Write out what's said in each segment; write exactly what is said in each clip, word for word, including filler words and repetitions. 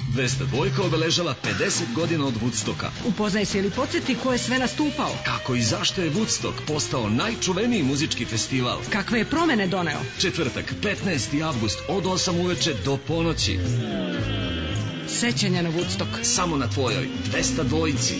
dvesta dvojka obeležava pedeset godina od Woodstocka. Upoznaj se ili podsjeti ko je sve nastupao. Kako i zašto je Woodstock postao najčuveniji muzički festival. Kakve je promene doneo. Četvrtak, petnaesti avgust od osam uveče do ponoći. Sećanja na Woodstock. Samo na tvojoj dvesta dvojci.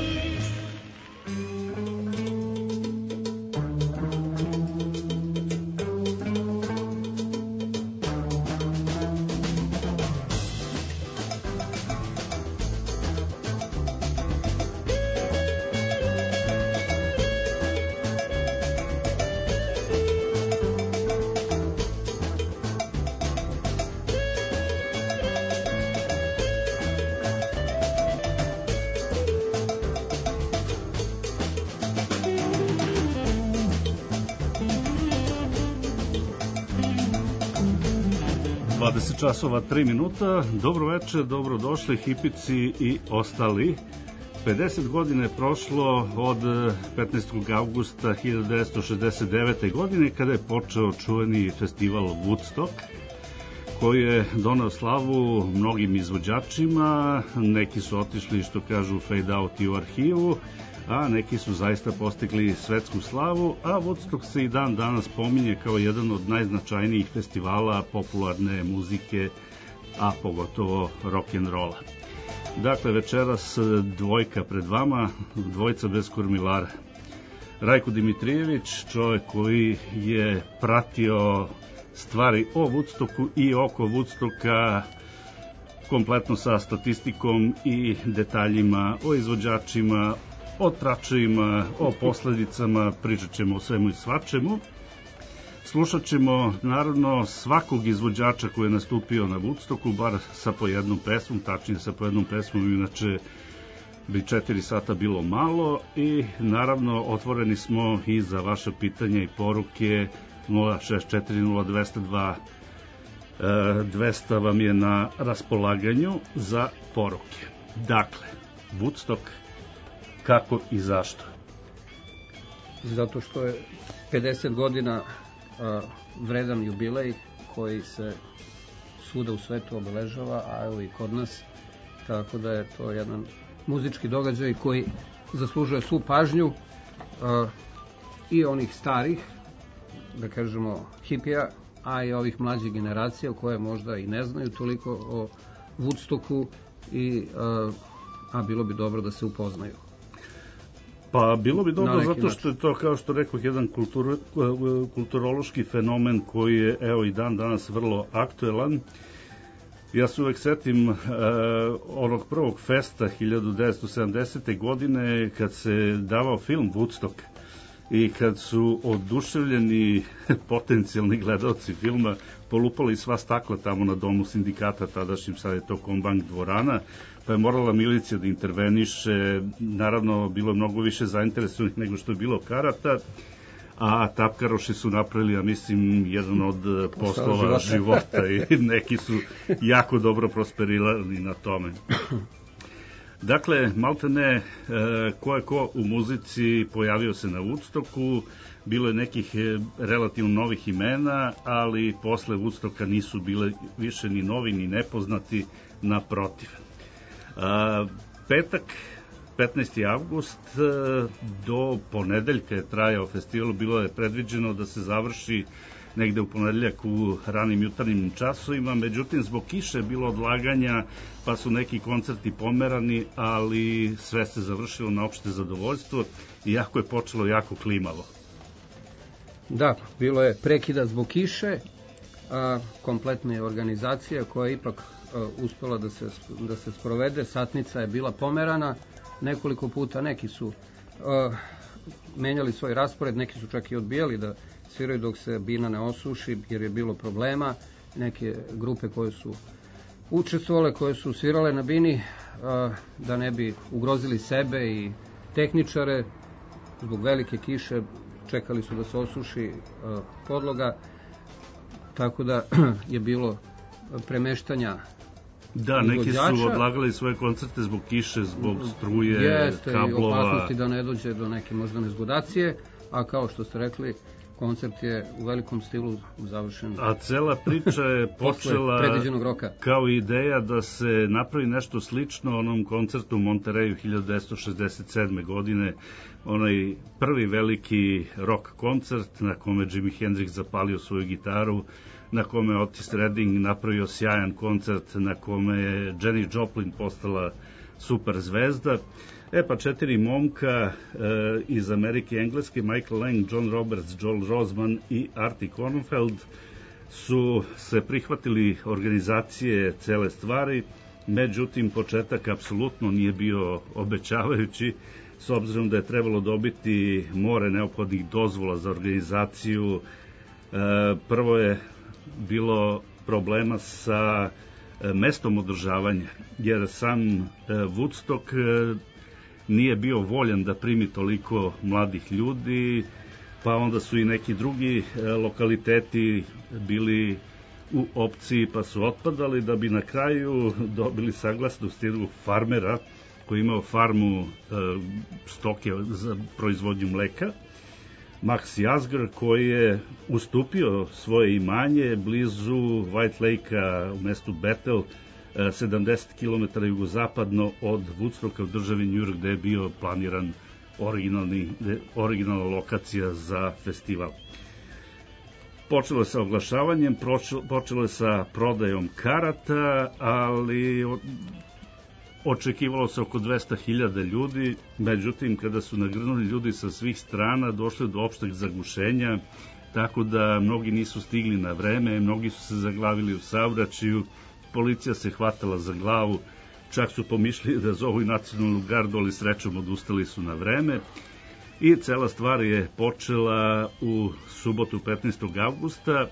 dvadeset časova tri minuta. Dobro večer, dobrodošli hipici i ostali. pedeset godina je prošlo od petnaestog avgusta hiljadu devetsto šezdeset devete. godine kada je počeo čuveni festival Woodstock, koji je doneo slavu mnogim izvođačima. Neki su otišli, što kažu, fade out i u arhivu, a neki su zaista postigli svetsku slavu, a Woodstock se i dan danas pominje kao jedan od najznačajnijih festivala popularne muzike, a pogotovo rock'n'rolla. Dakle, večeras dvojka pred vama, dvojica bez kormilara. Rajko Dimitrijević, čovjek koji je pratio stvari o Woodstocku i oko Woodstocka kompletno sa statistikom i detaljima o izvođačima, o tračevima, o posledicama, pričat ćemo o svemu i svačemu. Slušat ćemo naravno svakog izvođača koji je nastupio na Woodstocku, bar sa po jednom pesmom, tačnije sa po jednom pesmom, inače bi četiri sata bilo malo. I naravno otvoreni smo i za vaše pitanja i poruke. Nula šest četiri nula dva nula dva dvesta vam je na raspolaganju za poruke. Dakle, Woodstock, kako i zašto? Zato što je pedeset godina a, vredan jubilej koji se svuda u svetu obeležava, a evo i kod nas, tako da je to jedan muzički događaj koji zaslužuje svu pažnju a, i onih starih, da kažemo hipija, a i ovih mlađih generacija koje možda i ne znaju toliko o Woodstocku, i, a, a bilo bi dobro da se upoznaju. Pa bilo bi dobro zato što je to, kao što rekao, jedan kultur, kulturološki fenomen koji je evo i dan danas vrlo aktuelan. Ja se uvek setim uh, onog prvog festa hiljadu devetsto sedamdesete. godine kad se davao film Woodstock i kad su oduševljeni potencijalni gledalci filma polupali sva stakla tamo na domu sindikata tadašnjim, sad je to Kombank dvorana, pa je morala milicija da interveniše. Naravno, bilo je mnogo više zainteresovanih nego što je bilo karata, a tapkaroši su napravili, ja mislim, jedan od poslova života i neki su jako dobro prosperirali na tome. Dakle, malte ne, ko je ko u muzici pojavio se na Woodstocku, bilo je nekih relativno novih imena, ali posle Woodstocka nisu bile više ni novi ni nepoznati, naprotiv. Petak, petnaesti avgust, do ponedeljka je trajao festival, bilo je predviđeno da se završi negde u ponedeljak u ranim jutarnjim časovima, međutim zbog kiše je bilo odlaganja, pa su neki koncerti pomerani, ali sve se završilo na opšte zadovoljstvo, iako je počelo jako klimavo. Da, bilo je prekida zbog kiše, a kompletna je organizacija koja je ipak a, uspela da se, da se sprovede. Satnica je bila pomerana nekoliko puta, neki su a, menjali svoj raspored, neki su čak i odbijali da sviraju dok se bina ne osuši, jer je bilo problema. Neke grupe koje su učestvovale, koje su svirale na bini, a, da ne bi ugrozili sebe i tehničare, zbog velike kiše čekali su da se osuši a, podloga, tako da je bilo premeštanja. Da, neki su odlagali svoje koncerte zbog kiše, zbog struje, Jeste, kablova. Jeste, i opasnosti da ne dođe do neke možda nezgodacije, a kao što ste rekli, koncert je u velikom stilu završen. A cela priča je počela predviđenog roka kao ideja da se napravi nešto slično onom koncertu u Montereju hiljadu devetsto šezdeset sedme. godine, onaj prvi veliki rock koncert na kome Jimi Hendrix zapalio svoju gitaru, na kome je Otis Redding napravio sjajan koncert, na kome je Janis Joplin postala super zvezda. E pa četiri momka e, iz Amerike i Engleske, Michael Lang, John Roberts, Joel Rosman i Artie Kornfeld su se prihvatili organizacije cele stvari, međutim početak apsolutno nije bio obećavajući, s obzirom da je trebalo dobiti more neophodnih dozvola za organizaciju. E, prvo je bilo problema sa e, mestom održavanja, jer sam e, Woodstock e, nije bio voljan da primi toliko mladih ljudi, pa onda su i neki drugi e, lokaliteti bili u opciji, pa su otpadali, da bi na kraju dobili saglasnost jednog farmera koji je imao farmu e, stoke za proizvodnju mleka, Max Jasger, koji je ustupio svoje imanje blizu White Lake-a u mestu Bethel, sedamdeset kilometara jugozapadno od Woodstocka u državi New York, gde je bio planiran originalni, originalna lokacija za festival. Počelo je sa oglašavanjem, počelo je sa prodajom karata, ali očekivalo se oko dvesta hiljada ljudi, međutim kada su nagrnuli ljudi sa svih strana, došli do opšteg zagušenja, tako da mnogi nisu stigli na vreme, mnogi su se zaglavili u saobraćaju, policija se hvatala za glavu, čak su pomišljali da zovu i nacionalnu gardu, ali srećom odustali su na vreme. I cela stvar je počela u subotu petnaestog avgusta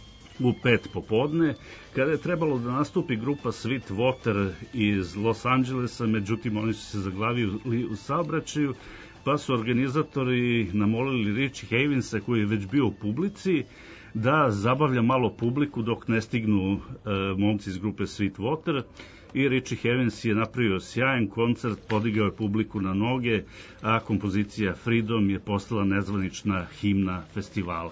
u pet popodne, kada je trebalo da nastupi grupa Sweetwater iz Los Angelesa, međutim oni su se zaglavili u saobraćaju, pa su organizatori namolili Richie Havensa, koji je već bio u publici, da zabavlja malo publiku dok ne stignu e, momci iz grupe Sweetwater, i Richie Havens je napravio sjajan koncert, podigao je publiku na noge, a kompozicija Freedom je postala nezvanična himna festivala.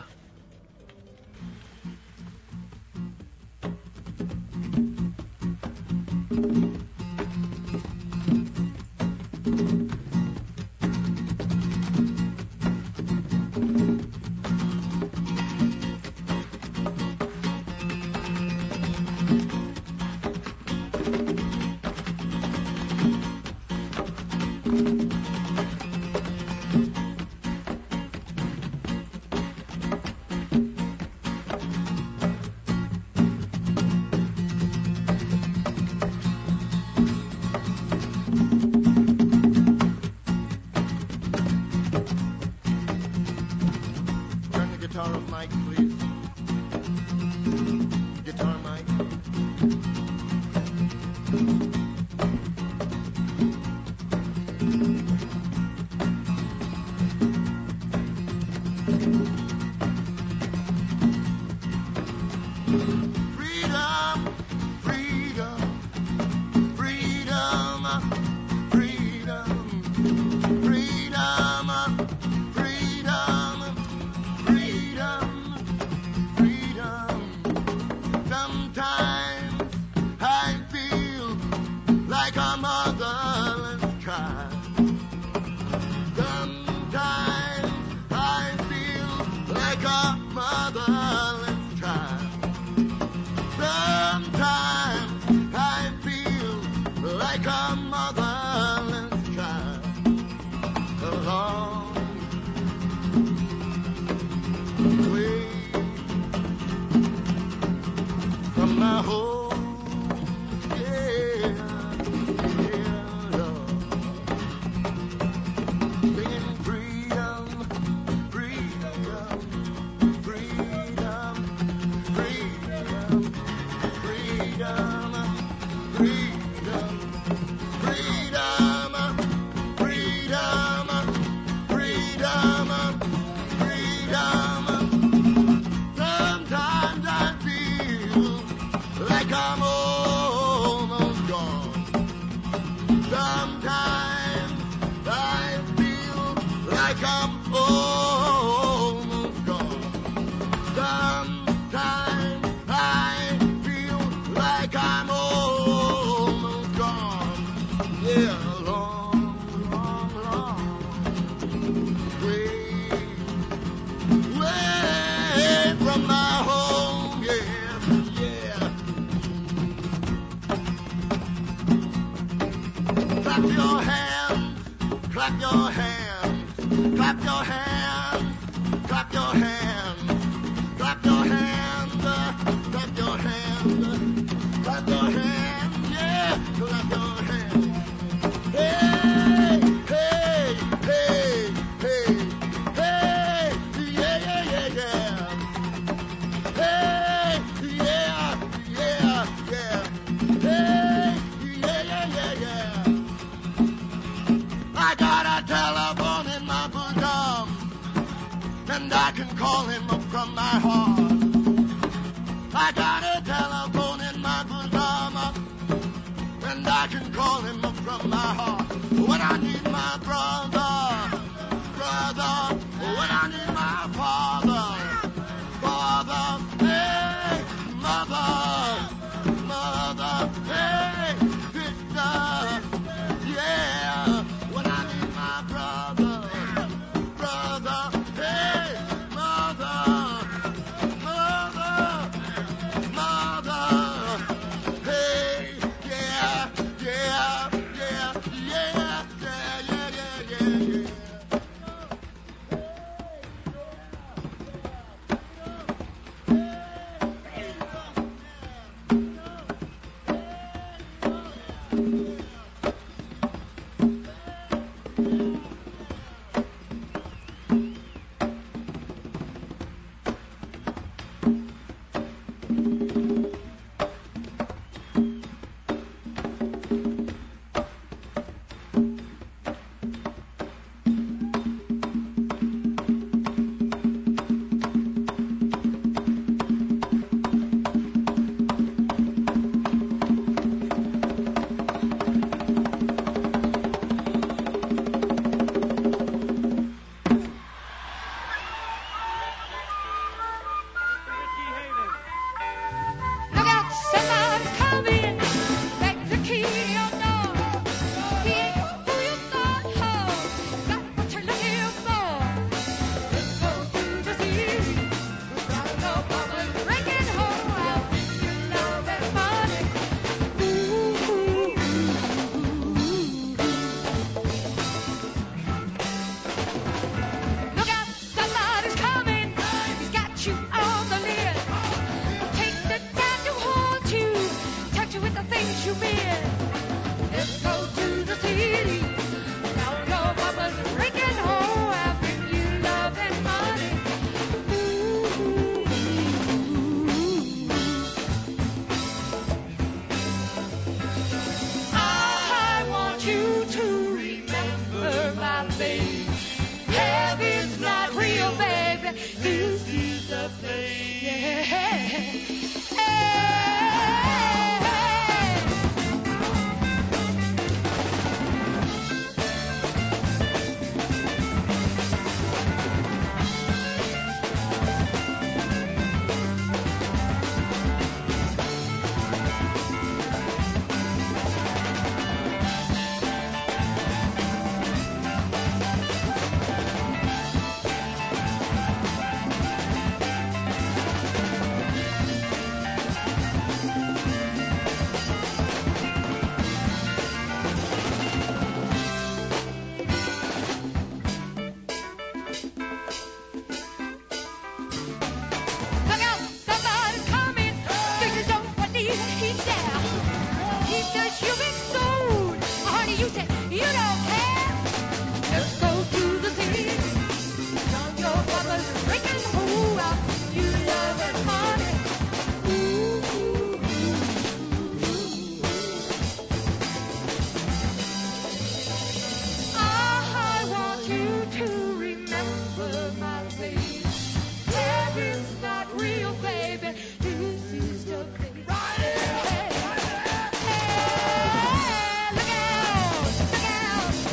Like I'm almost gone. clap your hands, clap your hands, clap your hands, clap your hands, clap your hands, uh, clap your hands, clap your hands, yeah, clap your hands. Hey, hey, hey, hey, hey, yeah, yeah, yeah, yeah. Hey, yeah, yeah, yeah. Hey, yeah, yeah, yeah, yeah. I got a telephone in my bosom, and I can call him up from my heart. I got a telephone in my bosom, and I can call him up from my heart. When I need my brother, brother, when I need my father, father, hey, mother, mother, hey, sister, yeah. When I need my brother, brother, hey, mother, mother, mother, hey, yeah, yeah, yeah, yeah, yeah, yeah, yeah, yeah, yeah. Look out, somebody's coming. Back the key to your door. He ain't who you thought. Oh, got what you're looking for. Let's go to the city. Got no problem breaking home. I'll bring you love and money. Ooh, ooh, ooh. Look out, somebody's coming. He's got you on the lid. Take the time to hold you, touch you with the things you mean. Let's go to the city. Now your mama's breaking home. I'll bring you love and money. Ooh. I want you to remember my baby. Heaven's not real, baby. This is the place. Yeah. Hey. Look out, somebody's coming. Do you know what he's he's there? He's just you big soul. Honey, you say you don't care. Let's go to the city. Tell your mother's breaking home. I'll bring you love and money. Ooh, ooh, ooh. I want you to remember my baby. Heaven's not real, baby. This is the place. Hey, hey, look out, look out.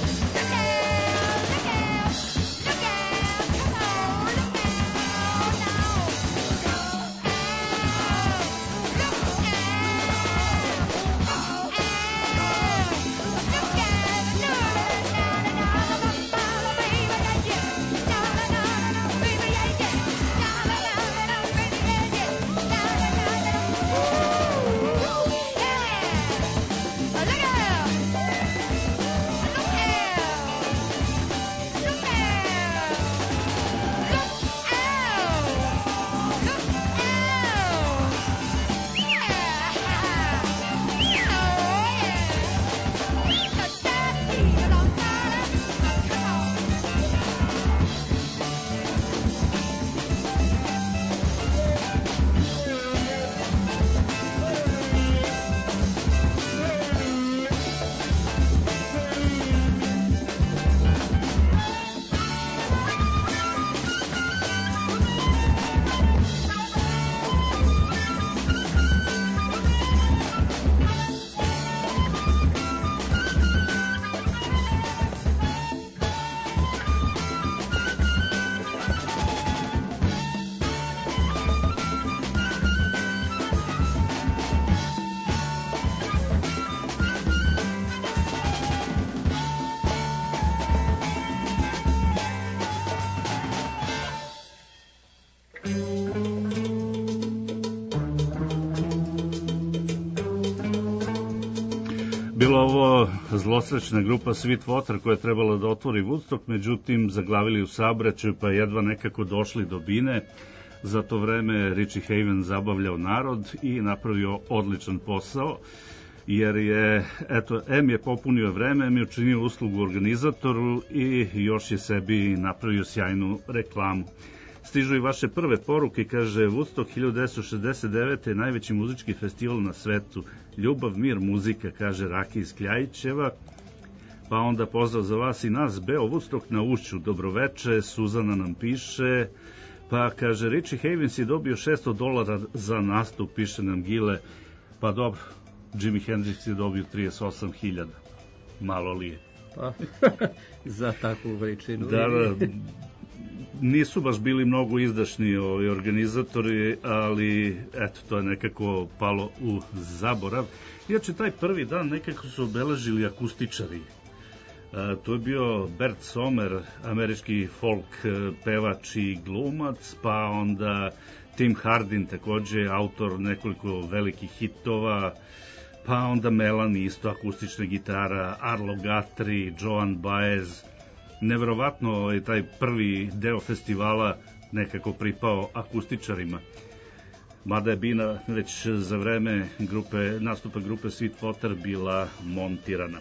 Bilo ovo zlosrećna grupa Sweetwater koja je trebala da otvori Woodstock, međutim zaglavili u saobraćaju pa jedva nekako došli do bine. Za to vreme Richie Haven zabavljao narod i napravio odličan posao, jer je, eto, em je popunio vreme, em je učinio uslugu organizatoru i još je sebi napravio sjajnu reklamu. Stižu i vaše prve poruke, kaže Woodstock hiljadu devetsto šezdeset devete je najveći muzički festival na svetu. Ljubav, mir, muzika, kaže Raki iz Kljajićeva. Pa onda pozdrav za vas i nas, Beo Woodstock na ušću, dobroveče, Suzana nam piše. Pa kaže, Richie Havens je dobio šesto dolara za nastup, piše nam Gile. Pa dobro, Jimi Hendrix je dobio trideset osam hiljada. Malo li je? Pa, za takvu veličinu. Da, da, nisu baš bili mnogo izdašni ovi organizatori, ali eto, to je nekako palo u zaborav. Inače, taj prvi dan nekako su obeležili akustičari. A, to je bio Bert Sommer, američki folk pevač i glumac, pa onda Tim Hardin, takođe autor nekoliko velikih hitova, pa onda Melanie, isto akustična gitara, Arlo Guthrie, Joan Baez. Neverovatno je taj prvi deo festivala nekako pripao akustičarima. Mada je bina već za vreme grupe, nastupa grupe Sweetwater bila montirana.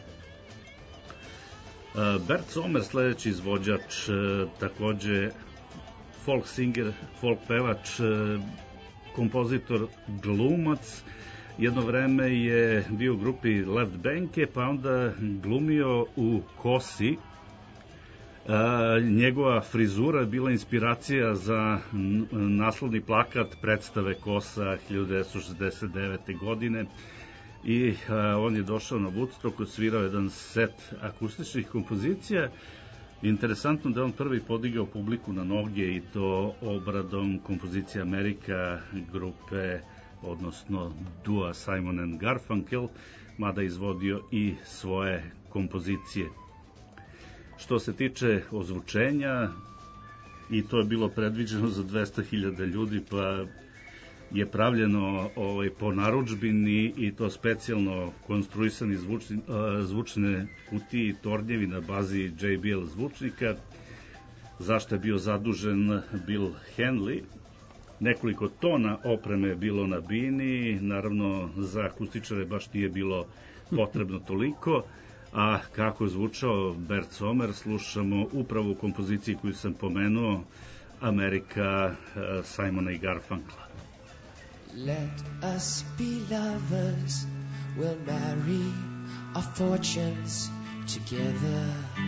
Bert Sommer, sledeći izvođač, takođe folk singer, folk pevač, kompozitor, glumac. Jedno vreme je bio u grupi Left Banke, pa onda glumio u Kosi. A, njegova frizura je bila inspiracija za naslovni plakat predstave Kosa hiljadu devetsto šezdeset devete. godine i a, on je došao na Woodstock, svirao jedan set akustičnih kompozicija. Interesantno da on prvi podigao publiku na noge i to obradom kompozicije Amerika grupe, odnosno dua Simon and Garfunkel, mada izvodio i svoje kompozicije. Što se tiče ozvučenja, i to je bilo predviđeno za dvesta hiljada ljudi, pa je pravljeno ovaj, po narudžbini i to specijalno konstruisani zvučni, uh, zvučne kutije i tornjevi na bazi J B L zvučnika, zašto je bio zadužen Bill Henley. Nekoliko tona opreme je bilo na bini, naravno za akustičare baš nije bilo potrebno toliko, a kako je zvučao Bert Sommer slušamo upravo u kompoziciji koju sam pomenuo, Amerika uh, Simona i Garfunkla. Let us be lovers, we'll marry our fortunes together.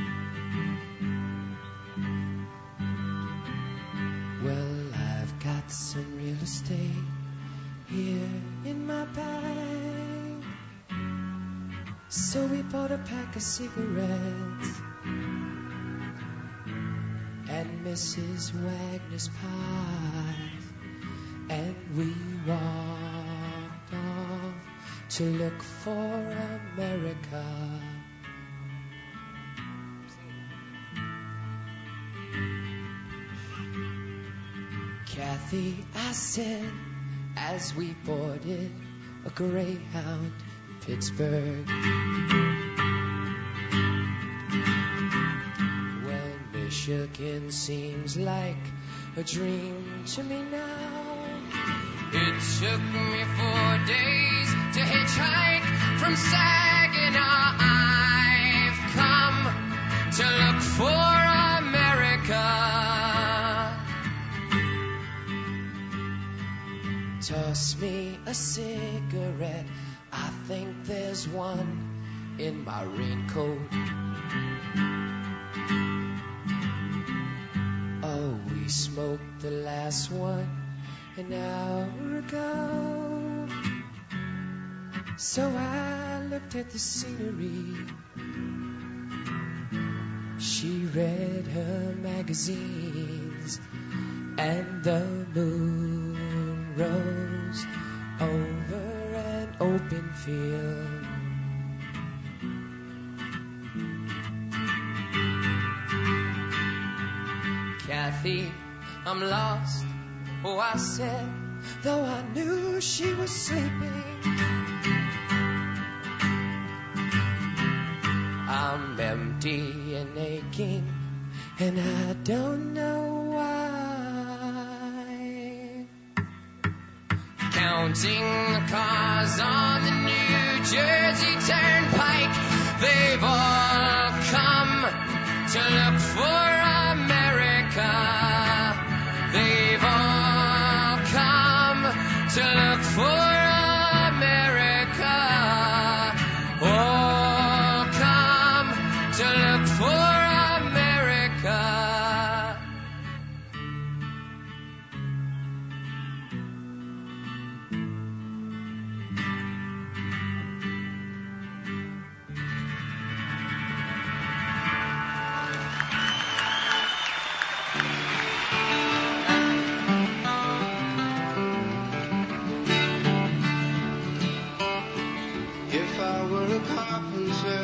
Well, I've got some real estate here in my bag, so we bought a pack of cigarettes and Missus Wagner's pies, and we walked off to look for America. Kathy, I said, as we boarded a Greyhound in Pittsburgh, well, Michigan seems like a dream to me now. It took me four days to hitchhike from Saginaw. I've come to look for America. Toss me a cigarette, I think there's one in my raincoat. Oh, we smoked the last one an hour ago, so I looked at the scenery. She read her magazines, and the moon rose over an open field. Kathy, I'm lost. Oh, I said, though I knew she was sleeping. empty and aching, and I don't know why. Counting the cars on the New Jersey Turnpike, they've all come to look for America. They've all come to look for America. All come to look for America. If I were a carpenter,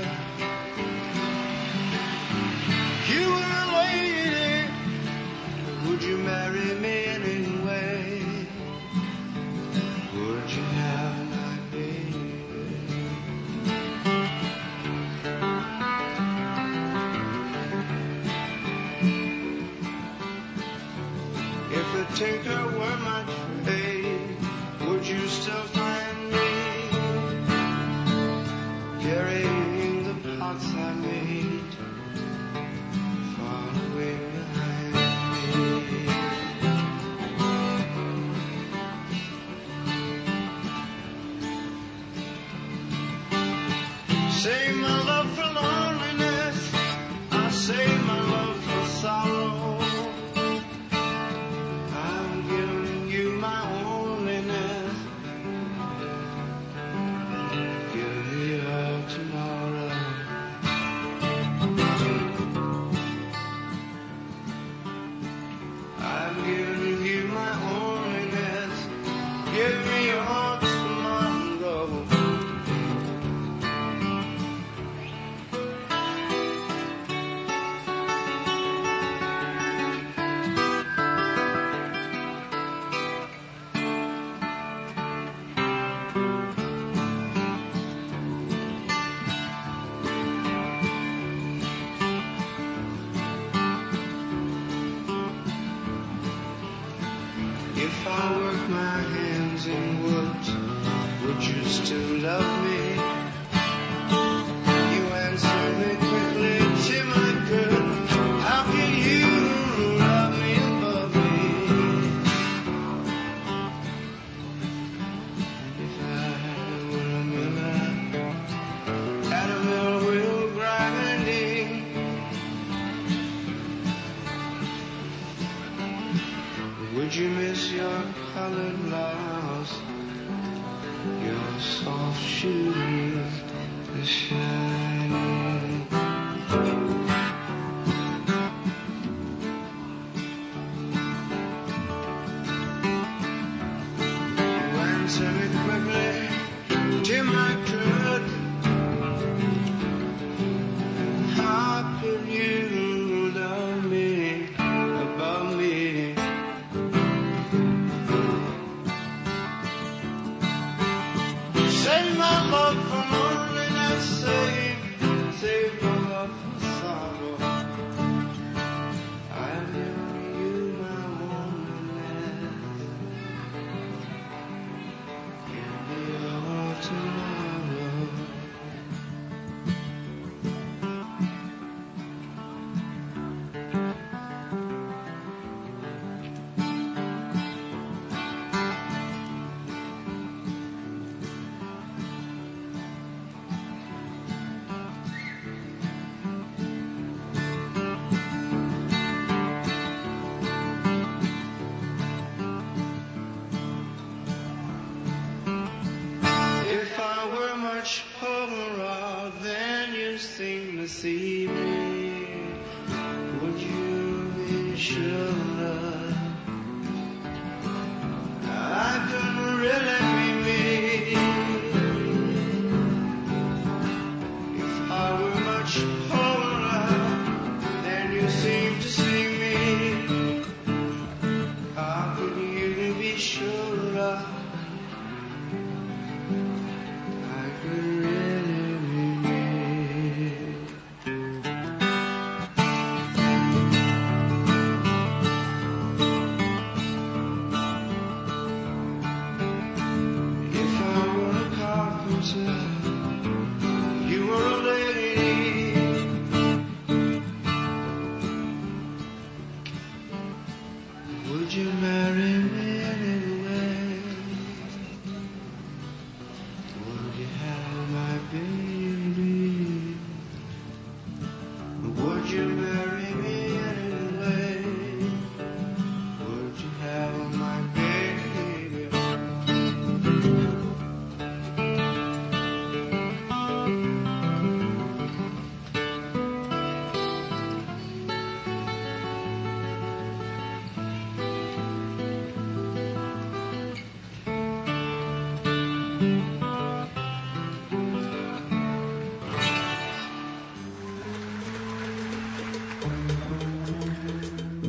you were a lady, would you marry me anyway? Would you have my baby? If a tinker were my trade, would you still find me carrying the pots I made far away behind me? Save my love for loneliness, I save my love for sorrow. I'm giving you my loneliness, give me all tomorrow. I'm giving you my loneliness, give me all tomorrow. If I work my hands in wood, would you still love me? You answer me quickly, Tim, I could. How can you love me above me? If I were a miller at a mill wheel grinding, would you miss your colored blouse, your soft shoes, the shining? You answer me quickly, Tim, I could. How could you love me above me? Save my love from loneliness, save, save my love from sorrow. I'm giving you my loneliness, give me all tomorrow. If I were much poorer than you seem to see me, would you be sure I couldn't really be me? If I were much poorer than you seem to see me, how could you be sure I could really be me?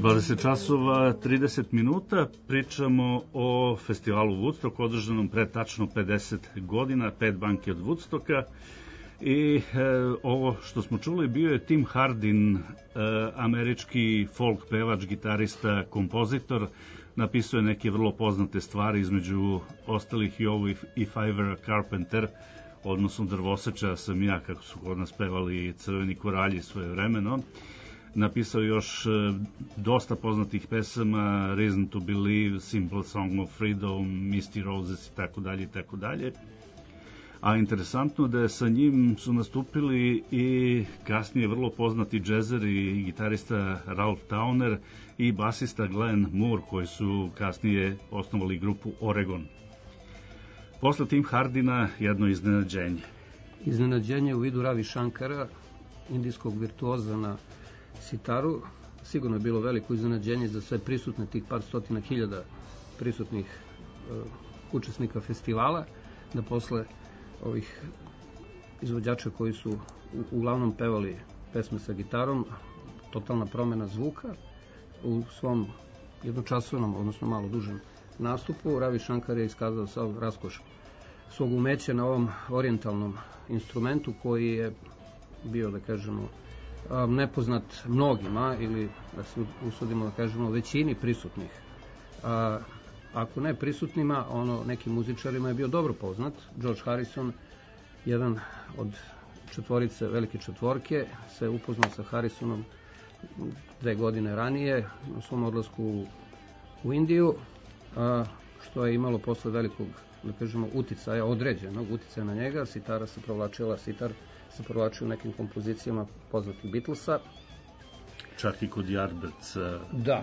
dvadeset časova trideset minuta, pričamo o festivalu Woodstock održanom pre tačno pedeset godina, pet banki od Woodstocka. I e, ovo što smo čuli bio je Tim Hardin, e, američki folk pevač, gitarista, kompozitor. Napisao je neke vrlo poznate stvari, između ostalih i ovo If I Were a Carpenter, odnosno Drvoseča sam ja, kako su kod nas pevali Crveni koralji svoje vremeno. Napisao još e, dosta poznatih pesama, Reason to Believe, Simple Song of Freedom, Misty Roses i tako dalje i tako dalje. A interesantno da je sa njim su nastupili i kasnije vrlo poznati džezer i gitarista Ralph Towner i basista Glenn Moore, koji su kasnije osnovali grupu Oregon. Posle Tim Hardina jedno iznenađenje. Iznenađenje u vidu Ravi Shankara, indijskog virtuoza na sitaru. Sigurno je bilo veliko iznenađenje za sve prisutne, tih par stotina hiljada prisutnih uh, učesnika festivala, da posle ovih izvođača koji su u, uglavnom pevali pesme sa gitarom, totalna promena zvuka u svom jednočasovnom, odnosno malo dužem nastupu. Ravi Shankar je iskazao sav raskoš svog umeća na ovom orijentalnom instrumentu koji je bio, da kažemo, nepoznat mnogima, ili da se usudimo da kažemo većini prisutnih. A, ako ne prisutnima, ono nekim muzičarima je bio dobro poznat. George Harrison, jedan od četvorice, velike četvorke, se upoznao sa Harrisonom dve godine ranije u svom odlasku u, u Indiju, a, što je imalo posle velikog, da kažemo, uticaja, određenog uticaja na njega. Sitara se provlačila, sitar se provlačio u nekim kompozicijama poznatih Beatlesa. Čak i kod Yardbirds da.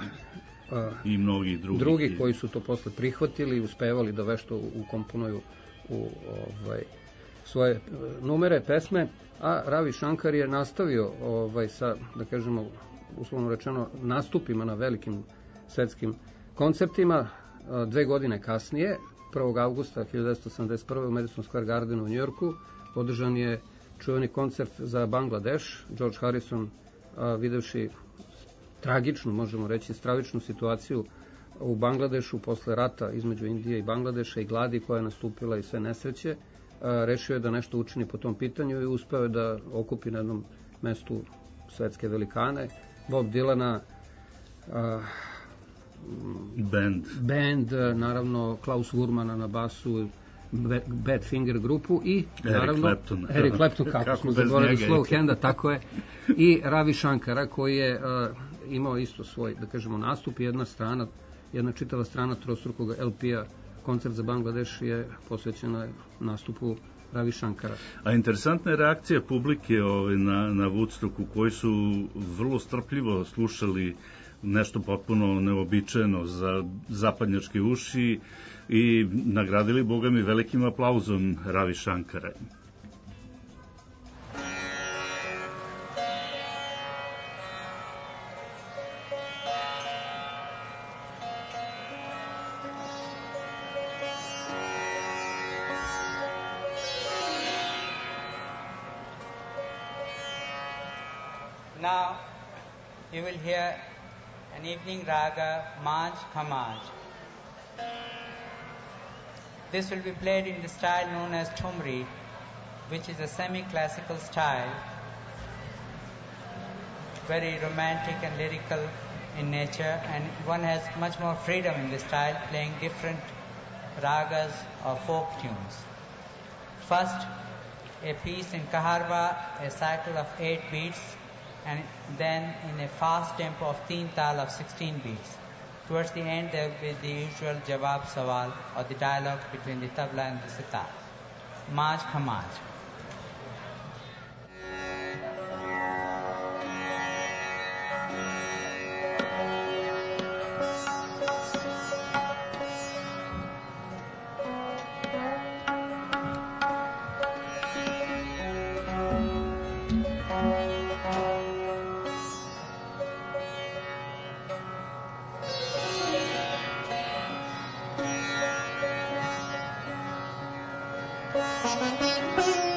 I mnogi drugi. Drugi koji su to posle prihvatili i uspevali da vešto ukomponuju u ovaj, svoje numere, pesme, a Ravi Shankar je nastavio ovaj, sa, da kažemo, uslovno rečeno, nastupima na velikim svetskim koncertima. Dve godine kasnije, prvog avgusta hiljadu devetsto osamdeset prve. u Madison Square Gardenu u Njujorku, održan je čuveni koncert za Bangladeš. George Harrison, a, videvši tragičnu, možemo reći, stravičnu situaciju u Bangladešu posle rata između Indije i Bangladeša i gladi koja je nastupila i sve nesreće, a, rešio je da nešto učini po tom pitanju i uspeo je da okupi na jednom mestu svetske velikane, Bob Dylana, a, band. band, naravno Klaus Wurmana na basu, Badfinger grupu i naravno Eric Clapton, Eric Clapton kako, kako smo zaboravili Slow Handa, tako je, i Ravi Shankara koji je uh, imao isto svoj, da kažemo, nastup. Jedna strana, jedna čitava strana trostrukog el pe-a, koncert za Bangladeš, je posvećena nastupu Ravi Shankara. A interesantna je reakcija publike ovaj, na, na Woodstocku, koji su vrlo strpljivo slušali nešto potpuno neobičajeno za zapadnjačke uši i nagradili, boga mi, velikim aplauzom Ravi Shankara. Now you will hear an evening raga, Maj Khamaj. This will be played in the style known as Thumri, which is a semi-classical style, very romantic and lyrical in nature, and one has much more freedom in the style, playing different ragas or folk tunes. First, a piece in Kaharva, a cycle of eight beats, and then in a fast tempo of teen tal of sixteen beats. Towards the end, there will be the usual jawab sawal, or the dialogue between the tabla and the sitar. Maj Khamaj. Thank you.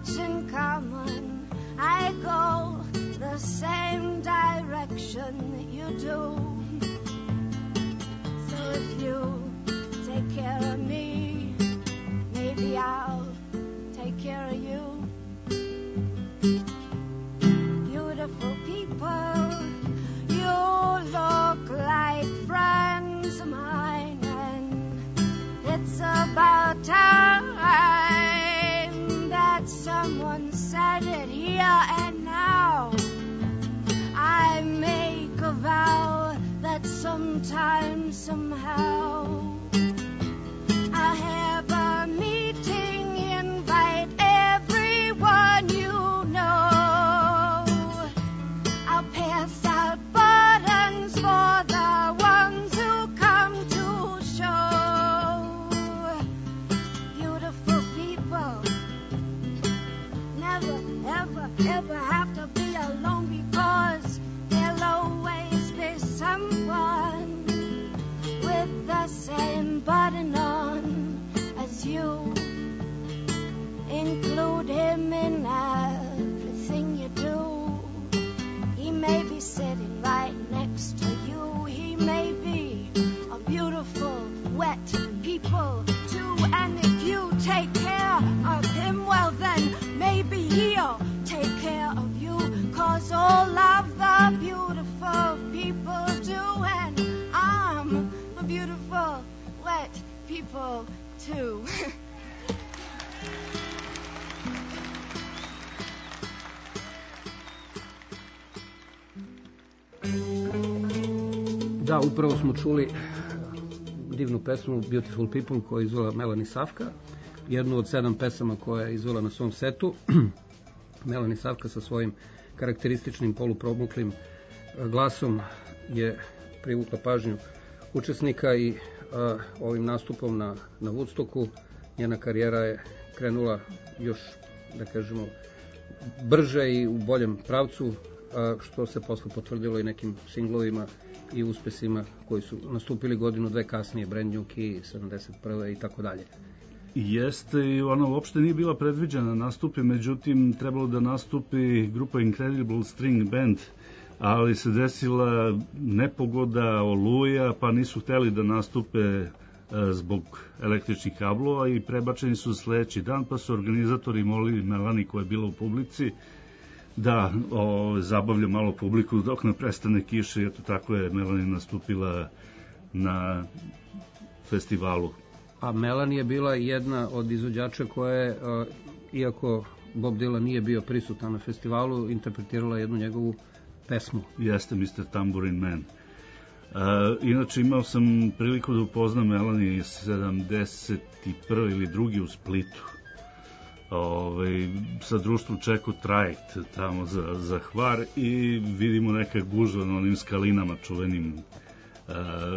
much in common. I go the same direction that you do. So if you take care of me, maybe I'll take care of you. Beautiful people, you look like friends of mine, and it's about time that someone said it here and now. I make a vow that sometime, somehow, I'll have a meeting, invite everyone you know. I'll pass out buttons for the ones who come to show. Beautiful people never, ever, ever have to be alone, because there'll always be someone with the same button on as you. Include him in everything you do. He may be sitting right next to you. He may be a beautiful, wet people too. And if you take care of him, well then maybe he'll take care of you. 'Cause all of the beautiful people do, and I'm a beautiful, wet people too. Da, upravo smo čuli divnu pesmu Beautiful People koju je izvela Melanie Safka, jednu od sedam pesama koja je izvela na svom setu. Melanie Safka sa svojim karakterističnim polupromuklim glasom je privukla pažnju učesnika i a, ovim nastupom na, na Woodstocku njena karijera je krenula još, da kažemo, brže i u boljem pravcu, a, što se posle potvrdilo i nekim singlovima i uspesima koji su nastupili godinu, dve kasnije, Brand New Key, sedamdeset prve i tako dalje. Jeste, i ona uopšte nije bila predviđena nastupi, međutim trebalo da nastupi grupa Incredible String Band, ali se desila nepogoda, oluja, pa nisu hteli da nastupe zbog električnih kablova i prebačeni su sledeći dan, pa su organizatori molili Melanie, koja je bila u publici, da o, zabavlja malo publiku dok ne prestane kiša, i eto tako je Melanie nastupila na festivalu. A Melanie je bila jedna od izvođača koja je, iako Bob Dylan nije bio prisutan na festivalu, interpretirala jednu njegovu pesmu. Jeste, mister Tambourine Man. Uh, inače, imao sam priliku da upoznam Melanie sedamdeset prve ili drugi u Splitu. Ove, sa društvom Čeko Trajekt tamo za, za Hvar, i vidimo neka gužva na onim skalinama čuvenim, uh,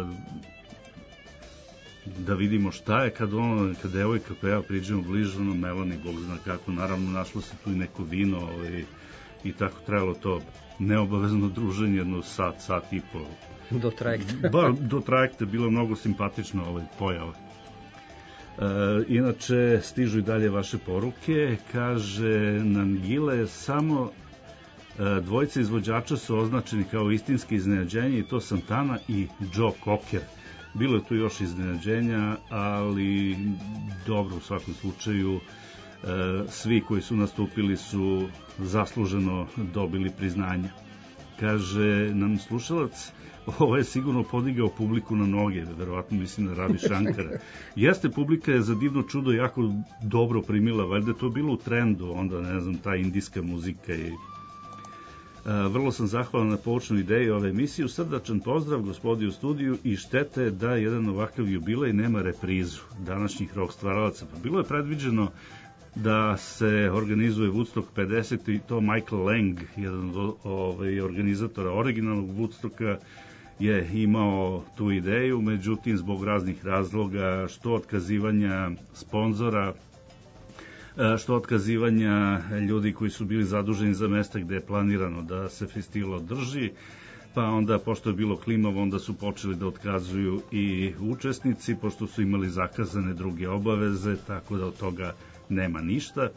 da vidimo šta je kad ono, kad devojka koja ja priđemo bliže, ono, Melanie, Bog zna kako, naravno našlo se tu i neko vino, ovaj, i tako trebalo to neobavezno druženje, jedno sat, sat i po. Do trajekta. Ba, do trajekta, bilo je mnogo simpatično ovaj pojava. E, inače, stižu i dalje vaše poruke, kaže Nangile, samo e, dvojica izvođača su označeni kao istinski iznenađenje, i to Santana i Joe Cocker. Bilo je tu još iznenađenja, ali dobro, u svakom slučaju, e, svi koji su nastupili su zasluženo dobili priznanja. Kaže nam slušalac, ovo je sigurno podigao publiku na noge, verovatno mislim na Ravi Shankara. Jeste, publika je za divno čudo jako dobro primila, valjda to bilo u trendu, onda ne znam, ta indijska muzika i... Vrlo sam zahvalan na poučnoj ideji ove emisije. Srdačan pozdrav gospodi u studiju, i štete je da jedan ovakav jubilej nema reprizu današnjih rock stvaralaca. Pa bilo je predviđeno da se organizuje Woodstock pedeset, i to Michael Lang, jedan od ovaj, organizatora originalnog Woodstocka, je imao tu ideju, međutim zbog raznih razloga, što otkazivanja sponzora, što otkazivanja ljudi koji su bili zaduženi za mesta gde je planirano da se festival održi, pa onda, pošto je bilo klimavo, onda su počeli da otkazuju i učesnici, pošto su imali zakazane druge obaveze, tako da od toga nema ništa.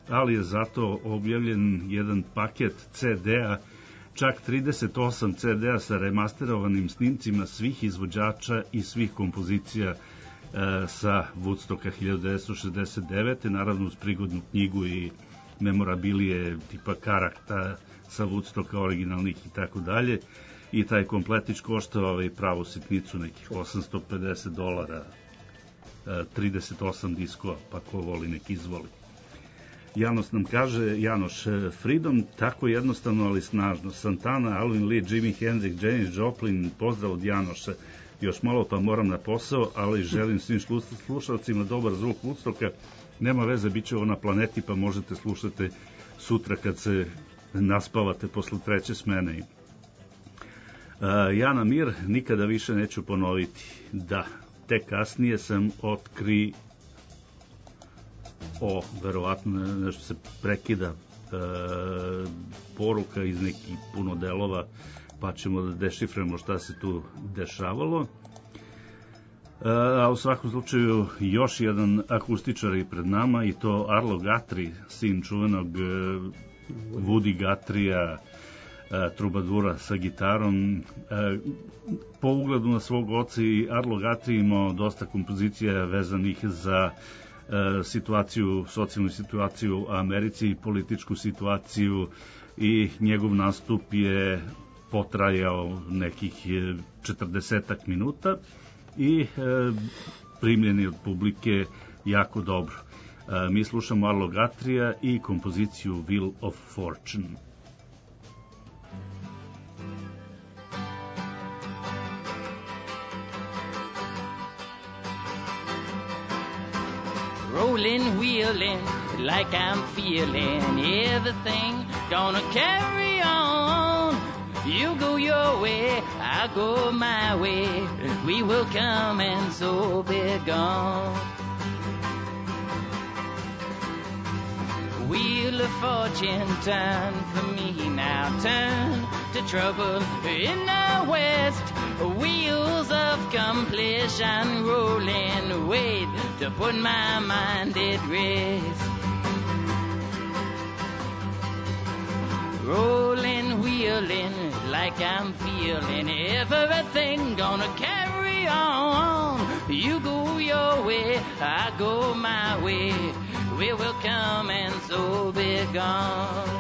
ali je zato objavljen jedan paket ce de-a, čak trideset osam ce de-a sa remasterovanim snimcima svih izvođača i svih kompozicija e, sa Woodstocka hiljadu devetsto šezdeset devete. Naravno uz prigodnu knjigu i memorabilije tipa karakta sa Woodstocka originalnih i tako dalje. I taj kompletić koštao ovaj pravu sitnicu nekih osamsto pedeset dolara, trideset osam diskova, pa ko voli nek izvoli. Janoš nam kaže, Janoš, Freedom tako jednostavno ali snažno, Santana, Alvin Lee, Jimi Hendrix, Janis Joplin, pozdrav od Janoša. Još malo pa moram na posao, ali želim svim slušalcima dobar zvuk Woodstocka. Nema veze, bit će ovo na planeti, pa možete slušati sutra kad se naspavate posle treće smene. Uh, Jana Mir, nikada više neću ponoviti. Da, tek kasnije sam otkri o, verovatno nešto se prekida uh, poruka iz nekih puno delova, pa ćemo da dešifrujemo šta se tu dešavalo. Uh, a u svakom slučaju još jedan akustičar je pred nama i to Arlo Guthrie, sin čuvenog uh, Woody Guthrieja, trubadura sa gitarom. Po ugledu na svog oca i Arlo Guthrie imao dosta kompozicija vezanih za situaciju, socijalnu situaciju u Americi, političku situaciju, i njegov nastup je potrajao nekih četrdesetak minuta i primljen je od publike jako dobro. Mi slušamo Arlo Guthrieja i kompoziciju Wheel of Fortune. Rolling, wheeling, like I'm feeling everything gonna carry on. You go your way, I go my way. We will come and so be gone. Wheel of fortune, turn for me now, turn to trouble in the west. Wheels of completion rolling, wait to put my mind at rest. Rolling, wheeling, like I'm feeling everything gonna carry on. You go your way, I go my way. We will come and so be gone.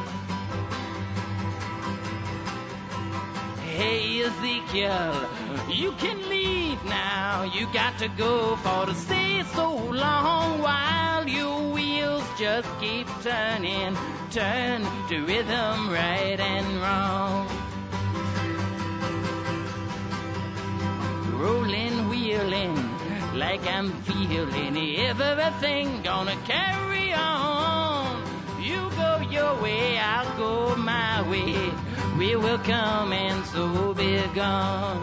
Hey Ezekiel, you can leave now. You got to go for to stay so long while your wheels just keep turning. Turn to rhythm, right and wrong. Rolling, wheeling, like I'm feeling everything gonna carry on. You go your way, I'll go my way. We will come and so be gone.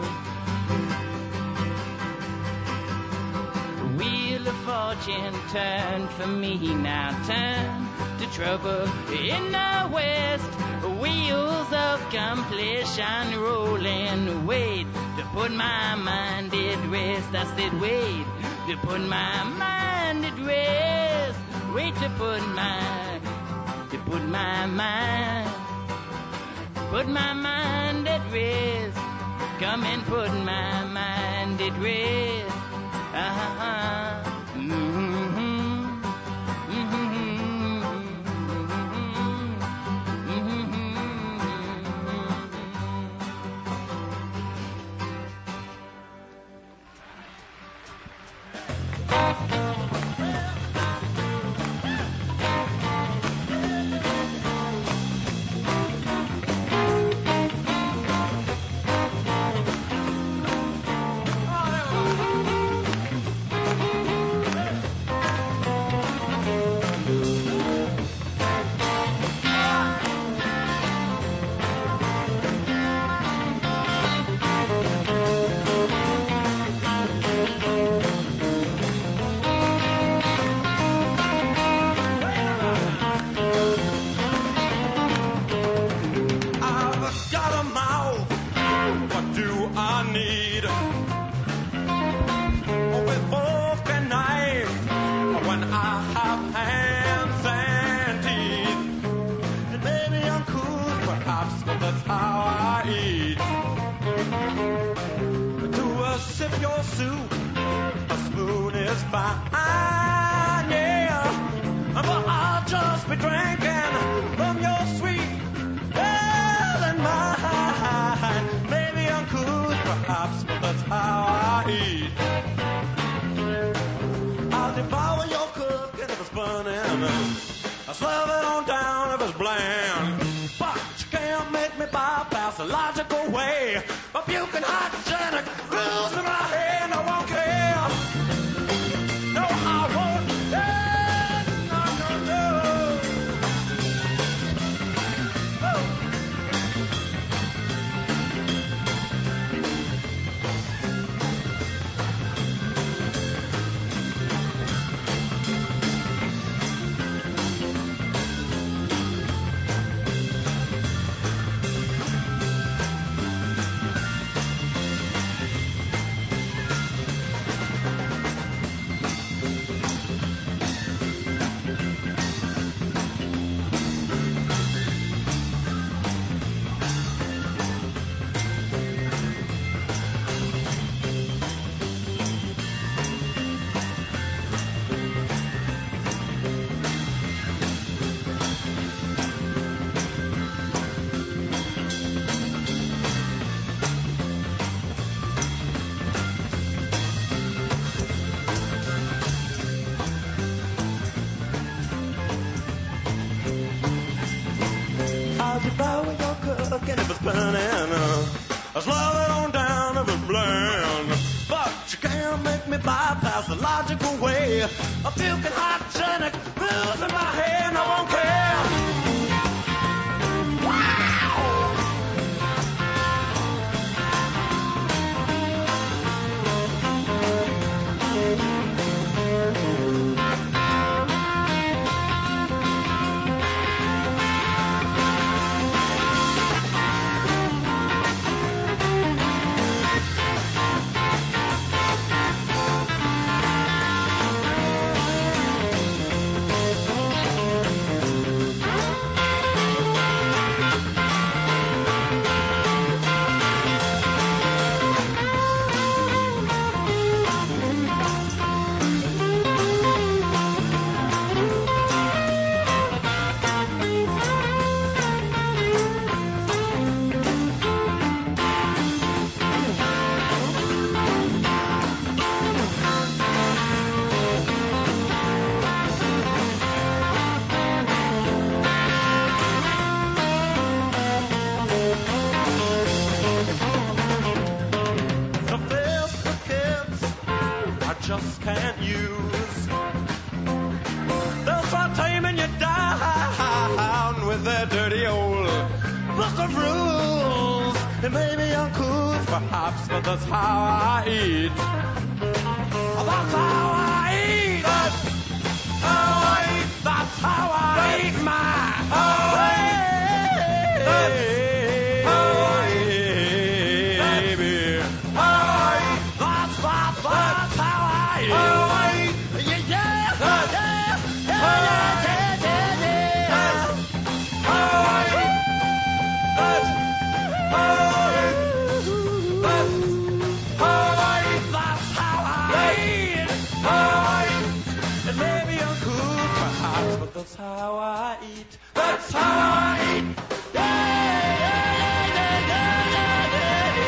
Wheel of fortune, turn for me now, turn to trouble in the west. Wheels of completion rolling, wait to put my mind at rest. I said wait to put my mind at rest. Wait to put my, to put my mind, put my mind at rest. Come and put my mind at rest. Uh-huh. With fork and knife, when I have hands and teeth. soup. A spoon is fine, yeah. But I'll just be drinking from your sweet heaven mine. Maybe I'm cool, perhaps, but that's how I eat. I'll devour your cooking if it's burning. I'll slurp it on down if it's bland. But you can't make me bypass the logical way. But you can hygienic rules in my head, I won't care. No, I won't. Yeah, no, no, no. Oh. I'll devour your cooking if it's burning. I'll slow it on down if it's bland. But you can't make me bypass the logical way. I'm puking hygienic rules in my head, and I won't care. Wow! Just can't use. They'll start taming you down with their dirty old book of rules. It may be uncool, perhaps, but that's how I eat. That's how I eat. That's how I eat. That's how I eat my. How I eat. That's how I eat. Baby. How I eat. That's that's that's how. Oh, I, yeah, yeah, yeah, yeah, yeah, yeah, yeah, yeah, yeah. Oh, I, that's, oh, I, that's, oh, I, that's how I eat. Oh, I, it may be uncool, perhaps, but that's how I eat. That's how I eat. Yeah, yeah, yeah, yeah, yeah, yeah, yeah.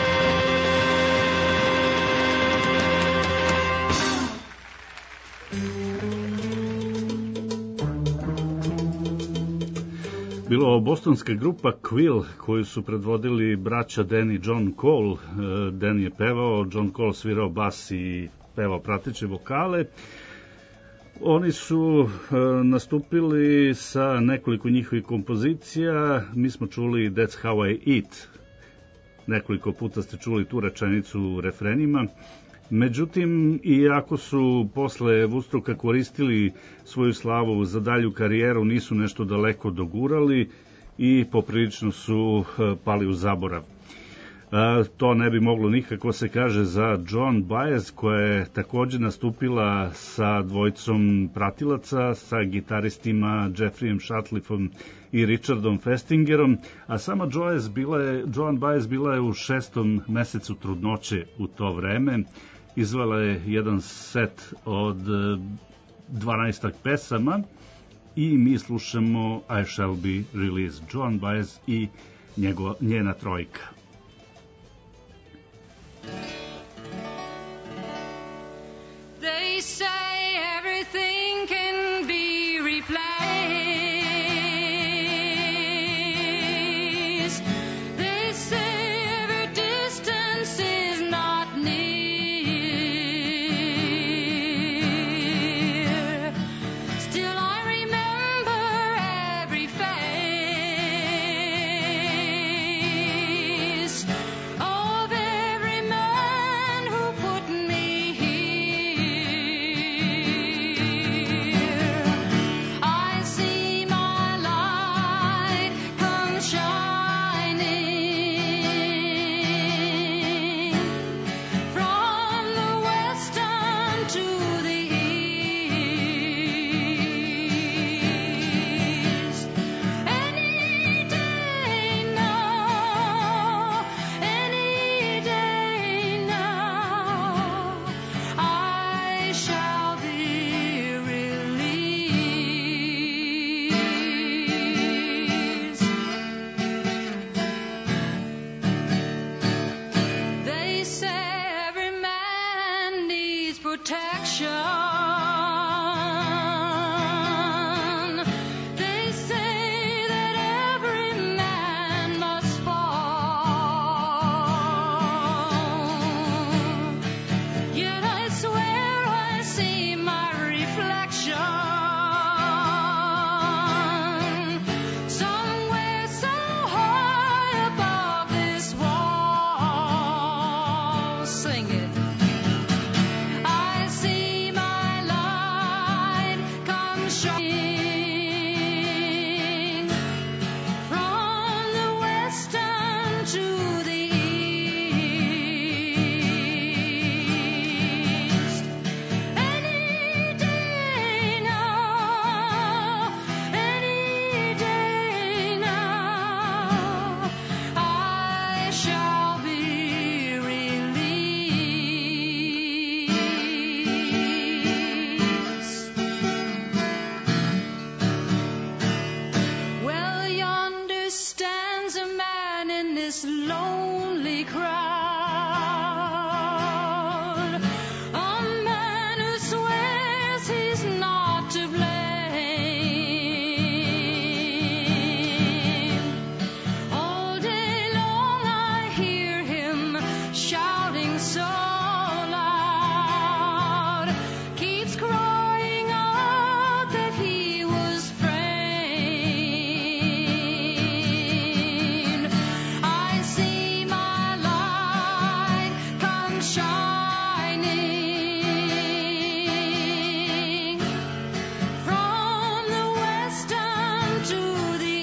Bilo bostonska grupa Quill koju su predvodili braća Dan i John Cole. Dan je pevao, John Cole svirao bas i pevao prateće vokale. Oni su nastupili sa nekoliko njihovih kompozicija. Mi smo čuli That's How I Eat. Nekoliko puta ste čuli tu rečenicu u refrenima. Međutim, iako su posle Woodstocka koristili svoju slavu za dalju karijeru, nisu nešto daleko dogurali i poprilično su pali u zaborav. A, to ne bi moglo nikako se kaže za Joan Baez, koja je također nastupila sa dvojicom pratilaca, sa gitaristima Jeffreyem Shatliffom i Richardom Festingerom, a sama Joyce bila je, Joan Baez bila je u šestom mesecu trudnoće u to vreme. Izvela je jedan set od dvanaestak pesama i mi slušamo I Shall Be Released, Joan Baez i njegova, njena trojka. They say everything can be replaced. They say every distance is not near. Still I remember every face of every man who put me here. I see my light come shining from the western to the east. Any day now, any day now, I shall be released. They say every man needs protection. They say that every man must fall. Yet I swear I see my reflection somewhere so high above this wall. Sing it. I see my light come shining from the western to the east. Any day now, any day now, I shall be released. Well, yonder stands a man in this lonely crowd, a man who swears he's not to blame. All day long I hear him shouting so loud, keeps crying out that he was framed. I see my light come shining from the western to the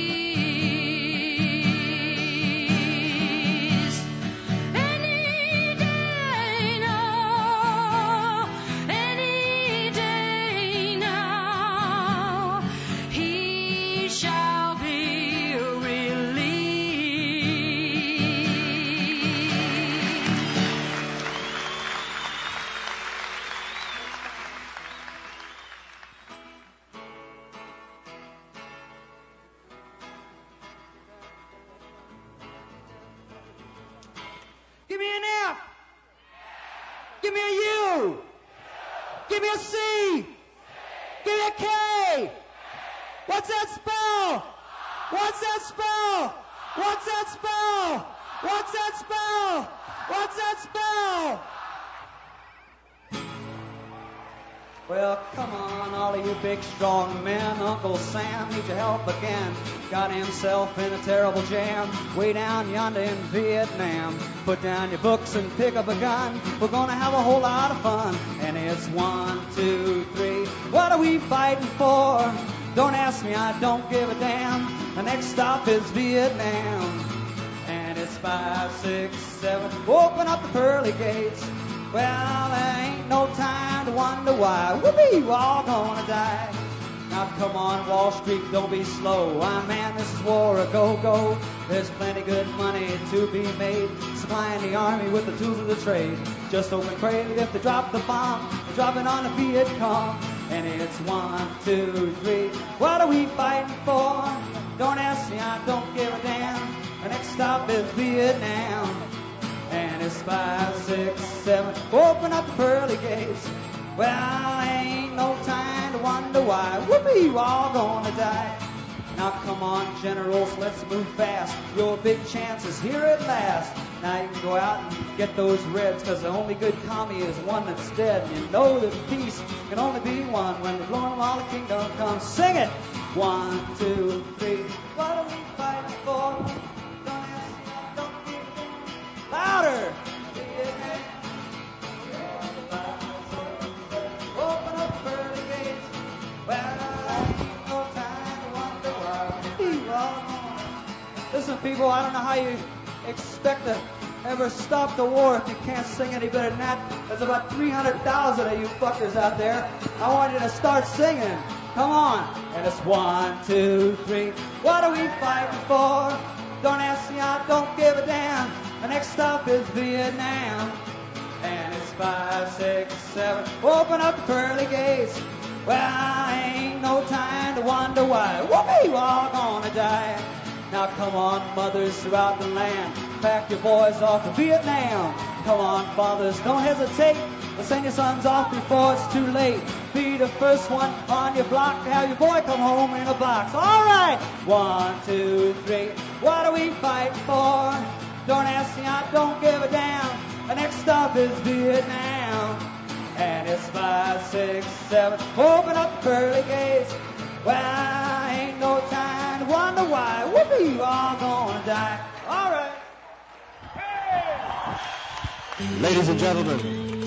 east. Any day now, any day now, he shall be released. Give me an F. Give me a U. Give me a C. Give me a K. What's that spell? What's that spell? What's that spell? What's that spell? What's that spell? Well, come on, all of you big, strong men. Uncle Sam needs your help again. Got himself in a terrible jam way down yonder in Vietnam. Put down your books and pick up a gun. We're gonna have a whole lot of fun. And it's one, two, three. What are we fighting for? Don't ask me, I don't give a damn. The next stop is Vietnam. And it's it's five, six, seven. Open up the pearly gates. Well, there ain't no time to wonder why. Whoopee, we're all gonna die. Now come on, Wall Street, don't be slow. Ah, man, this is war, a go-go. There's plenty good money to be made, supplying the army with the tools of the trade. Just open crate if they drop the bomb, they're dropping on the Viet Cong. And it's one, two, three. What are we fighting for? Don't ask me, I don't give a damn. The next stop is Vietnam. And it's five, six, seven. Open up the pearly gates. Well, ain't no time to wonder why. Whoopee, we're all gonna die. Now come on, generals, let's move fast. Your big chance is here at last. Now you can go out and get those reds, cause the only good commie is one that's dead. And you know that peace can only be one when the blowing of all the kingdom comes. Sing it! One, two, three. What are we fighting for? Don't ask me, don't give a damn. Louder! Open up the pearly gates. Well, ain't no time to wonder why. Listen, people, I don't know how you expect to ever stop the war if you can't sing any better than that. There's about three hundred thousand of you fuckers out there. I want you to start singing. Come on. And it's one, two, three. What are we fighting for? Don't ask me, I don't give a damn. The next stop is Vietnam. And it's five, six, seven. Open up the pearly gates. Well, ain't no time to wonder why. Whoopee, we're all gonna die. Now come on, mothers throughout the land. Pack your boys off to Vietnam. Come on, fathers, don't hesitate. Let's send your sons off before it's too late. Be the first one on your block to have your boy come home in a box. All right. One, two, three. What are we fighting for? Don't ask me, I don't give a damn. The next stop is Vietnam. And it's five, six, seven. Open up the pearly gates. Well, ain't no time to wonder why. Whoopee, we're all gonna die. All right. Hey! Ladies and gentlemen.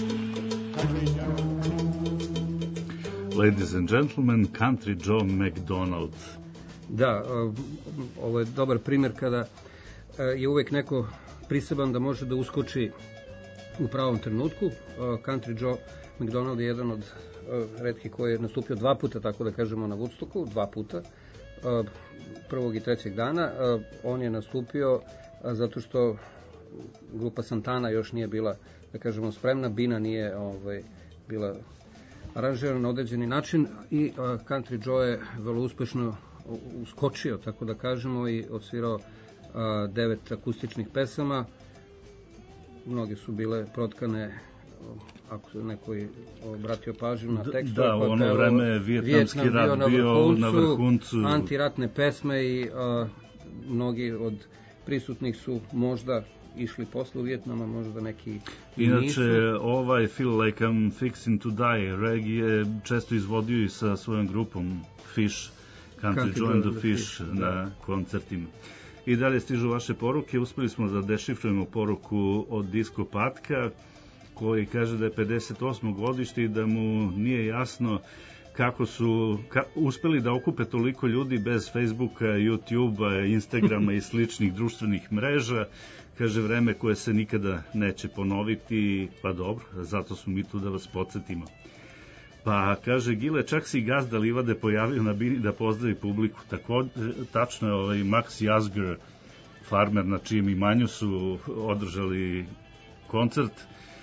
Ladies and gentlemen, Country Joe McDonald. Da, ovo je dobar primjer kada je uvek neko priseban da može da uskoči u pravom trenutku. Country Joe McDonald je jedan od retkih koji je nastupio dva puta, tako da kažemo, na Woodstocku, dva puta, prvog i trećeg dana. On je nastupio zato što grupa Santana još nije bila, da kažemo, spremna, Bina nije ovaj, bila aranžirana na određeni način i Country Joe je vrlo uspešno uskočio, tako da kažemo, i odsvirao devet akustičnih pesama. Mnoge su bile protkane, ako se neko obratio pažnju na tekst. Da, u ono vreme Vijetnamski rat bio, bio na vrhuncu. Antiratne pesme i a, mnogi od prisutnih su možda išli posle u Vijetnama, možda neki Inače, nisu. ovaj Feel Like I'm Fixing to Die reggae je često izvodio i sa svojom grupom Fish, Country, Country Joe and the Fish, Fish na da. koncertima. I dalje stižu vaše poruke. Uspeli smo da dešifrujemo poruku od Disko Patka, koji kaže da je pedeset osmo godište i da mu nije jasno kako su ka, uspeli da okupe toliko ljudi bez Facebooka, YouTubea, Instagrama i sličnih društvenih mreža. Kaže, vreme koje se nikada neće ponoviti, pa dobro, zato smo mi tu da vas podsjetimo. Pa kaže, Gile, čak si gazda Livade pojavio na Bini da pozdravi publiku. Tako, tačno je ovaj Max Jazger, farmer na čijem imanju su održali koncert.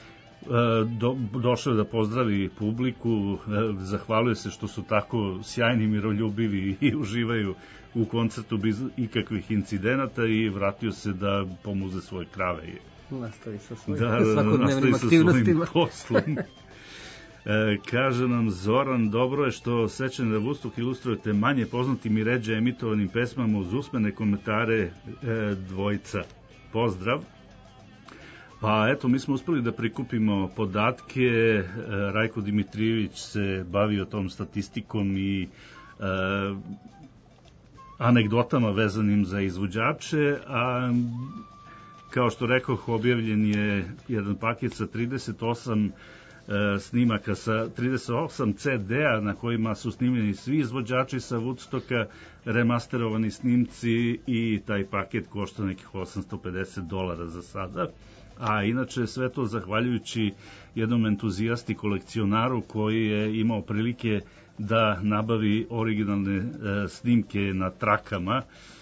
Do, došao je da pozdravi publiku, zahvaluje se što su tako sjajni, miroljubivi i uživaju u koncertu bez ikakvih incidenata i vratio se da pomuze svoje krave. Nastavi sa svojim da, svakodnevnim aktivnostima. Poslom. E, kaže nam Zoran, dobro je što sećanje na Woodstock ilustrujete manje poznatim i ređe emitovanim pesmama uz usmene komentare e, dvojica. Pozdrav. Pa eto, mi smo uspeli da prikupimo podatke, e, Rajko Dimitrijević se bavio tom statistikom i e, anegdotama vezanim za izvođače, a kao što rekoh, objavljen je jedan paket sa trideset osam snimaka sa trideset osam ce de-a na kojima su snimljeni svi izvođači sa Woodstocka, remasterovani snimci, i taj paket košta nekih osamsto pedeset dolara za sada. A inače sve to zahvaljujući jednom entuzijasti kolekcionaru koji je imao prilike da nabavi originalne e, snimke na trakama,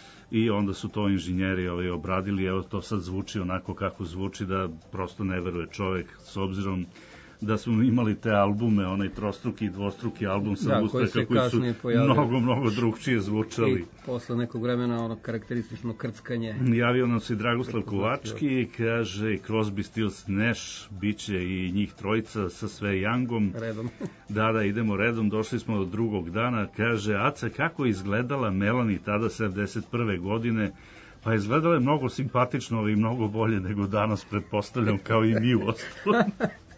i onda su to inženjeri ovaj, obradili. Evo, to sad zvuči onako kako zvuči, da prosto ne veruje čovek, s obzirom da smo imali te albume, onaj trostruki i dvostruki album sa Woodstocka, koji su mnogo, mnogo drugčije zvučali. I posle nekog vremena ono karakteristično krckanje. Javio nam se i Dragoslav Kovački, kaže Crosby, Stills, Nash, bit će i njih trojica sa sve Youngom. Redom. Da, da, idemo redom, došli smo do drugog dana. Kaže, Aca, kako je izgledala Melanie tada sedamdeset prve godine? Pa izgledala je mnogo simpatično i mnogo bolje nego danas, pretpostavljam, kao i mi u ostalom.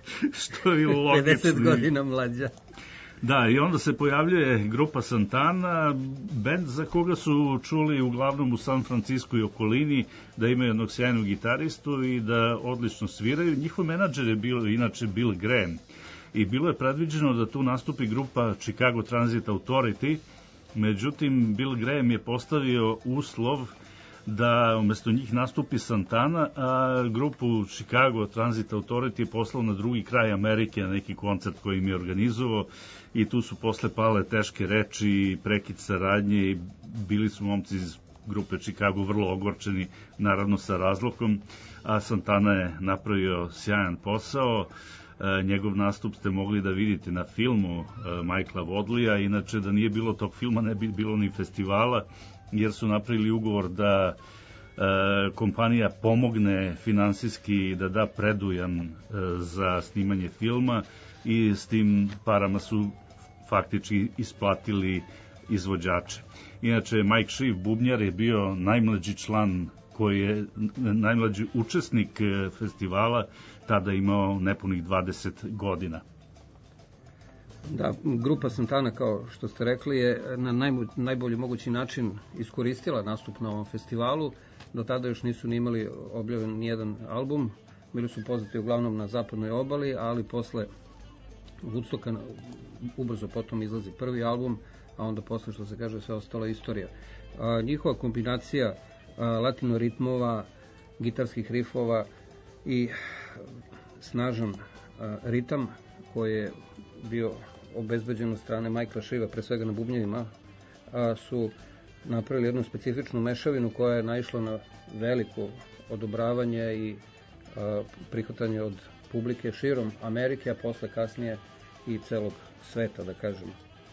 Što je logično. pedeset godina mlađa. Da, i onda se pojavljuje grupa Santana, bend za koga su čuli uglavnom u San Francisco i okolini, da imaju jednog sjajnog gitaristu i da odlično sviraju. Njihov menadžer je bio inače Bill Graham, i bilo je predviđeno da tu nastupi grupa Chicago Transit Authority, međutim Bill Graham je postavio uslov da umesto njih nastupi Santana, a grupu Chicago Transit Authority je poslao na drugi kraj Amerike na neki koncert koji im je organizovao, i tu su posle pale teške reči i prekid saradnje, i bili su momci iz grupe Chicago vrlo ogorčeni, naravno sa razlogom, a Santana je napravio sjajan posao. E, njegov nastup ste mogli da vidite na filmu e, Michaela Wadleya, inače da nije bilo tog filma ne bi bilo ni festivala, jer su napravili ugovor da e, kompanija pomogne finansijski, da da predujam e, za snimanje filma, i s tim parama su faktički isplatili izvođače. Inače, Mike Schiff, bubnjar, je bio najmlađi član, koji je najmlađi učesnik festivala, tada imao nepunih dvadeset godina. Da, grupa Santana, kao što ste rekli, je na najbolji, najbolji mogući način iskoristila nastup na ovom festivalu. Do tada još nisu ni imali objavljen nijedan album, bili su poznati uglavnom na zapadnoj obali, ali posle Woodstocka ubrzo potom izlazi prvi album, a onda posle, što se kaže, sve ostala istorija. A, njihova kombinacija a, latino ritmova, gitarskih rifova i snažan a, ritam koji je bio obezbeđen od strane Michaela Schiffa, pre svega na bubnjevima, a, su napravili jednu specifičnu mešavinu koja je naišla na veliko odobravanje i a, prihvatanje od publike širom Amerike, a posle kasnije i celog sveta, da kažemo.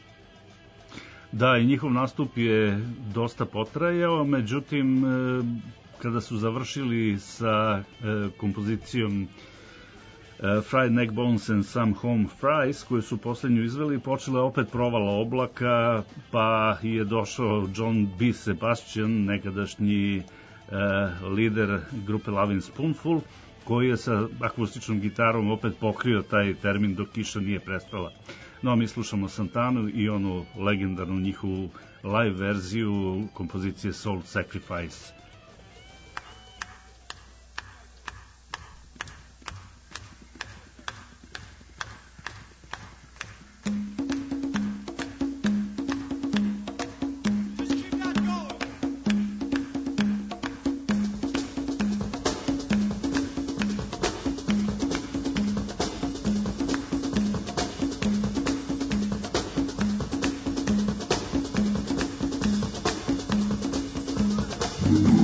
Da, i njihov nastup je dosta potrajao, međutim, kada su završili sa kompozicijom Fried Neck Bones and Some Home Fries, koju su poslednju izveli, počela opet provala oblaka, pa je došao John B. Sebastian, nekadašnji lider grupe Lovin' Spoonful, koji je sa akustičnom gitarom opet pokrio taj termin dok kiša nije prestala. No, mi slušamo Santanu i onu legendarnu njihovu live verziju kompozicije Soul Sacrifice. Mm-hmm.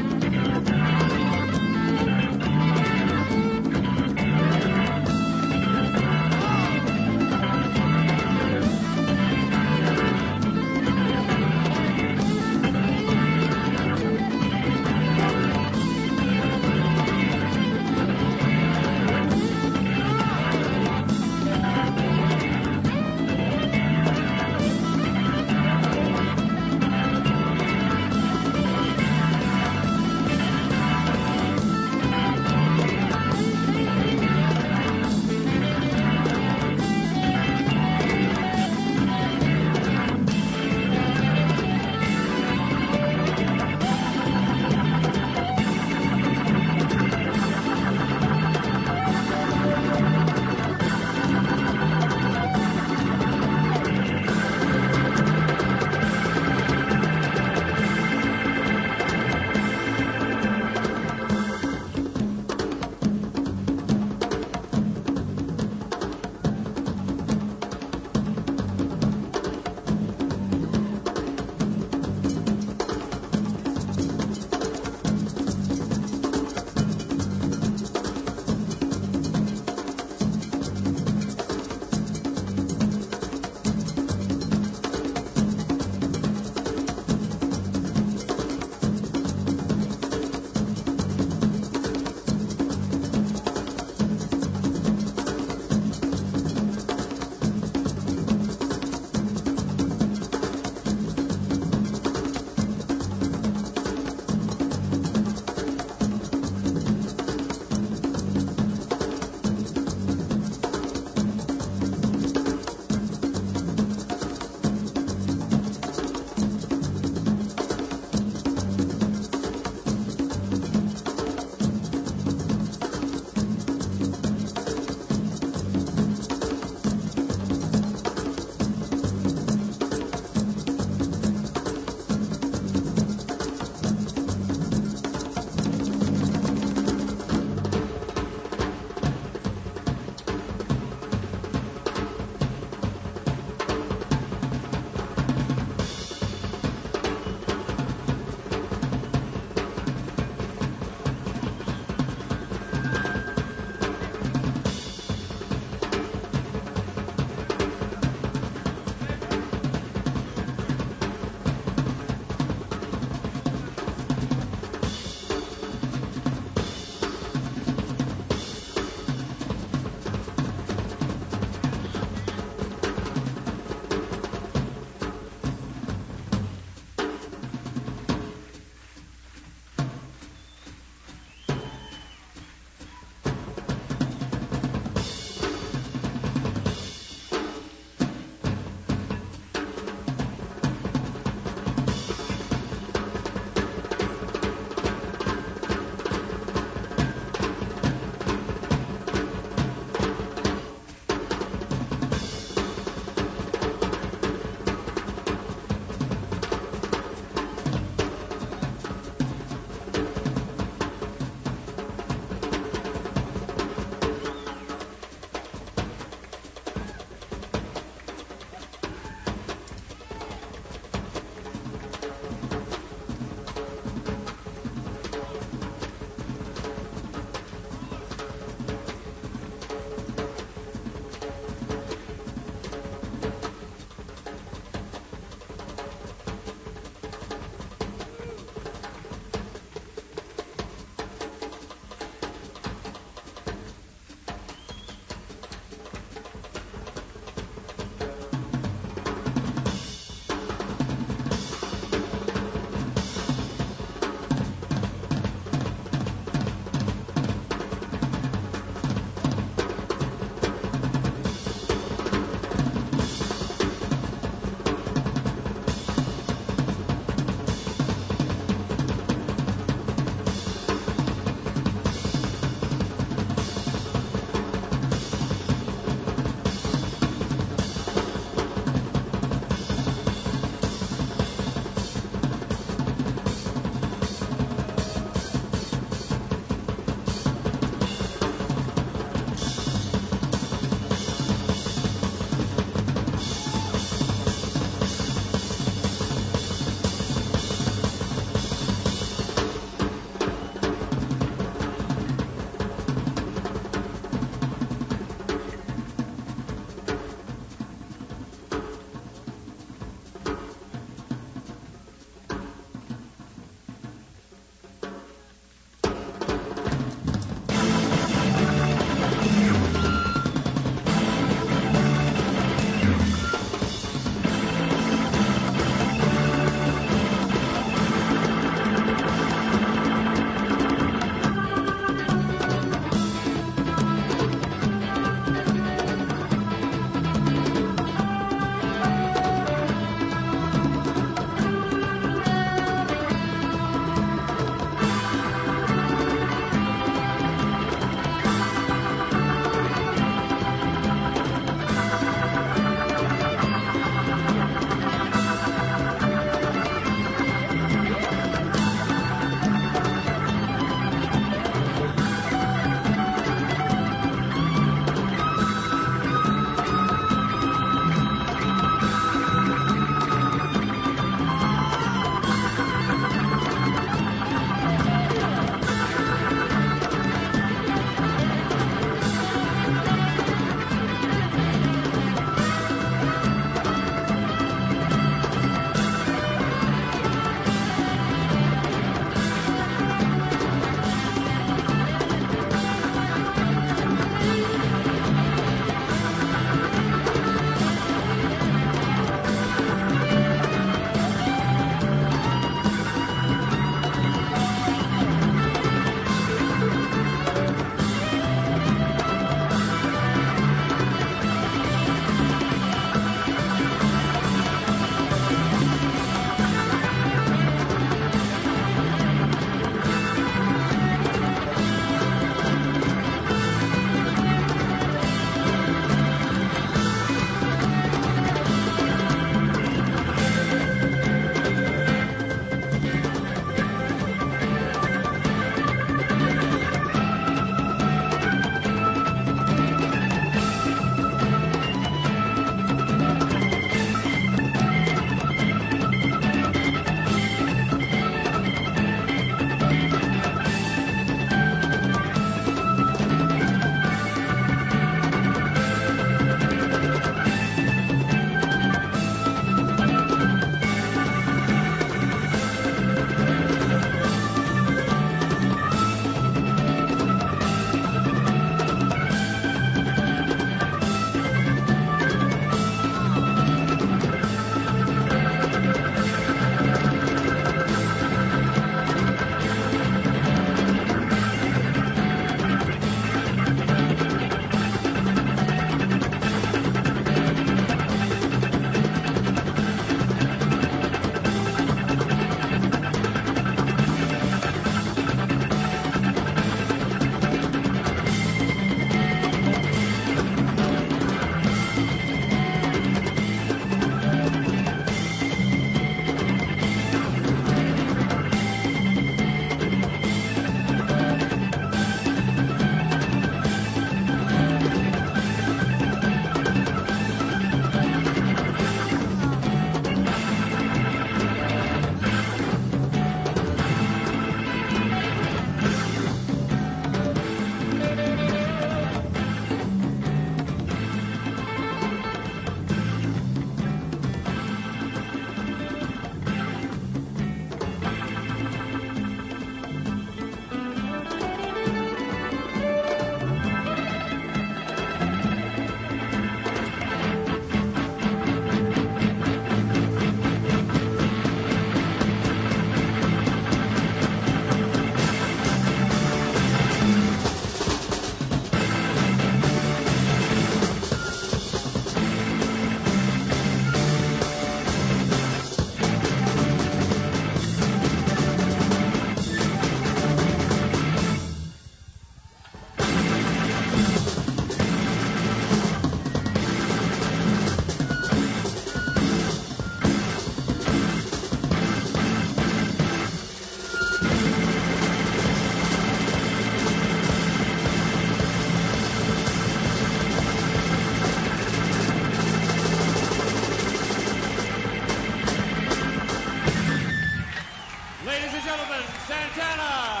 Ladies and gentlemen, Santana!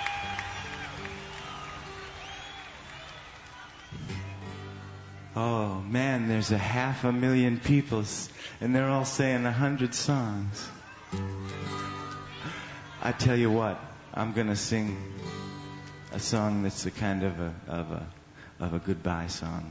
Oh man, there's a half a million people, and they're all saying a hundred songs. I tell you what, I'm gonna sing a song that's a kind of a of a of a goodbye song.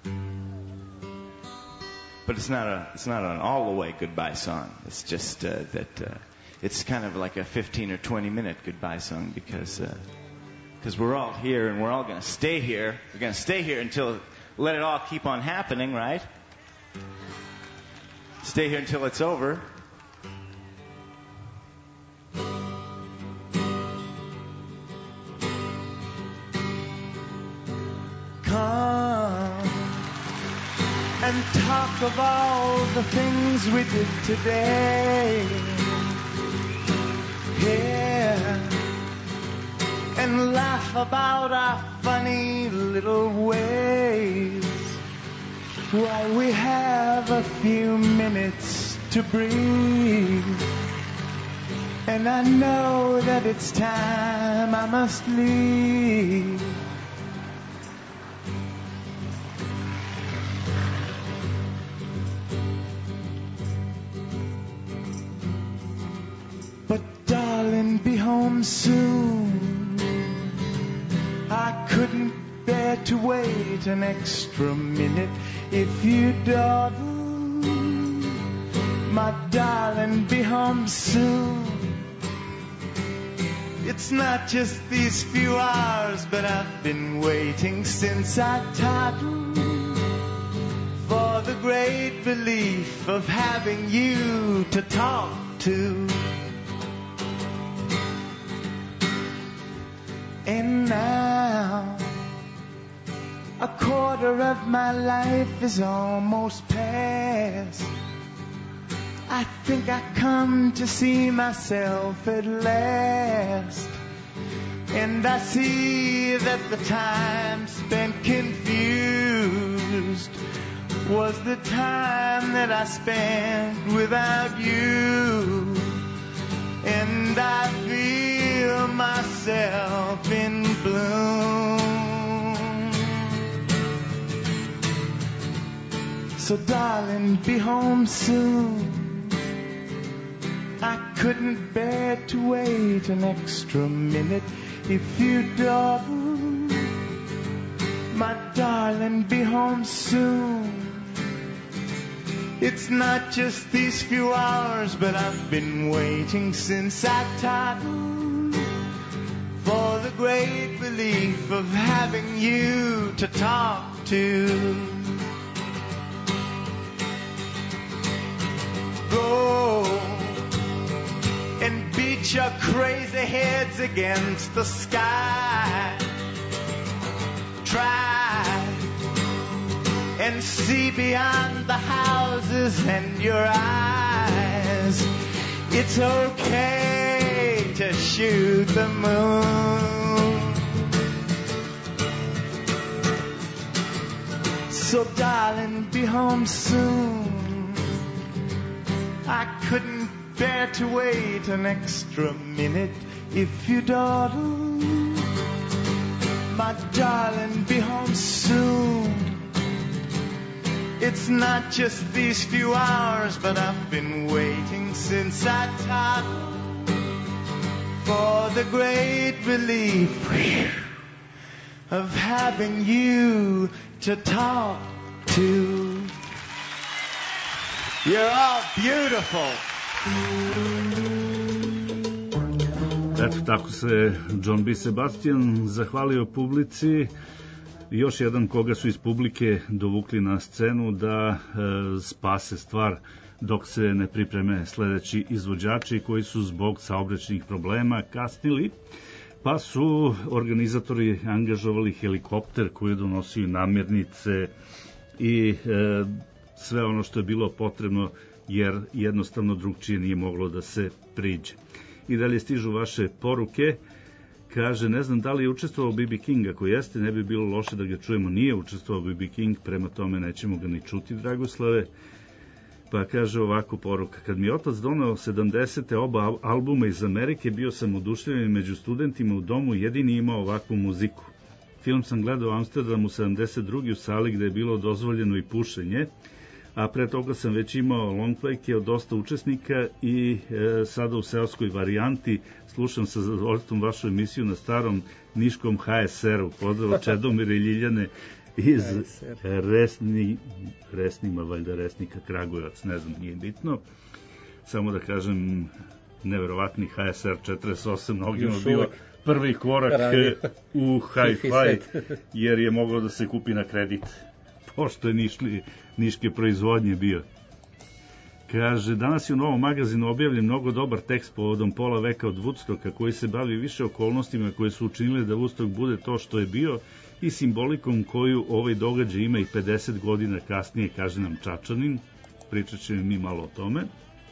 But it's not a it's not an all the way goodbye song. It's just uh, that uh, it's kind of like a fifteen or twenty minute goodbye song because uh, because we're all here and we're all gonna stay here. We're gonna stay here until. Let it all keep on happening, right? Stay here until it's over. Come and talk of all the things we did today. Yeah. And laugh about our funny little ways while we have a few minutes to breathe. And I know that it's time I must leave. But darling, be home soon. I couldn't bear to wait an extra minute if you'd dawdle. My darling, be home soon. It's not just these few hours, but I've been waiting since I toddled for the great relief of having you to talk to. And now, a quarter of my life is almost past. I think I come to see myself at last. And I see that the time spent confused was the time that I spent without you. And I feel myself in bloom. So darling, be home soon. I couldn't bear to wait an extra minute if you'd dawdle. My darling, be home soon. It's not just these few hours, but I've been waiting since I toddled for the great relief of having you to talk to. Go and beat your crazy heads against the sky. Try and see beyond the houses and your eyes. It's okay to shoot the moon. So darling, be home soon. I couldn't bear to wait an extra minute if you dawdle. My darling, be home soon. It's not just these few hours, but I've been waiting since I toddled for the great relief of having you to talk to. You're all beautiful. Eto, tako se John B. Sebastian zahvalio publici. Još jedan koga su iz publike dovukli na scenu da e, spase stvar dok se ne pripreme sledeći izvođači koji su zbog saobraćajnih problema kasnili, pa su organizatori angažovali helikopter koji je donosio namirnice i e, sve ono što je bilo potrebno, jer jednostavno drugčije nije moglo da se priđe. I dalje stižu vaše poruke. Kaže, ne znam da li je učestvovao B B King, ako jeste, ne bi bilo loše da ga čujemo. Nije učestvovao B B King, prema tome nećemo ga ni čuti, Dragoslave. Pa kaže ovako poruka: kad mi je otac doneo sedamdesete oba albuma iz Amerike, bio sam oduševljen, među studentima u domu jedini imao ovakvu muziku. Film sam gledao u Amsterdamu sedamdeset druge u sali gde je bilo dozvoljeno i pušenje, a pre toga sam već imao longplayke od dosta učesnika i e, sada u seoskoj varijanti slušam sa zadovoljstvom vašu emisiju na starom niškom ha es er u. Pozdrav od Čedomira i Ljiljane iz Resni, Resnima, valjda Resnika, Kragujevac, ne znam, nije bitno. Samo da kažem, neverovatni ha es er četrdeset osam mnogima bio prvi korak u hi-fi, jer je mogao da se kupi na kredit, pošto je nišli, niške proizvodnje bio. Kaže, danas je u Novom magazinu objavljen mnogo dobar tekst povodom pola veka od Woodstocka, koji se bavi više okolnostima koje su učinile da Woodstock bude to što je bio i simbolikom koju ovaj događaj ima i pedeset godina kasnije, kaže nam Čačanin. Pričat ćemo mi malo o tome.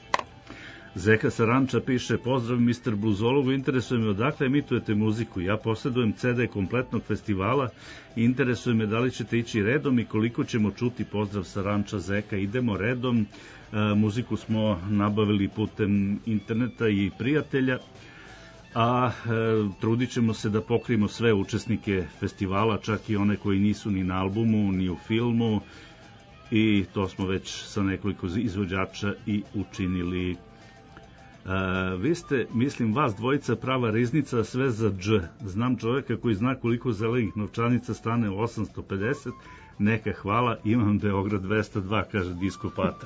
Zeka Saranča piše: pozdrav mister Bluzologu, interesuje me odakle emitujete muziku. Ja posjedujem ce de kompletnog festivala i interesuje me da li ćete ići redom i koliko ćemo čuti. Pozdrav Saranča, Zeka, idemo redom. E, muziku smo nabavili putem interneta i prijatelja, a e, trudit ćemo se da pokrijemo sve učesnike festivala, čak i one koji nisu ni na albumu, ni u filmu, i to smo već sa nekoliko izvođača i učinili. Uh, vi ste, mislim, vas dvojica prava riznica, sve za dž. Znam čovjeka koji zna koliko zelenih novčanica stane u osamsto pedeset. Neka hvala, imam Beograd dvesta dva, kaže Disko Patak.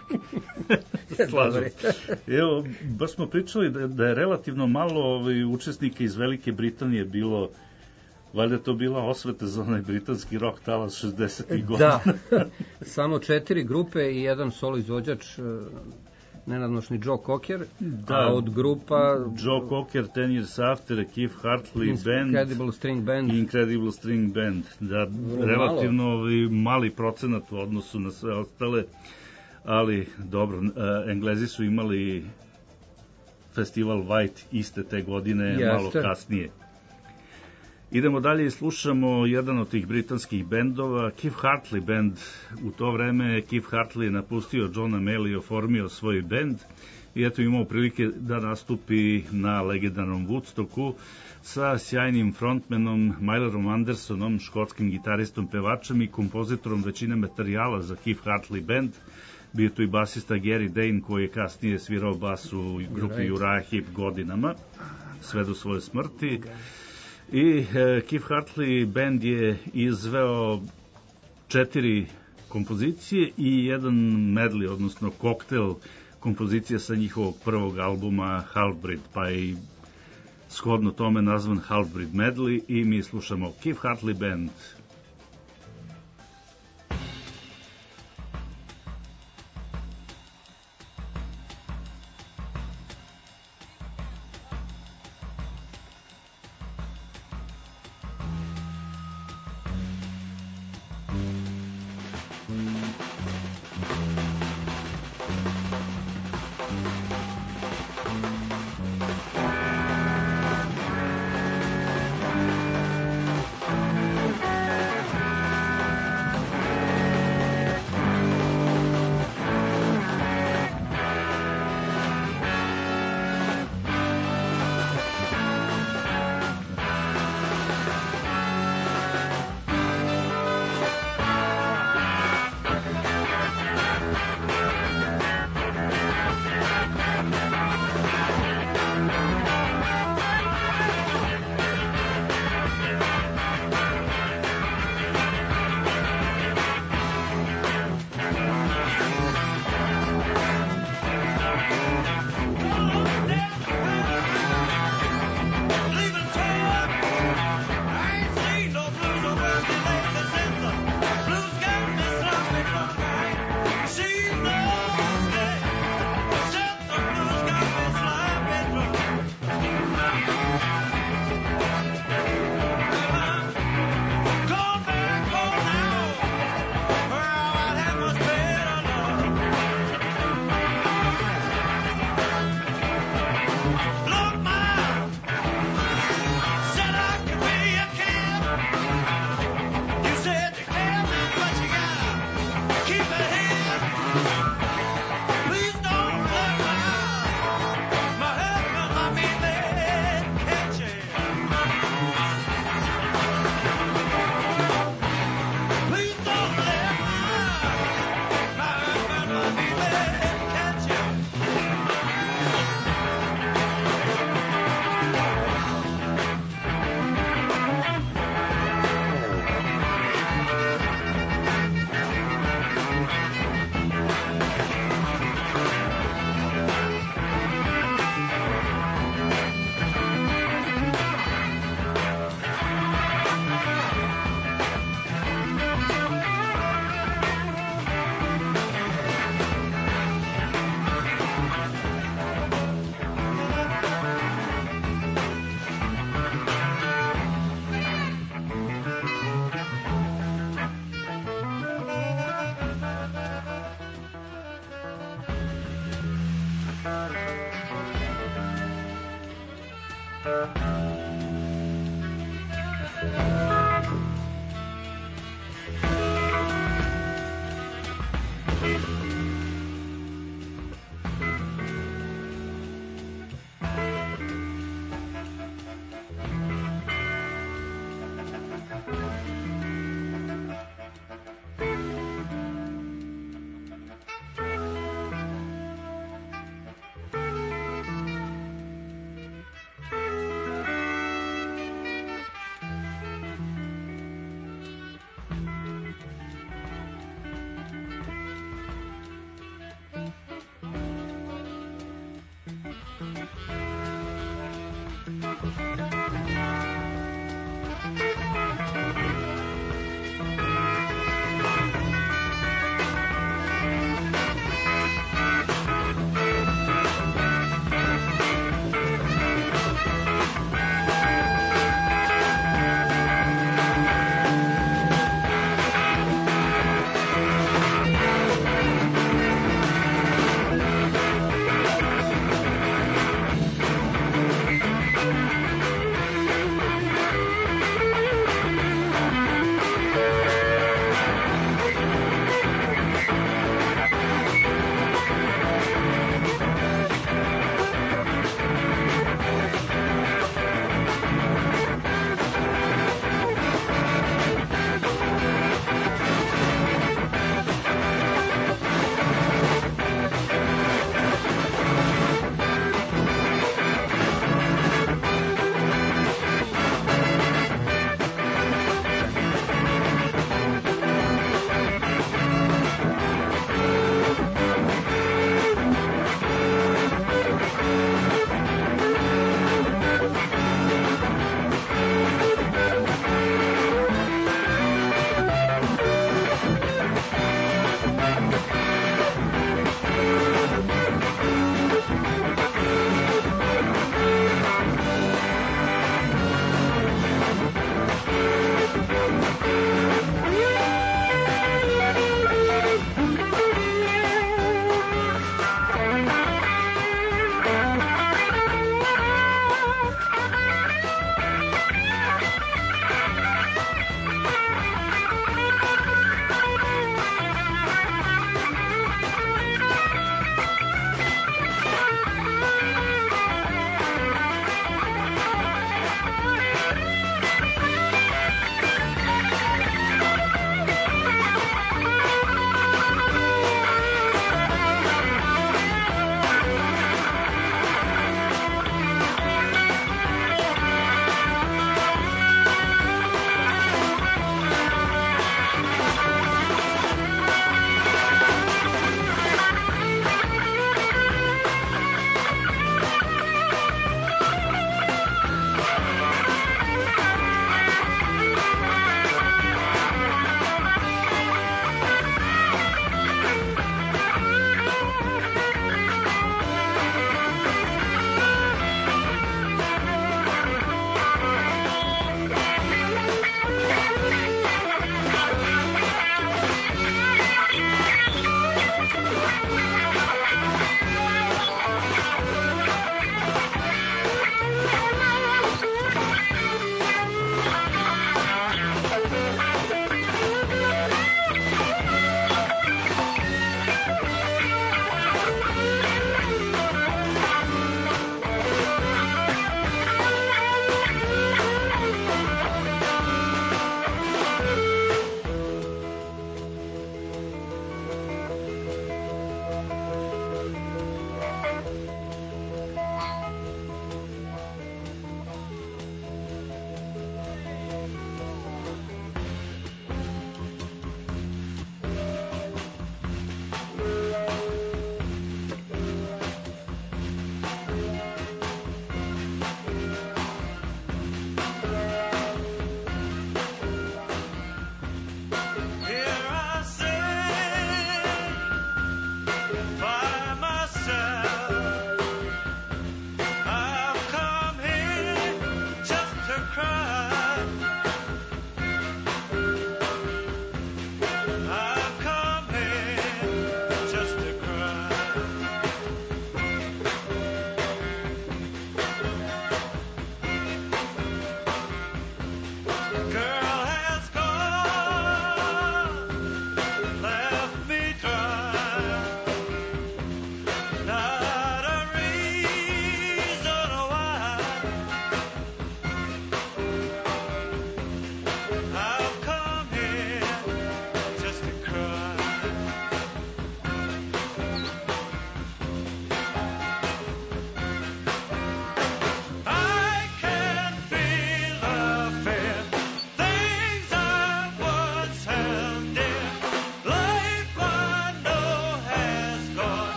Slažem. Evo, baš smo pričali da, da je relativno malo ovaj, učesnika iz Velike Britanije bilo. Valjda to bila osveta za onaj britanski rock talas šezdesetih godina. Da, samo četiri grupe i jedan solo izvođač, nenadnošni Joe Cocker, da, a od grupa Joe Cocker, Ten Years After, Keith Hartley Band, Incredible String Band, Incredible String Band, da, vrlo relativno malo. Mali procenat u odnosu na sve ostale, ali dobro, Englezi su imali festival White iste te godine, Jeste. malo kasnije. Idemo dalje i slušamo jedan od tih britanskih bendova, Keith Hartley Band. U to vreme Keith Hartley je napustio Johna Mayall i oformio svoj bend i eto imao prilike da nastupi na legendarnom Woodstocku sa sjajnim frontmanom Mylerom Andersonom, škotskim gitaristom, pevačem i kompozitorom većine materijala za Keith Hartley Band. Bio tu i basista Gary Dane, koji je kasnije svirao bas u grupi Uriah Heep godinama, sve do svoje smrti. I e, Keith Hartley Band je izveo četiri kompozicije i jedan medley, odnosno koktel kompozicija sa njihovog prvog albuma Halfbreed, pa je shodno tome nazvan Halfbreed Medley i mi slušamo Keith Hartley Band. Thank you.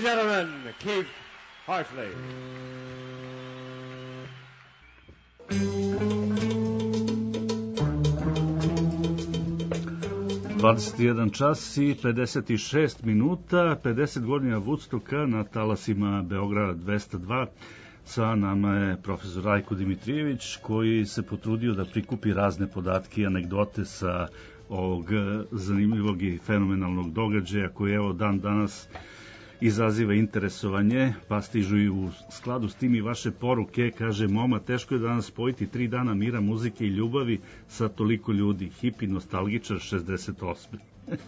gentlemen, Keith Hartley. dvadeset jedan čas i pedeset šest minuta, pedeset godina Woodstocka na talasima Beograda dvesta dva. Sa nama je profesor Rajko Dimitrijević, koji se potrudio da prikupi razne podatke i anegdote sa ovog zanimljivog i fenomenalnog događaja koji evo dan danas izaziva interesovanje, pa stižu i u skladu s tim i vaše poruke. Kaže, moma, teško je danas spojiti tri dana mira, muzike i ljubavi sa toliko ljudi. Hipi nostalgičar šezdeset osme.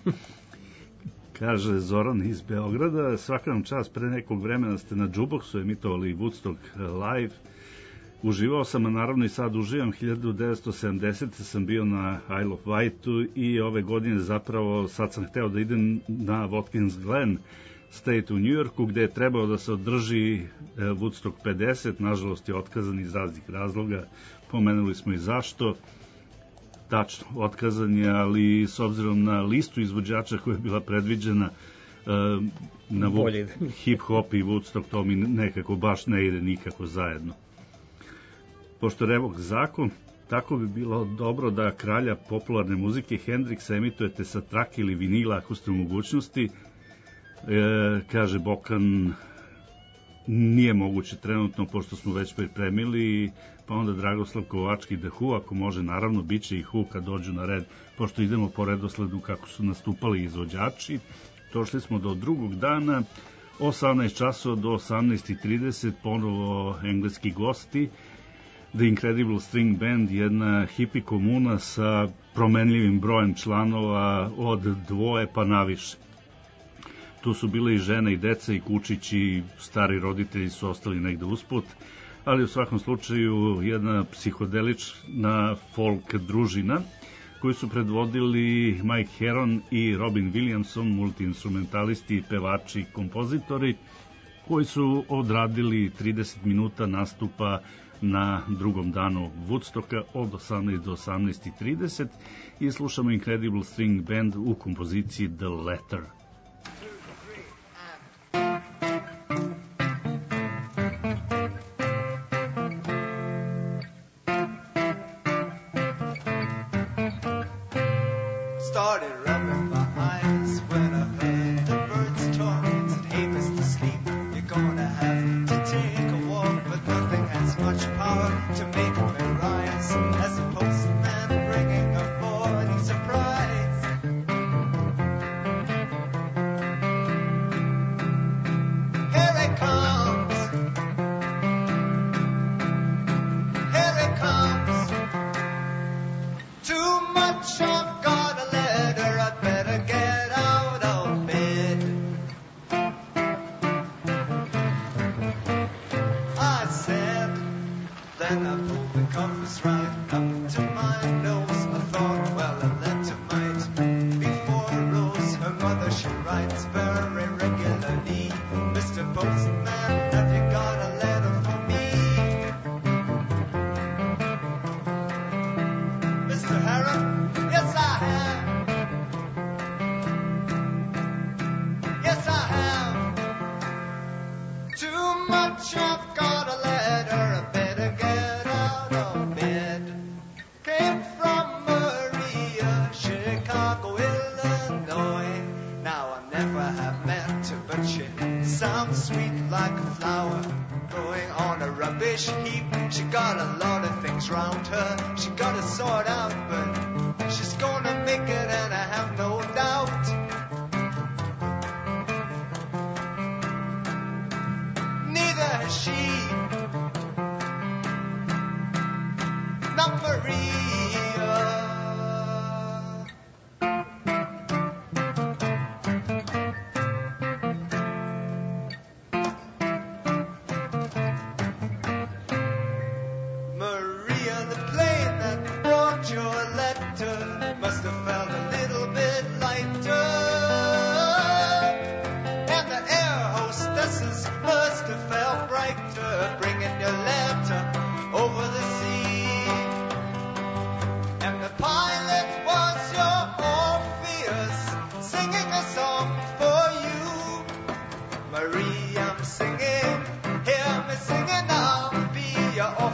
Kaže Zoran iz Beograda, svaka vam čast, pre nekog vremena ste na Jukeboxu emitovali Woodstock live. Uživao sam, a naravno i sad uživam. hiljadu devetsto sedamdesete sam bio na Isle of Wight i ove godine zapravo sad sam hteo da idem na Watkins Glen State u Njujorku, gde je trebao da se održi Woodstock pedeset, nažalost je otkazan iz raznih razloga, pomenuli smo i zašto. Tačno, otkazan je, ali s obzirom na listu izvođača koja je bila predviđena na hip-hop i Woodstock, to mi nekako baš ne ide nikako zajedno. Pošto revok zakon, tako bi bilo dobro da kralja popularne muzike Hendrixa emitujete sa trak ili vinila ako ste u mogućnosti. E, kaže Bokan, nije moguće trenutno, pošto smo već pripremili, pa onda Dragoslav Kovački The Who, ako može, naravno, bit će i Who kad dođu na red, pošto idemo po redosledu kako su nastupali izvođači. Došli smo do drugog dana, osamnaest časova do osamnaest trideset, ponovo engleski gosti, The Incredible String Band, jedna hipi komuna sa promenljivim brojem članova od dvoje pa naviše. Tu su bile i žene i deca i kučići i stari roditelji su ostali negde usput, ali u svakom slučaju jedna psihodelična folk družina koju su predvodili Mike Heron i Robin Williamson, multiinstrumentalisti, pevači i kompozitori, koji su odradili trideset minuta nastupa na drugom danu Woodstocka od osamnaest do osamnaest trideset i slušamo Incredible String Band u kompoziciji The Letter.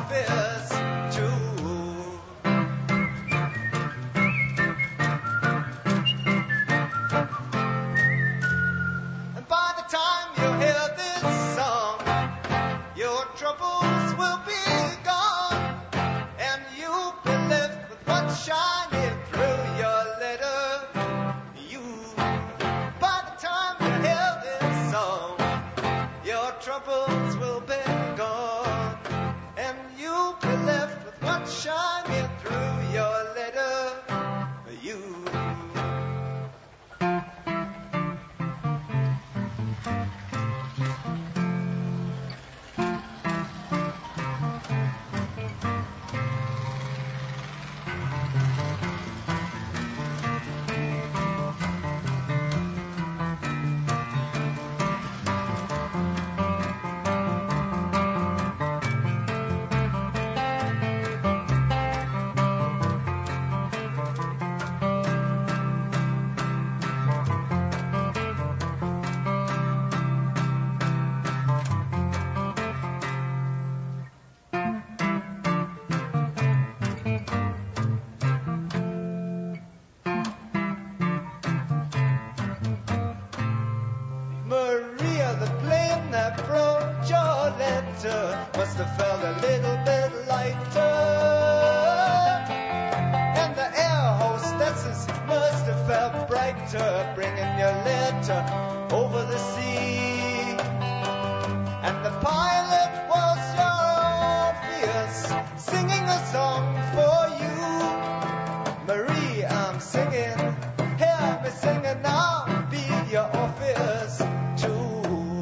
office too. And by the time you hear this song, your troubles will be gone, and you'll be left with what's shining through your letter. You, by the time you hear this song, your troubles will be gone, and you'll be left with what's shining through your letter. You. Maria, the plane that brought your letter must have felt a little bit lighter, and the air hostesses must have felt brighter, bringing your letter over the sea. And the pilot was your Orpheus, singing a song for you. Marie, I'm singing, hear me singing now, be your Orpheus too.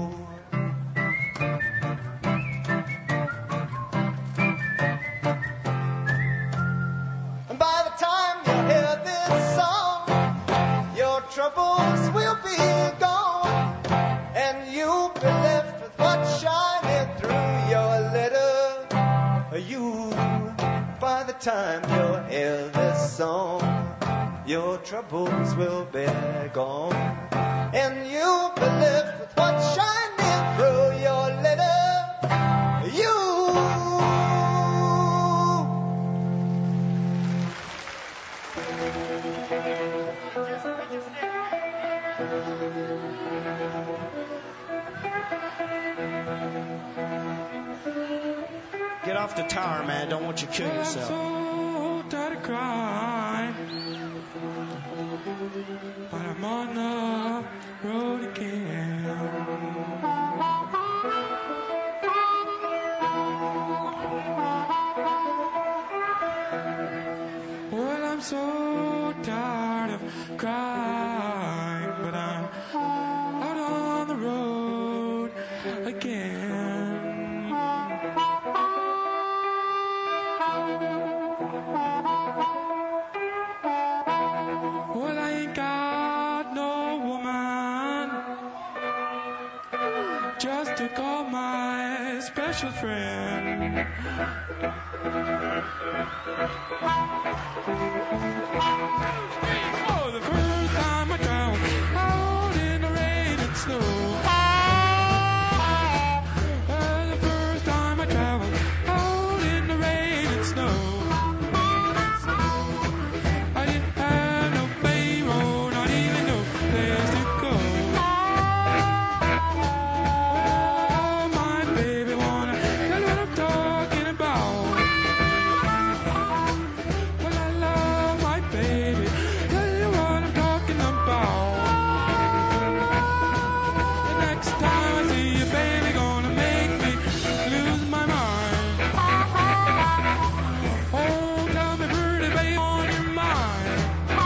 And by the time you hear this song, your troubles will be gone, and you'll be left with what's shining through your letter. You, by the time you hear this song, your troubles will be gone, and you'll be left with what's shining through your letter. You. Get off the tower, man. Don't want you to kill yourself. I'm so tired of crying, but I'm on the road again. Well, I'm so tired of crying, but I'm out on the road again. Well, I ain't got no woman just to call my special friend. Oh, the first time I traveled out in the rain and snow. Well, the first time I traveled out in the rain and snow. I didn't have no payroll, not even no place to go. Oh, my baby wanna tell what I'm talking about. Well, I love my baby, tell you what I'm talking about. The next time I see you, baby, gonna make me lose my mind. Oh, tell me, pretty baby, on your mind.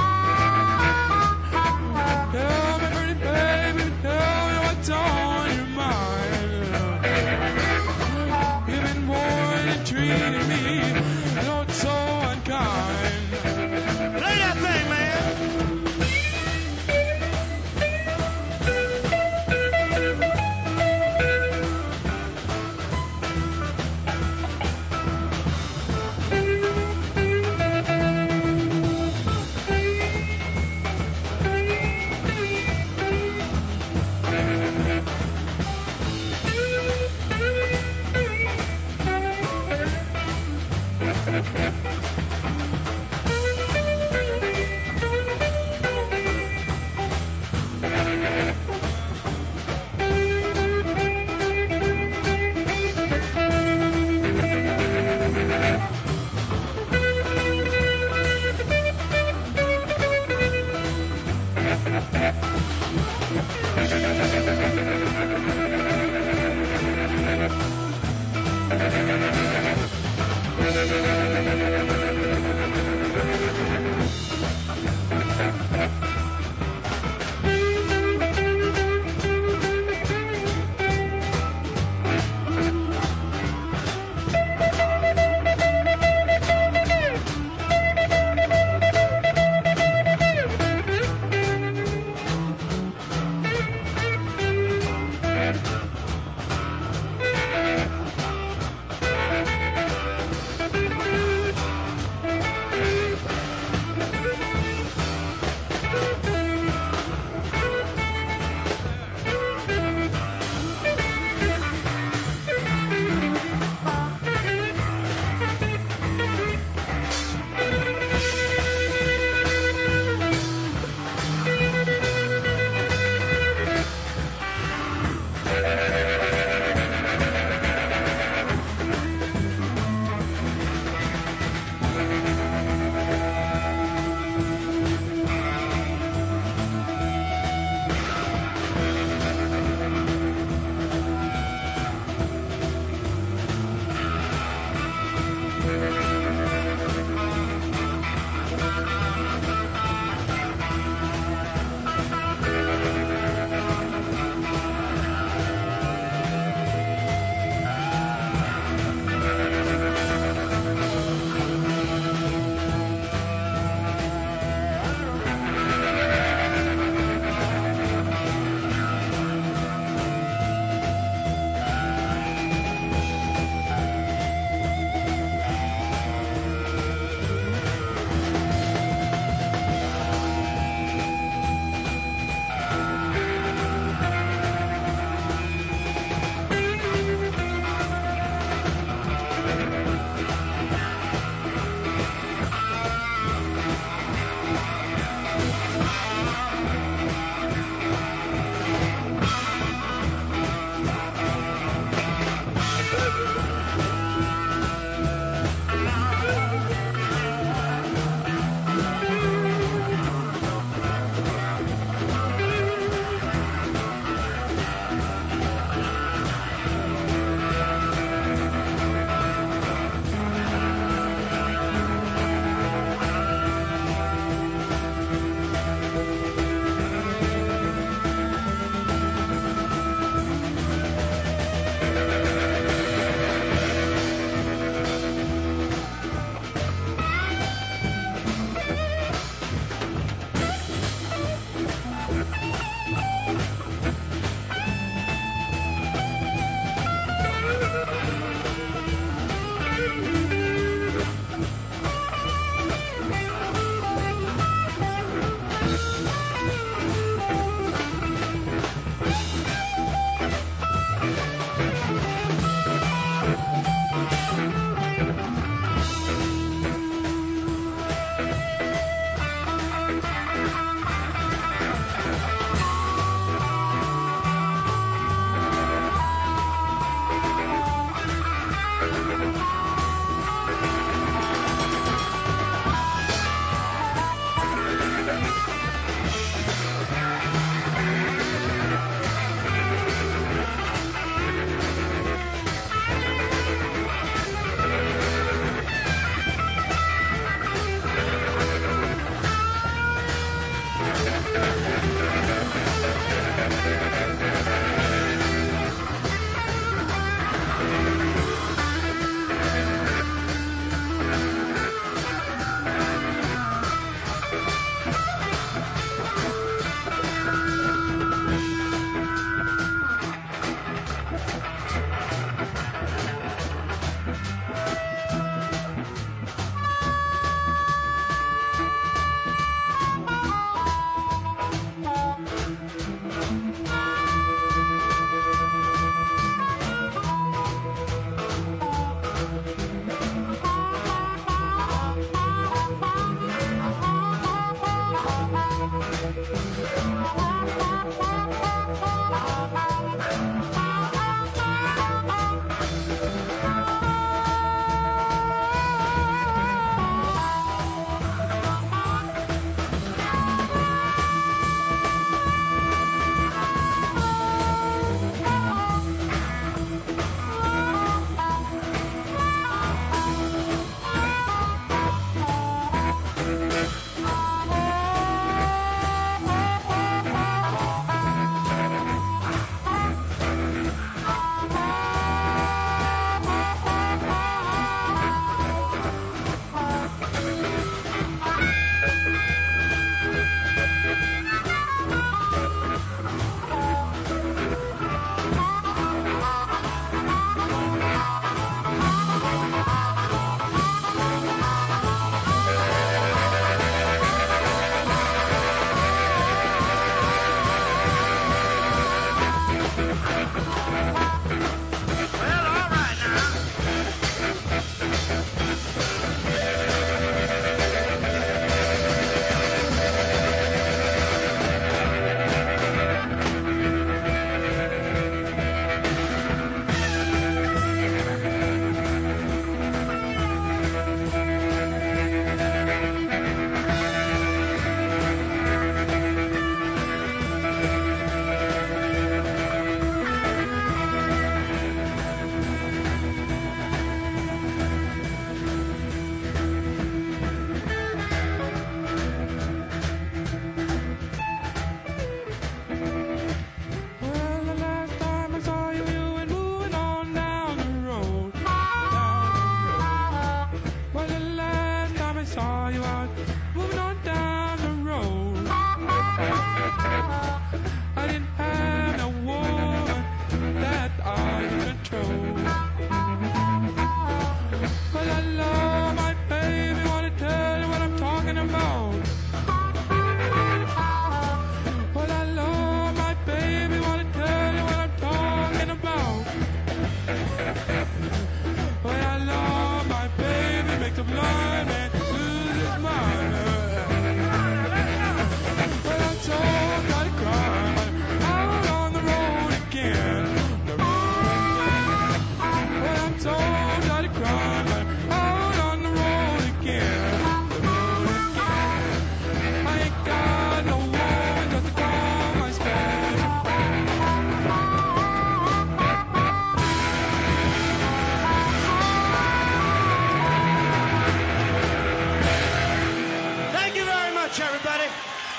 Tell me, pretty baby, tell me what's on your mind. You've been warned and treating me, I know it's so unkind. Play that thing, man.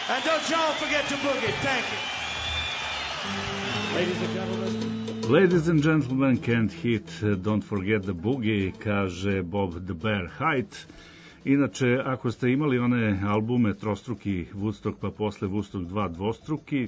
And don't y'all forget to boogie. Thank you. Ladies and gentlemen. Ladies and gentlemen, can't hit, don't forget the boogie, kaže Bob the Bear Height. Inače, ako ste imali one albume trostruki Woodstock pa posle Woodstock dva dvostruki,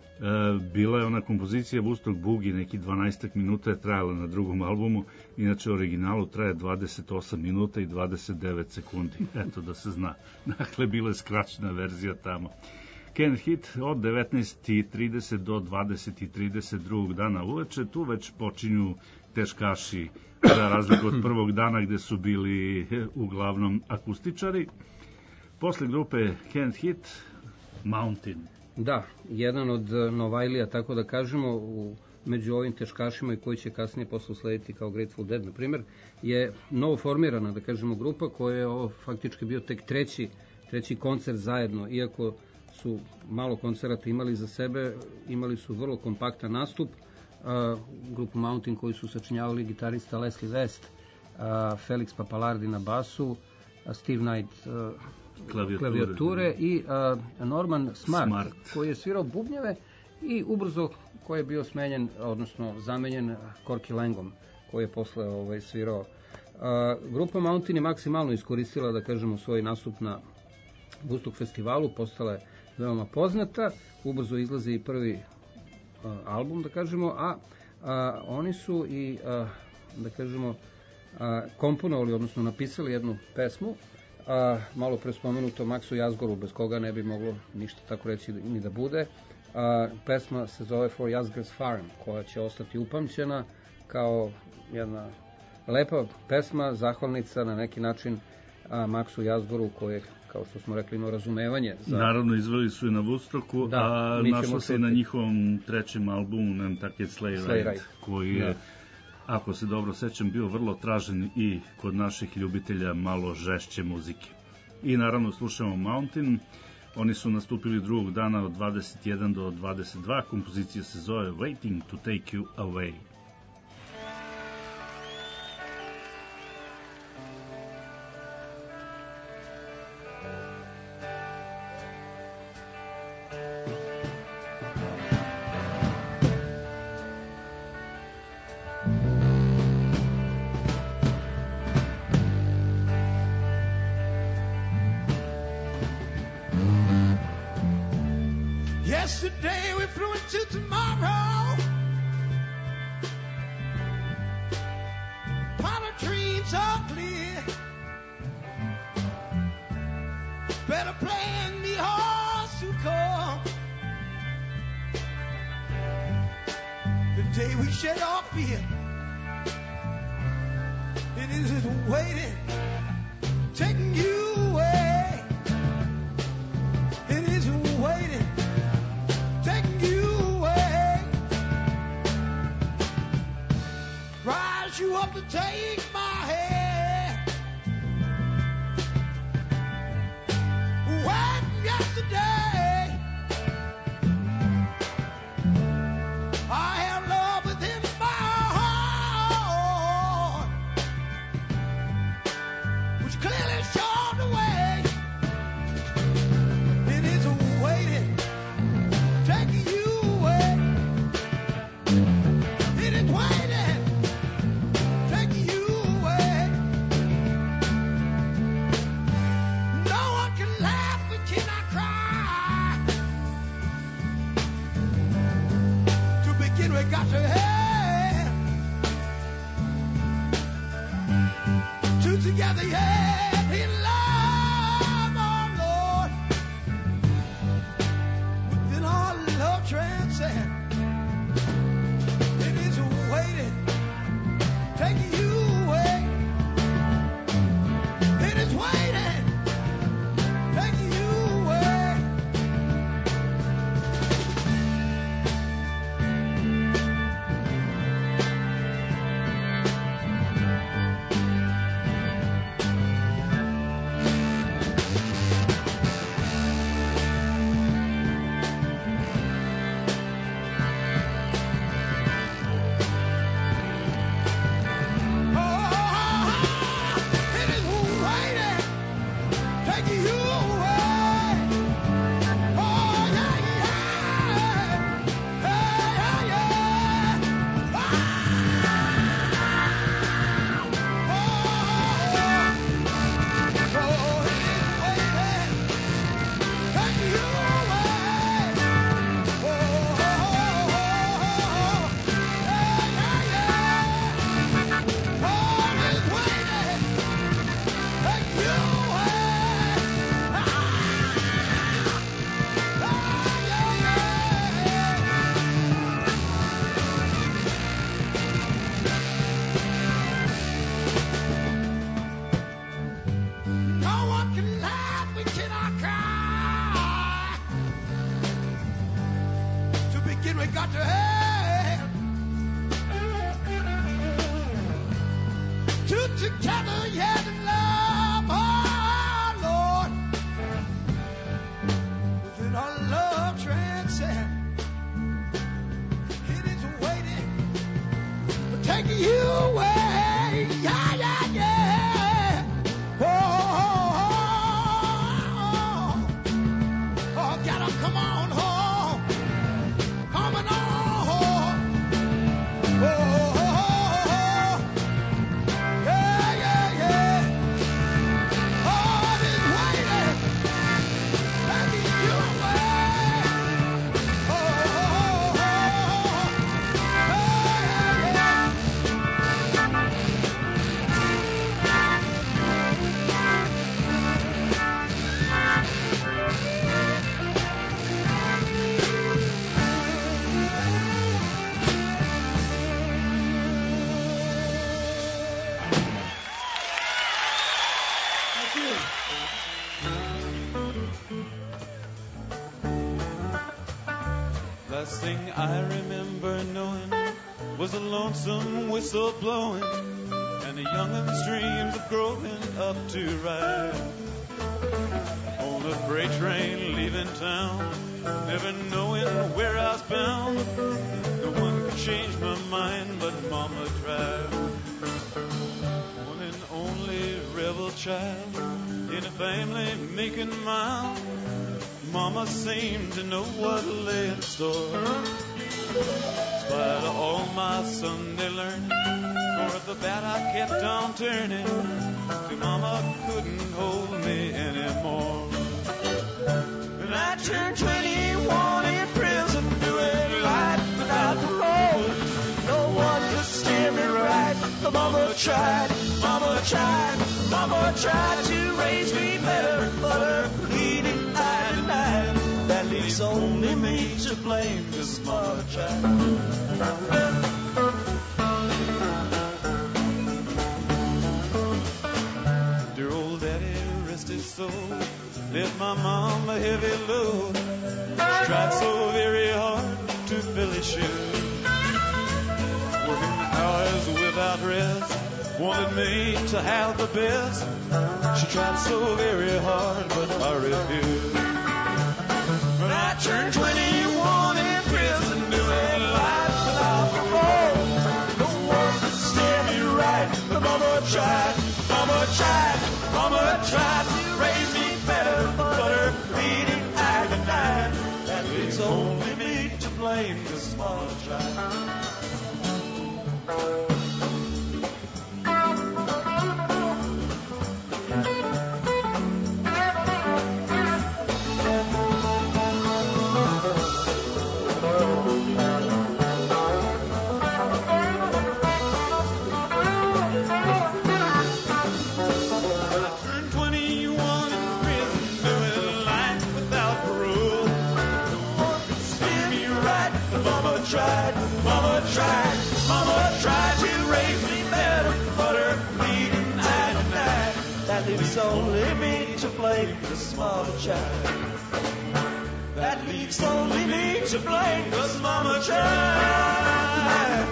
bila je ona kompozicija Woodstock Boogie, neki dvanaest minuta je trajala na drugom albumu, inače u originalu traje dvadeset osam minuta i dvadeset devet sekundi, eto da se zna. Dakle, bila je skraćena verzija tamo. Can't Hit od devetnaest i trideset do dvadeset i trideset drugog dana uveče, tu već počinju teškaši, za razliku od prvog dana gde su bili uglavnom akustičari. Posle grupe Can't Hit, Mountain. Da, jedan od Novajlija, tako da kažemo, u, među ovim teškašima i koji će kasnije posle uslediti kao Grateful Dead, na primjer, je novo formirana, da kažemo, grupa koja je ovo faktički bio tek treći, treći koncert zajedno, iako su malo koncerata imali za sebe, imali su vrlo kompaktan nastup, a, grupu Mountain koju su sačinjavali gitarista Leslie West, a, Felix Papalardi na basu, a Steve Knight a, klavijature, klavijature i a, Norman Smart, Smart koji je svirao bubnjeve i ubrzo koji je bio smenjen, odnosno zamenjen Corky Langom koji je posle ovaj, svirao. A, grupa Mountain je maksimalno iskoristila, da kažemo, svoj nastup na Woodstock festivalu, postala je veoma poznata, ubrzo izlazi i prvi a, album, da kažemo, a, a oni su i, a, da kažemo, a, komponovali, odnosno napisali jednu pesmu, a, malo pre spomenuto Maxu Jazgoru, bez koga ne bi moglo ništa tako reći ni da bude. A, pesma se zove For Yazgor's Farm, koja će ostati upamćena kao jedna lepa pesma, zahvalnica na neki način a, Maxu Jazgoru, koji je, kao što smo rekli, imao razumevanje. Za... Naravno, izveli su je na Woodstocku, da, a našlo se na njihovom trećem albumu Nantucket Sleigh Ride, Ride, koji je, da. Ako se dobro sećam, bio vrlo tražen i kod naših ljubitelja malo žešće muzike. I naravno slušamo Mountain, oni su nastupili drugog dana od dvadeset jedan do dvadeset dva, kompozicija se zove Waiting to Take You Away. Yesterday we flew into tomorrow. Pilot dreams are clear. Better plan me horse to come. The day we shed our fear, it is waiting, taking you away. It is waiting, taking you away. Rise you up to take my hand. When yesterday I had love within my heart, which clearly showed the way. It is waiting, taking you away. It is waiting, taking you away. No one can laugh but cannot cry. To begin with, got to have two together, yeah, in love, oh Lord. Within our love transcend. It is waiting, taking you away. It is waiting, taking you away. got to have two together, yet in love, oh Lord. Then our love transcends. It is waiting to take you away. Yeah, yeah, yeah. Oh, oh, oh, oh, oh, gotta come on home. Coming on home. Oh, oh, oh, oh. Yeah, yeah, yeah. Oh, it's waiting. Taking you away. Oh, oh, oh, oh. Yeah, yeah, Last thing I remember knowing was a lonesome whistle blowing and a youngin's dreams of growing up to ride on a freight train leaving town, never knowing where I was bound. No one could change my mind, but Mama tried. One and only rebel child in a family making mild. Mama seemed to know what lay in store. In spite of all my Sunday learning, toward the bad I kept on turning, till Mama couldn't hold me anymore. And I turned twenty-one in prison, doing life without parole. No one could steer me right. The Mama tried, Mama tried, Mama tried to raise me better, but her pleading I denied. That leaves only me to blame, 'cause Mama tried. Dear old daddy, rest his soul, left my mom a heavy load. She tried so very hard to fill his shoes, working hours without rest, wanted me to have the best. She tried so very hard, but I refused. When I turned twenty-one in prison, doing life without parole, no one could steer me right. The Mama tried, Mama tried, Mama tried to raise me better, but her pleading I denied. That leaves only me to blame, 'cause Mama tried. Tried, Mama tried, Mama tried to raise me better, but her pleading I denied. That leaves only me to blame, 'cause Mama tried. That leaves only me to blame, 'cause Mama tried.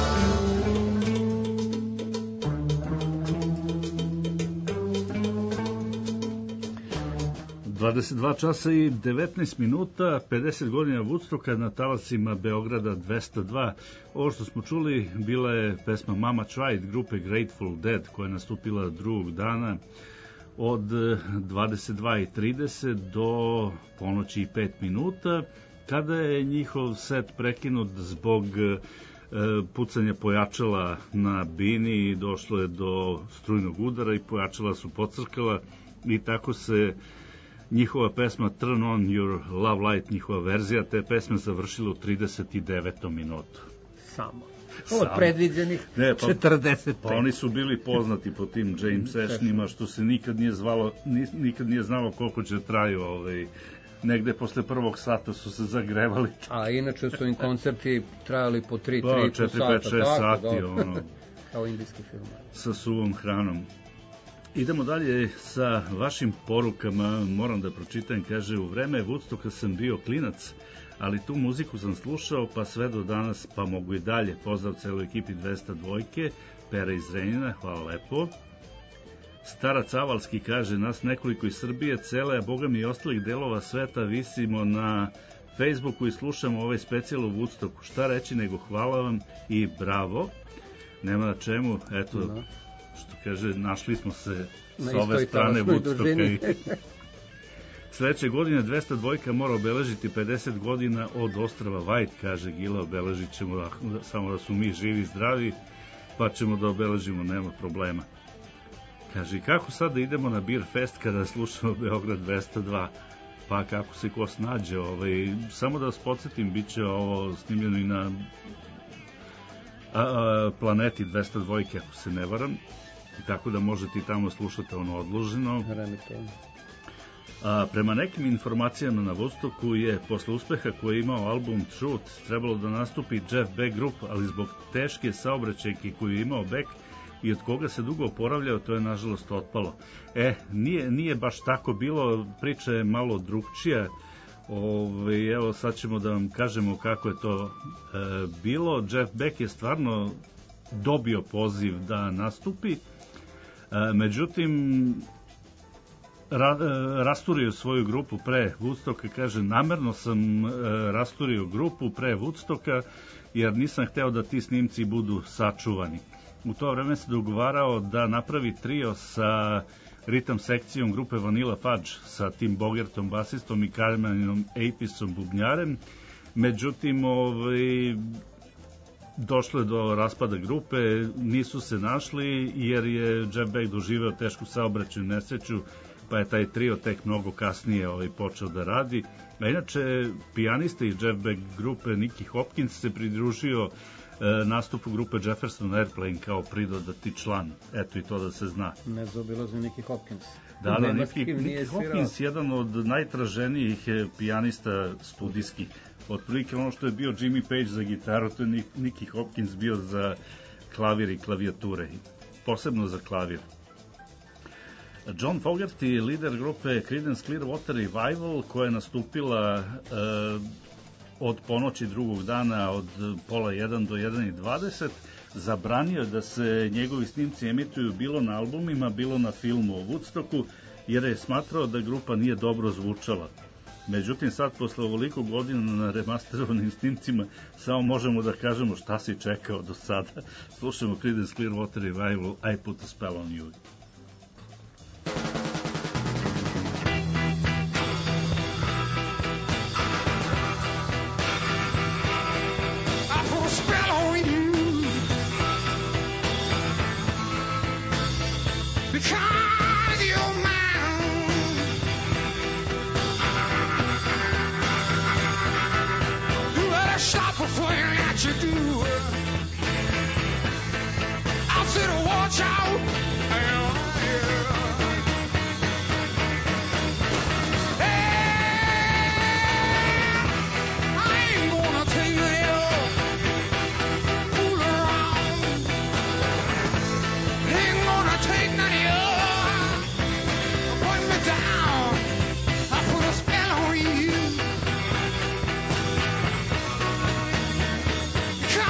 dvadeset dva časa i devetnaest minuta, pedeset godina Woodstocka na talasima Beograda dvesta dva. Ovo što smo čuli bila je pesma Mama Tried grupe Grateful Dead, koja je nastupila drugog dana od dvadeset dva i trideset do ponoći i pet minuta, kada je njihov set prekinut zbog pucanja pojačala na bini i došlo je do strujnog udara i pojačala su pocrkala i tako se njihova pesma Turn on your love light, njihova verzija te pesme završila u trideset devetom minutu. Samo. Od predviđenih ne, pa, četrdeset pet. Pa oni su bili poznati po tim James Ashnima, što se nikad nije zvalo, nikad nije znalo koliko će traju, ovaj, negde posle prvog sata su se zagrevali. A inače su im koncerti trajali po tri, tri i po sata. četiri, pet, šest sati, ono, kao indijski film. Sa suvom hranom. Idemo dalje sa vašim porukama, moram da pročitam, kaže, u vreme Woodstocka sam bio klinac, ali tu muziku sam slušao pa sve do danas, pa mogu i dalje. Pozdrav celoj ekipi dvesta dva, Pera iz Renjina, hvala lepo. Starac Avalski kaže, nas nekoliko iz Srbije, cele, a boga mi i ostalih delova sveta visimo na Facebooku i slušamo ovaj specijal u Woodstocku. Šta reći nego hvala vam i bravo. Nema na čemu, eto, no. Što kaže, našli smo se na s ove strane Woodstocka. Sledeće godine dvesta dva mora obeležiti pedeset godina od ostrava White, kaže Gila, obeležit ćemo da, samo da su mi živi i zdravi, pa ćemo da obeležimo, nema problema. Kaže, kako sad da idemo na Beer Fest kada slušamo Beograd dvesta dva? Pa kako se ko snađe, ovaj, samo da vas podsjetim, bit će ovo snimljeno i na a, a, Planeti dvesta dva, ako se ne varam, tako da možete i tamo slušati ono odloženo. A, prema nekim informacijama na Woodstocku je posle uspeha koji je imao album Truth trebalo da nastupi Jeff Beck Group, ali zbog teške saobraćajke koju je imao Beck i od koga se dugo oporavljao, to je nažalost otpalo. E, nije, nije baš tako bilo, priča je malo drugčija. Ove, evo sad ćemo da vam kažemo kako je to e, bilo. Jeff Beck je stvarno dobio poziv da nastupi, e, međutim ra, e, rasturio svoju grupu pre Woodstocka, kaže, namerno sam e, rasturio grupu pre Woodstocka jer nisam hteo da ti snimci budu sačuvani. U to vreme se dogovarao da napravi trio sa ritam sekcijom grupe Vanilla Fudge, sa Tim Bogertom basistom i Carmenom Apisom bubnjarem. Međutim, ovaj, došlo je do raspada grupe, nisu se našli jer je Jeff Beck doživeo tešku saobraćajnu nesreću, pa je taj trio tek mnogo kasnije ovaj, počeo da radi. A inače, pijanista iz Jeff Beck grupe Nicky Hopkins se pridružio nastupu grupe Jefferson Airplane kao pridodati član. Eto i to da se zna. Ne zaobilazi Nicky Hopkins. Da, da, Nicky, Nicky Hopkins je jedan od najtraženijih pijanista studijskih. Otprilike ono što je bio Jimmy Page za gitaru, to je Nicky Hopkins bio za klavir i klavijature. Posebno za klavir. John Fogerty, lider grupe Creedence Clearwater Revival, koja je nastupila uh, od ponoći drugog dana od pola jedan do jedan i dvadeset, zabranio da se njegovi snimci emituju bilo na albumima, bilo na filmu o Woodstocku, jer je smatrao da grupa nije dobro zvučala. Međutim, sad, posle ovoliko godina na remasterovanim snimcima, samo možemo da kažemo šta si čekao do sada. Slušamo Creedence Clearwater Revival, I Put a Spell on You. Because you're mine, you better stop before you let you do it. I'll sit and watch out. Come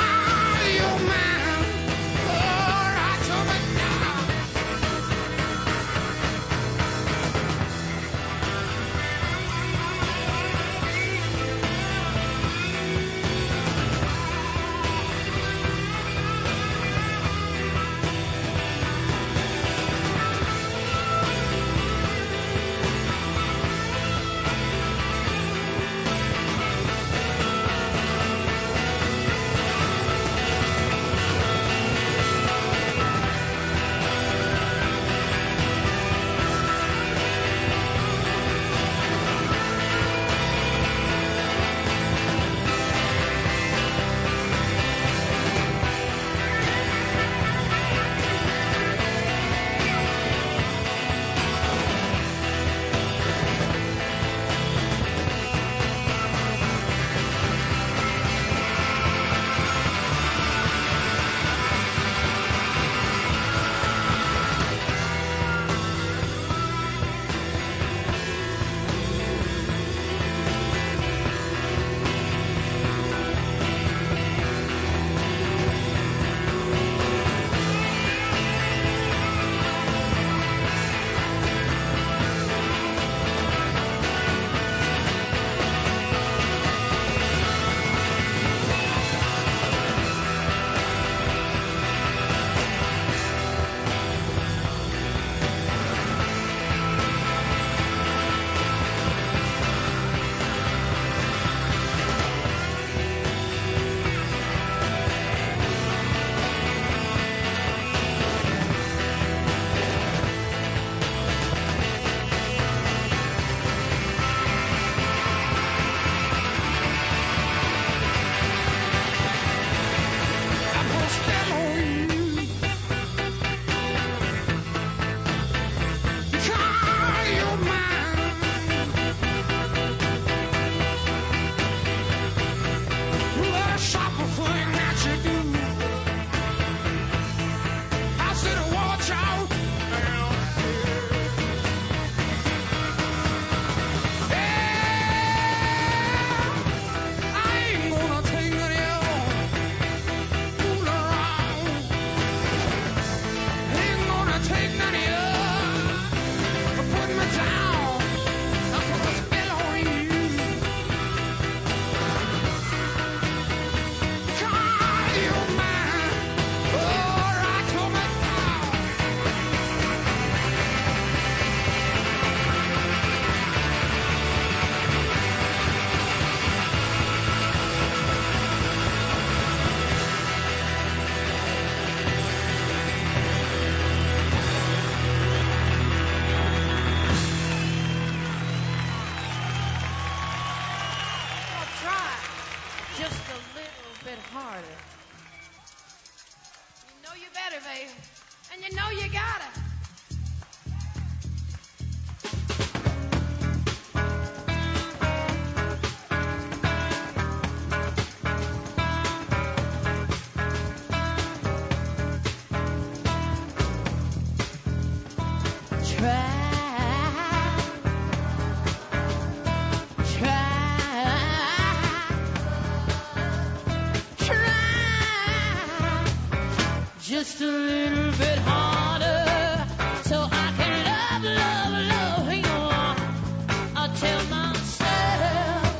Just a little bit harder, so I can love, love, love you. I tell myself,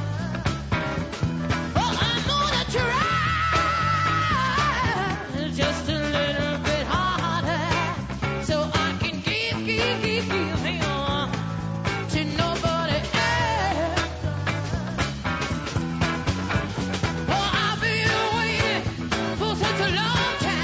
oh, I'm gonna try just a little bit harder, so I can give, give, give, give you to nobody else. Oh, I've been waiting for such a long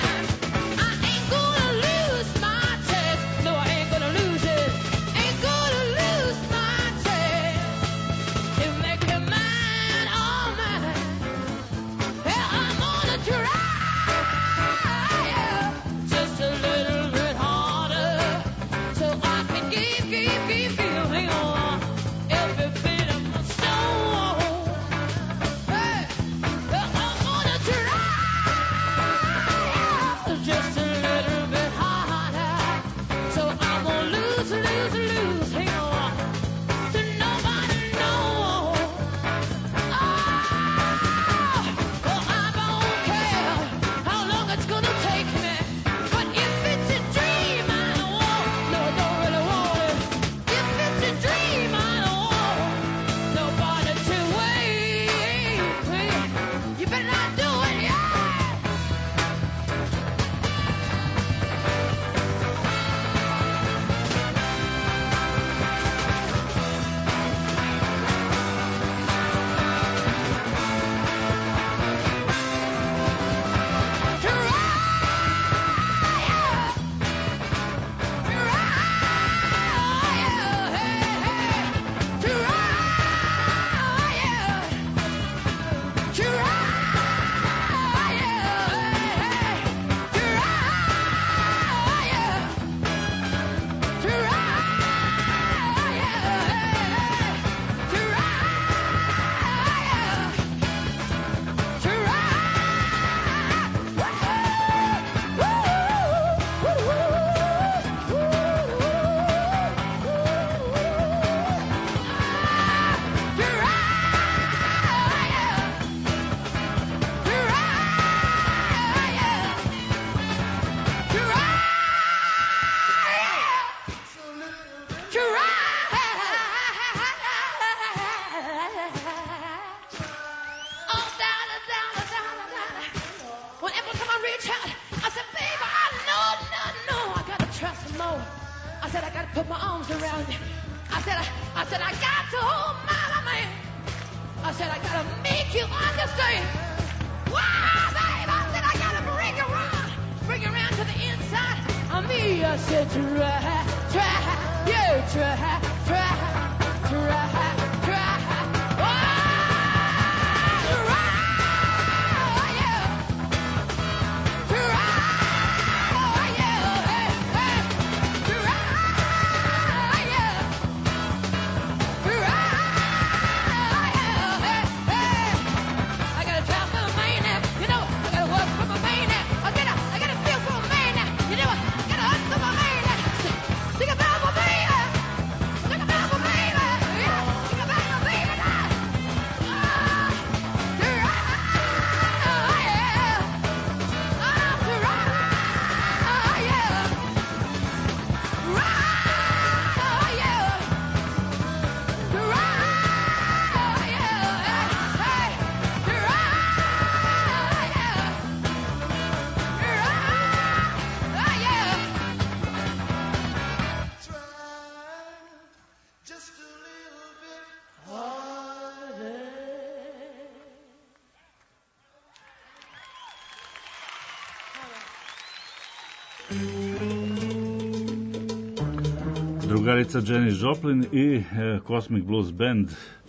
Drugarica Janis Joplin i e, Cosmic Blues Band,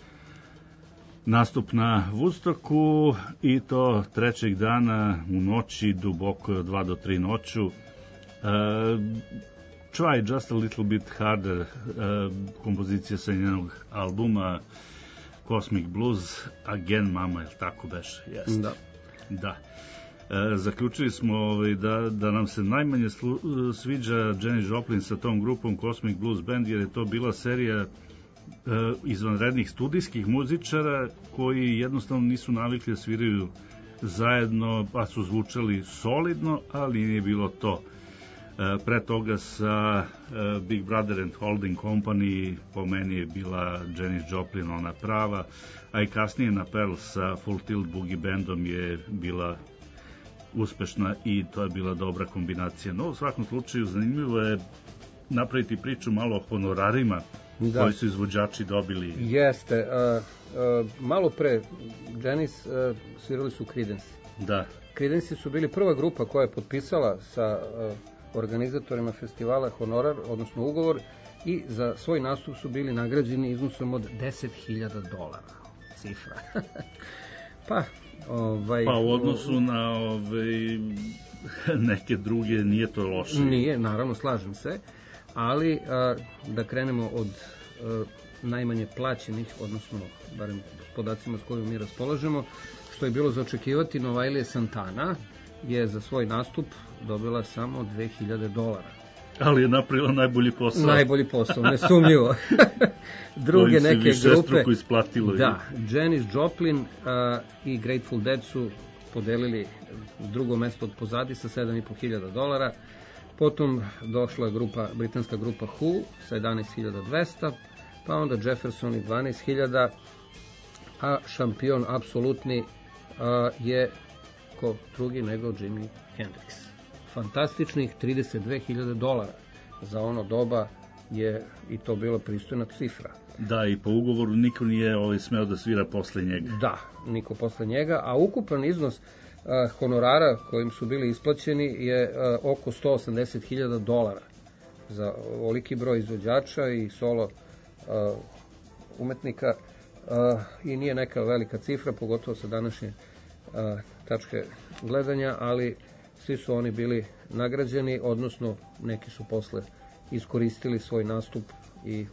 nastup na Woodstocku i to trećeg dana u noći, duboko dva do tri noću. Uh, Try Just a Little Bit Harder, uh, kompozicija sa njenog albuma Cosmic Blues Again, mama, je tako beše? Jest. Da. Da. E, zaključili smo ovaj, da, da nam se najmanje slu, sviđa Janis Joplin sa tom grupom Cosmic Blues Band, jer je to bila serija e, izvanrednih studijskih muzičara koji jednostavno nisu navikli da sviraju zajedno, pa su zvučali solidno, ali nije bilo to. E, pre toga sa e, Big Brother and Holding Company po meni je bila Janis Joplin ona prava, a i kasnije na Pearl sa Full Tilt Boogie Bandom je bila uspešna i to je bila dobra kombinacija. No, u svakom slučaju zanimljivo je napraviti priču malo o honorarima da. koji su izvođači dobili. Jeste. Uh, uh, malo pre Janis uh, svirali su Creedence. Da. Creedence su bili prva grupa koja je potpisala sa uh, organizatorima festivala honorar, odnosno ugovor, i za svoj nastup su bili nagrađeni iznosom od deset hiljada dolara. Cifra. pa, ovaj, pa u odnosu na ovaj, neke druge nije to loše. Nije, naravno, slažem se, ali a, da krenemo od a, najmanje plaćenih, odnosno barem podacima s kojim mi raspolažemo, što je bilo za očekivati, Novajlije Santana je za svoj nastup dobila samo dve hiljade dolara. Ali je napravila najbolji posao. Najbolji posao, nesumnjivo. Druge neke grupe. Isplatilo. Da, Janis Joplin uh, i Grateful Dead su podelili drugo mesto od pozadi sa sedam i po hiljada dolara. Potom došla grupa, britanska grupa Who sa jedanaest hiljada dvesta, pa onda Jefferson i dvanaest hiljada, a šampion apsolutni uh, je ko drugi nego Jimi Hendrix. Fantastičnih trideset dve hiljade dolara. Za ono doba je i to bila pristojna cifra. Da, i po ugovoru niko nije ovaj, smeo da svira posle njega. Da, niko posle njega, a ukupan iznos uh, honorara kojim su bili isplaćeni je uh, oko sto osamdeset hiljada dolara za ovoliki broj izvođača i solo uh, umetnika uh, i nije neka velika cifra, pogotovo sa današnje uh, tačke gledanja, ali svi su oni bili nagrađeni, odnosno neki su posle iskoristili svoj nastup i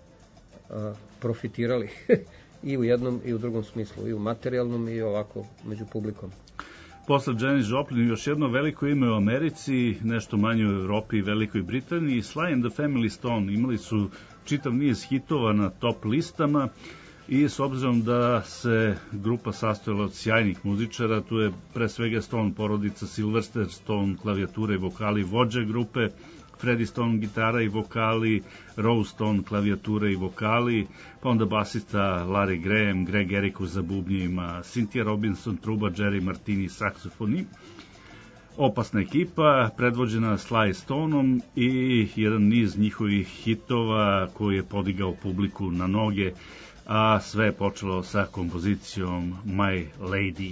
a, profitirali i u jednom i u drugom smislu, i u materijalnom i ovako među publikom. Posle Janis Joplin još jedno veliko ime u Americi, nešto manje u Evropi i Velikoj Britaniji, Sly and the Family Stone imali su čitav niz hitova na top listama. I s obzirom da se grupa sastojala od sjajnih muzičara, tu je pre svega Stone porodica, Sylvester Stone klavijatura i vokali, vođa grupe, Freddie Stone gitara i vokali, Rose Stone klavijatura i vokali, pa onda basista Larry Graham, Greg Errico za bubnjima, Cynthia Robinson truba, Jerry Martini saksofoni. Opasna ekipa, predvođena Sly Stoneom i jedan niz njihovih hitova koji je podigao publiku na noge, a sve je počelo sa kompozicijom My Lady.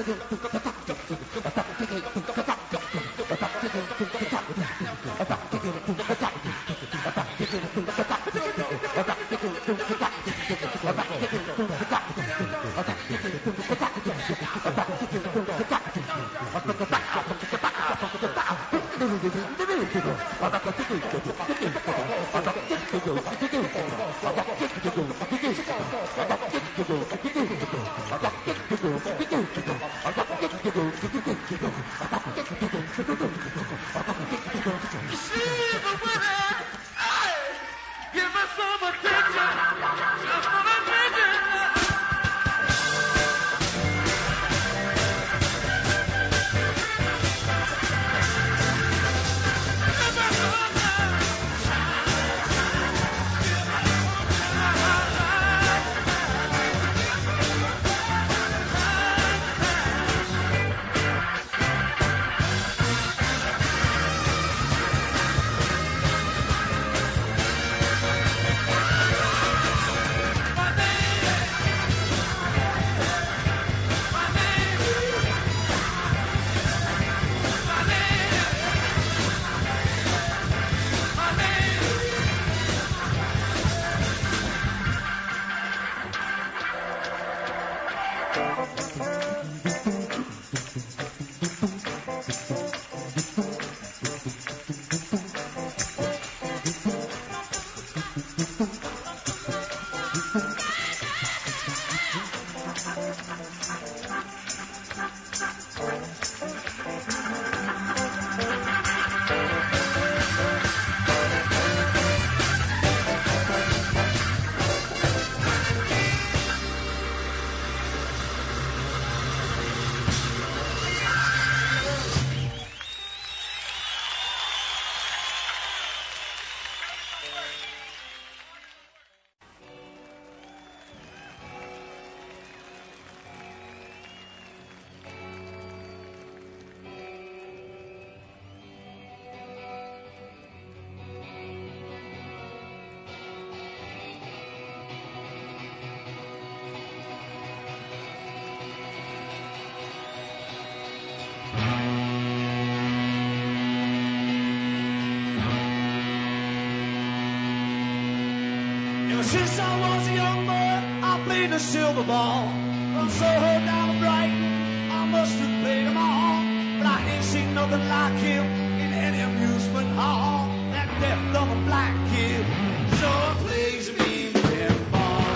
Since I was a young boy, I played the silver ball. From Soho down to Brighton, I must have played them all. But I ain't seen nothing like him in any amusement hall. That deaf, dumb, and black kid sure plays a mean pinball.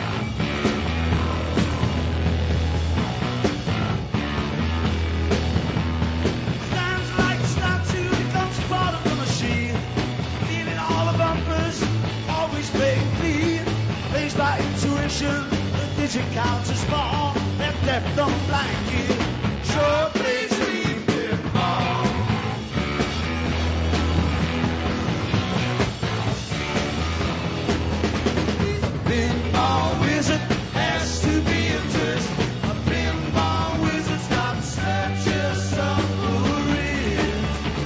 Stands like a statue, he comes part of the machine. Feeling all the bumpers, always playing clean. Plays by intuition, the digit counts are small. That deaf, dumb, and black kid sure plays a mean pinball. Pinball wizard has to be a twist. A pinball wizard's got such a submarine.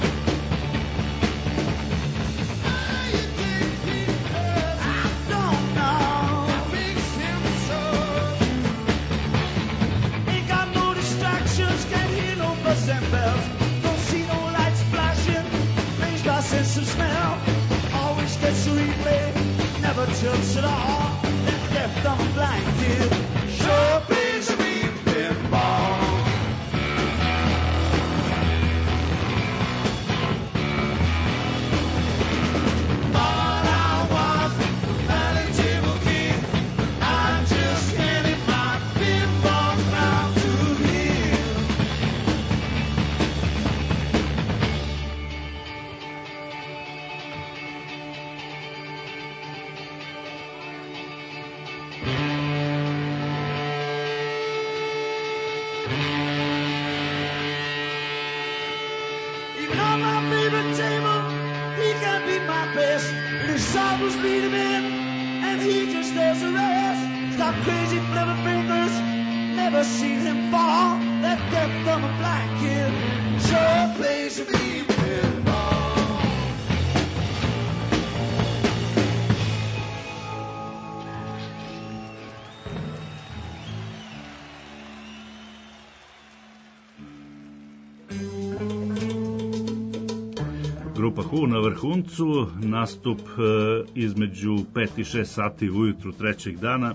I don't know what makes him so. Ain't got no distractions, can't hear no buzz and bells. Don't see no lights flashing, plays by sense of smell. Always gets a replay, never tilts at all. That deaf, dumb, and blind kid sure plays a mean pinball. All I want, Valley Table King. I'm just handing my pinball crown to him. Even on my favorite table, he can beat my best. But his sorrows beat him in, and he just does the rest. He's got crazy clever fingers, never seen him fall. That deaf, dumb, and black kid sure plays a mean pinball. Grupa Who na vrhuncu, nastup e, između pet i šest sati ujutru trećeg dana.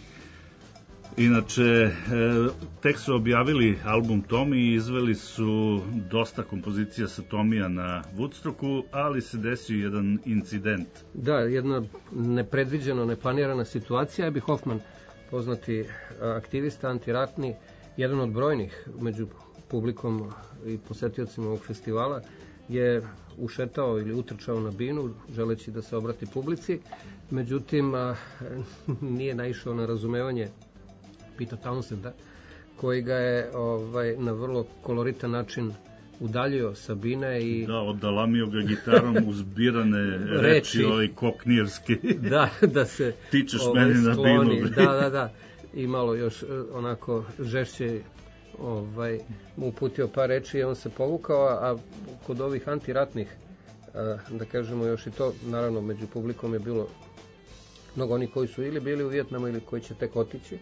Inače, e, tek su objavili album Tommy i izveli su dosta kompozicija sa Tomija na Woodstocku, ali se desio jedan incident. Da, jedna nepredviđeno, neplanirana situacija. Abby Hoffman, poznati aktivista, antiratni, jedan od brojnih među publikom i posetiocima ovog festivala, je ušetao ili utrčao na binu želeći da se obrati publici, međutim a, nije naišao na razumevanje Pita Townsenda, koji ga je ovaj, na vrlo koloritan način udaljio sa bine i... Da, odalamio ga gitarom uzbirane reči, reči ovaj koknirski. Da, da se... Tičeš ovaj, meni na skloni, binu. Da, da, da. I malo još onako žešće ovaj, mu uputio par reči i on se povukao, a kod ovih antiratnih, a, da kažemo još i to, naravno među publikom je bilo mnogo oni koji su ili bili u Vijetnamu ili koji će tek otići,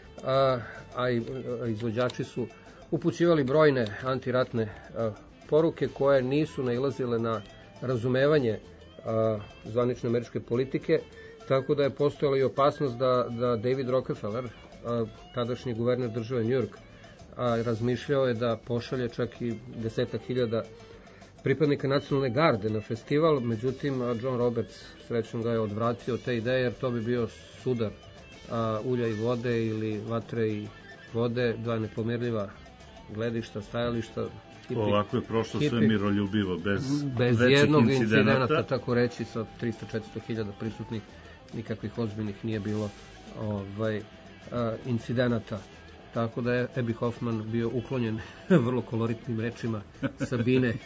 a, a, i, a izvođači su upućivali brojne antiratne a, poruke koje nisu nailazile na razumevanje a, zvanične američke politike, tako da je postojala i opasnost da, da David Rockefeller, a, tadašnji guverner države New York, a razmišljao je da pošalje čak i desetak hiljada pripadnika nacionalne garde na festival, međutim John Roberts srećom ga je odvratio te ideje, jer to bi bio sudar a, ulja i vode ili vatre i vode, dva nepomerljiva gledišta, stajališta. Hipi, Ovako je prošlo hipi, sve miroljubivo, bez, bez većih jednog incidenata. incidenata, tako reći, sa tristo do četiristo hiljada prisutnih, nikakvih ozbiljnih nije bilo ovaj, a, incidenata. Tako da je Abby Hoffman bio uklonjen vrlo koloritnim rečima Sabine.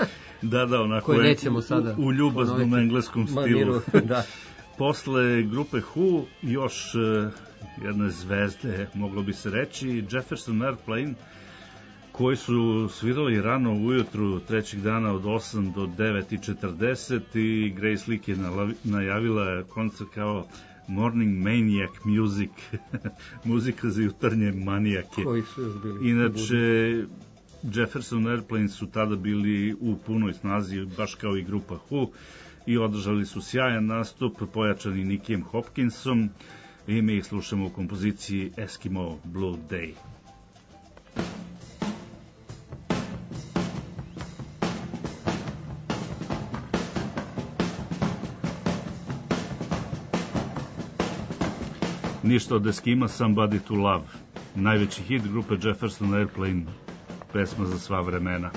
Da, da, onako koje je nećemo sada u, u ljubaznom ponoviti. engleskom stilu. Maniru, da. Posle grupe Who još uh, jedne zvezde, moglo bi se reći, Jefferson Airplane, koji su svirali rano ujutru trećeg dana od osam do devet i četrdeset i Grace Leak je najavila koncert kao Morning Maniac Music, muzika za jutarnje manijake. Koji su još bili? Inače, Jefferson Airplane su tada bili u punoj snazi, baš kao i grupa Who, i održali su sjajan nastup, pojačani Nickijem Hopkinsom, i mi ih slušamo u kompoziciji Eskimo Blue Day. Ništa od Eskima, Somebody to Love. Najveći hit grupe Jefferson Airplane, pesma za sva vremena.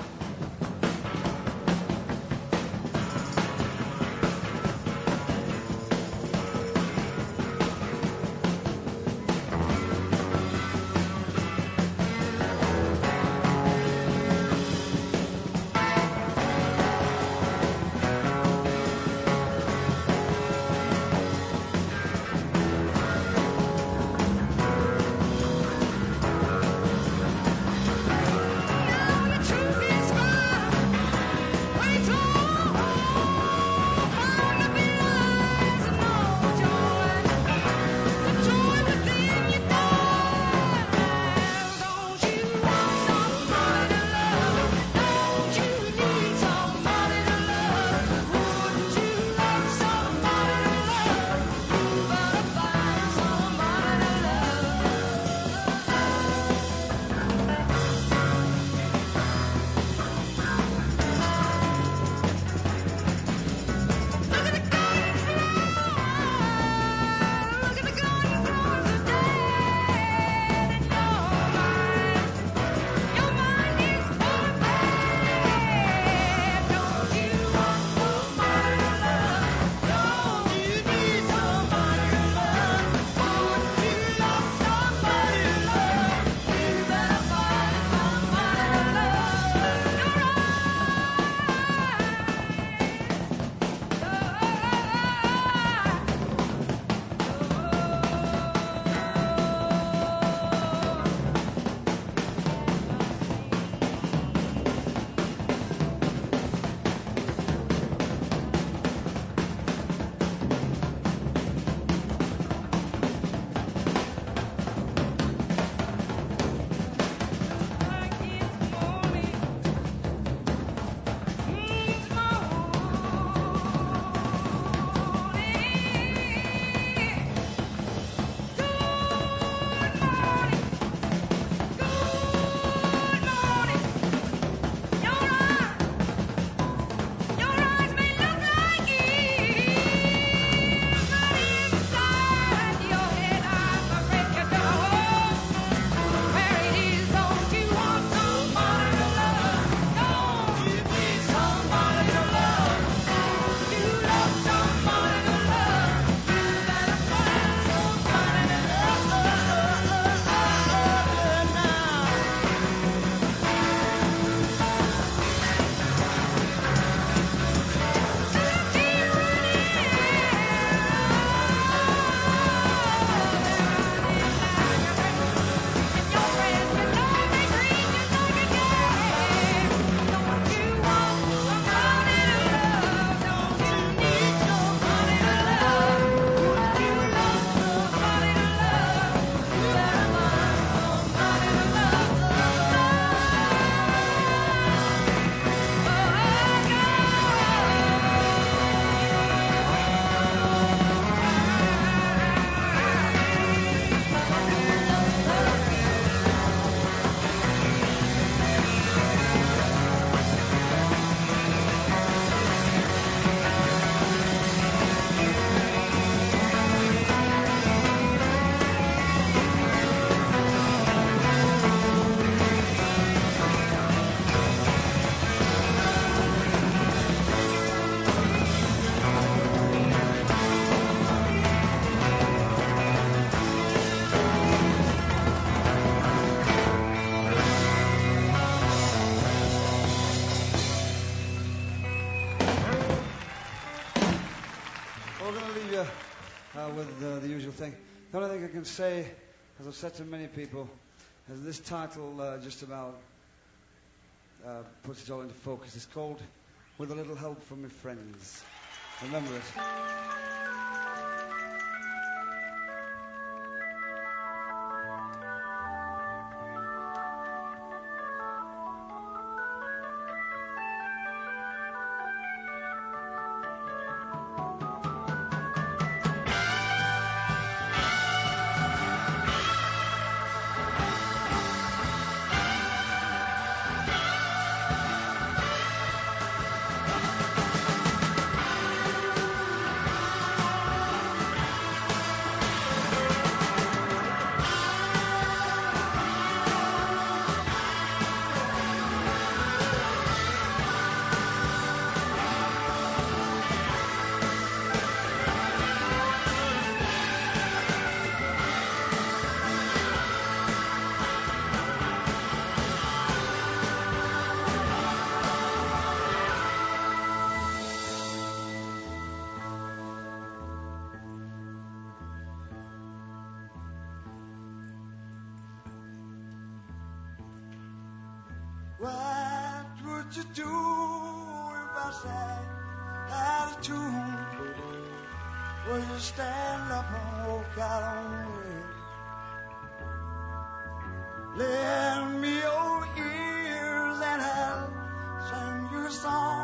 Truth is mine. uh, with uh, the usual thing. The only thing I can say, as I've said to many people, is this title uh, just about uh, puts it all into focus. It's called With a Little Help from My Friends. Remember it. What would you do if I sang out of tune? Would you stand up and walk out on me? Lend me your ears and I'll sing you a song.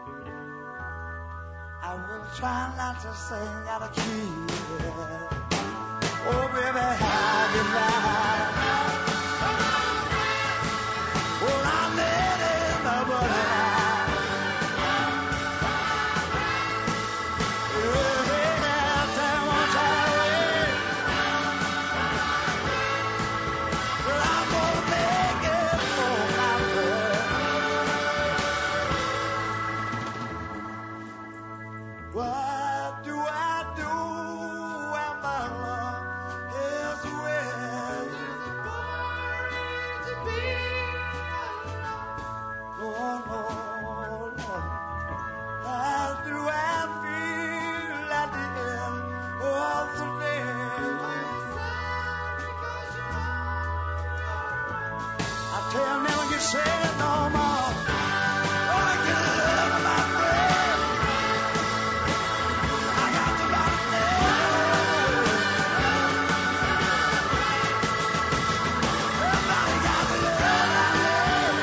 I will try not to sing out of key. Oh, baby, how you lie? Well, I'm letting my body lie. Every time I try away, well, I'm gonna make it for my boy. What do I do when my love is away? To be oh, no, no. How do I feel at the end of the day? I tell never get sad no more. Oh, I get love of my friend. I got to buy the love. Everybody got the love I love.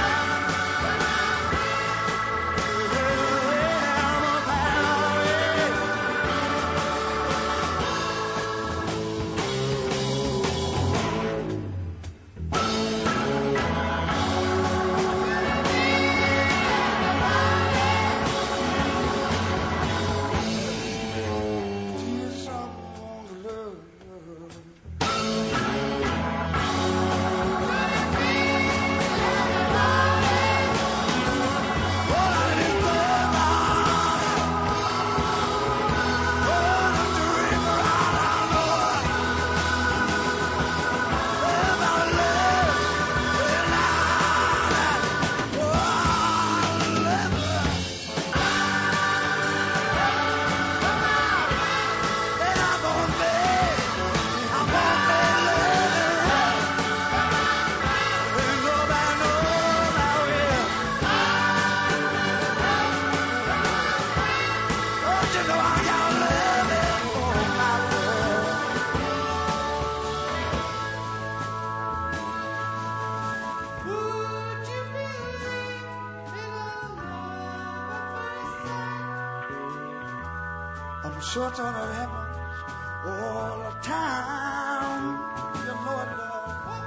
I'm short on the heavens all the time. You know it, love.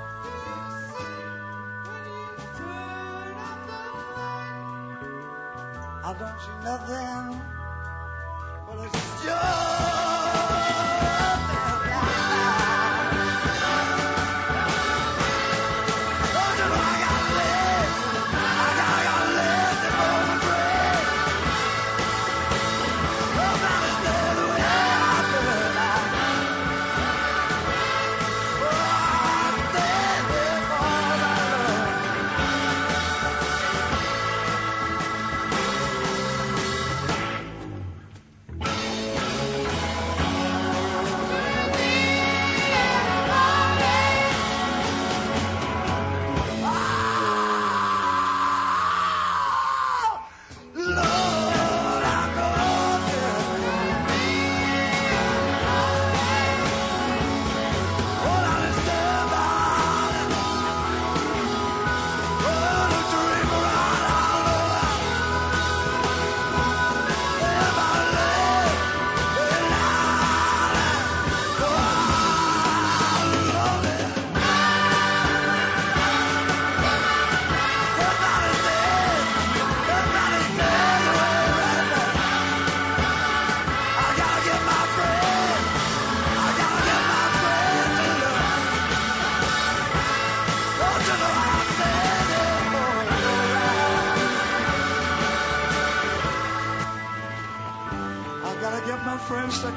I don't see nothing, but it's just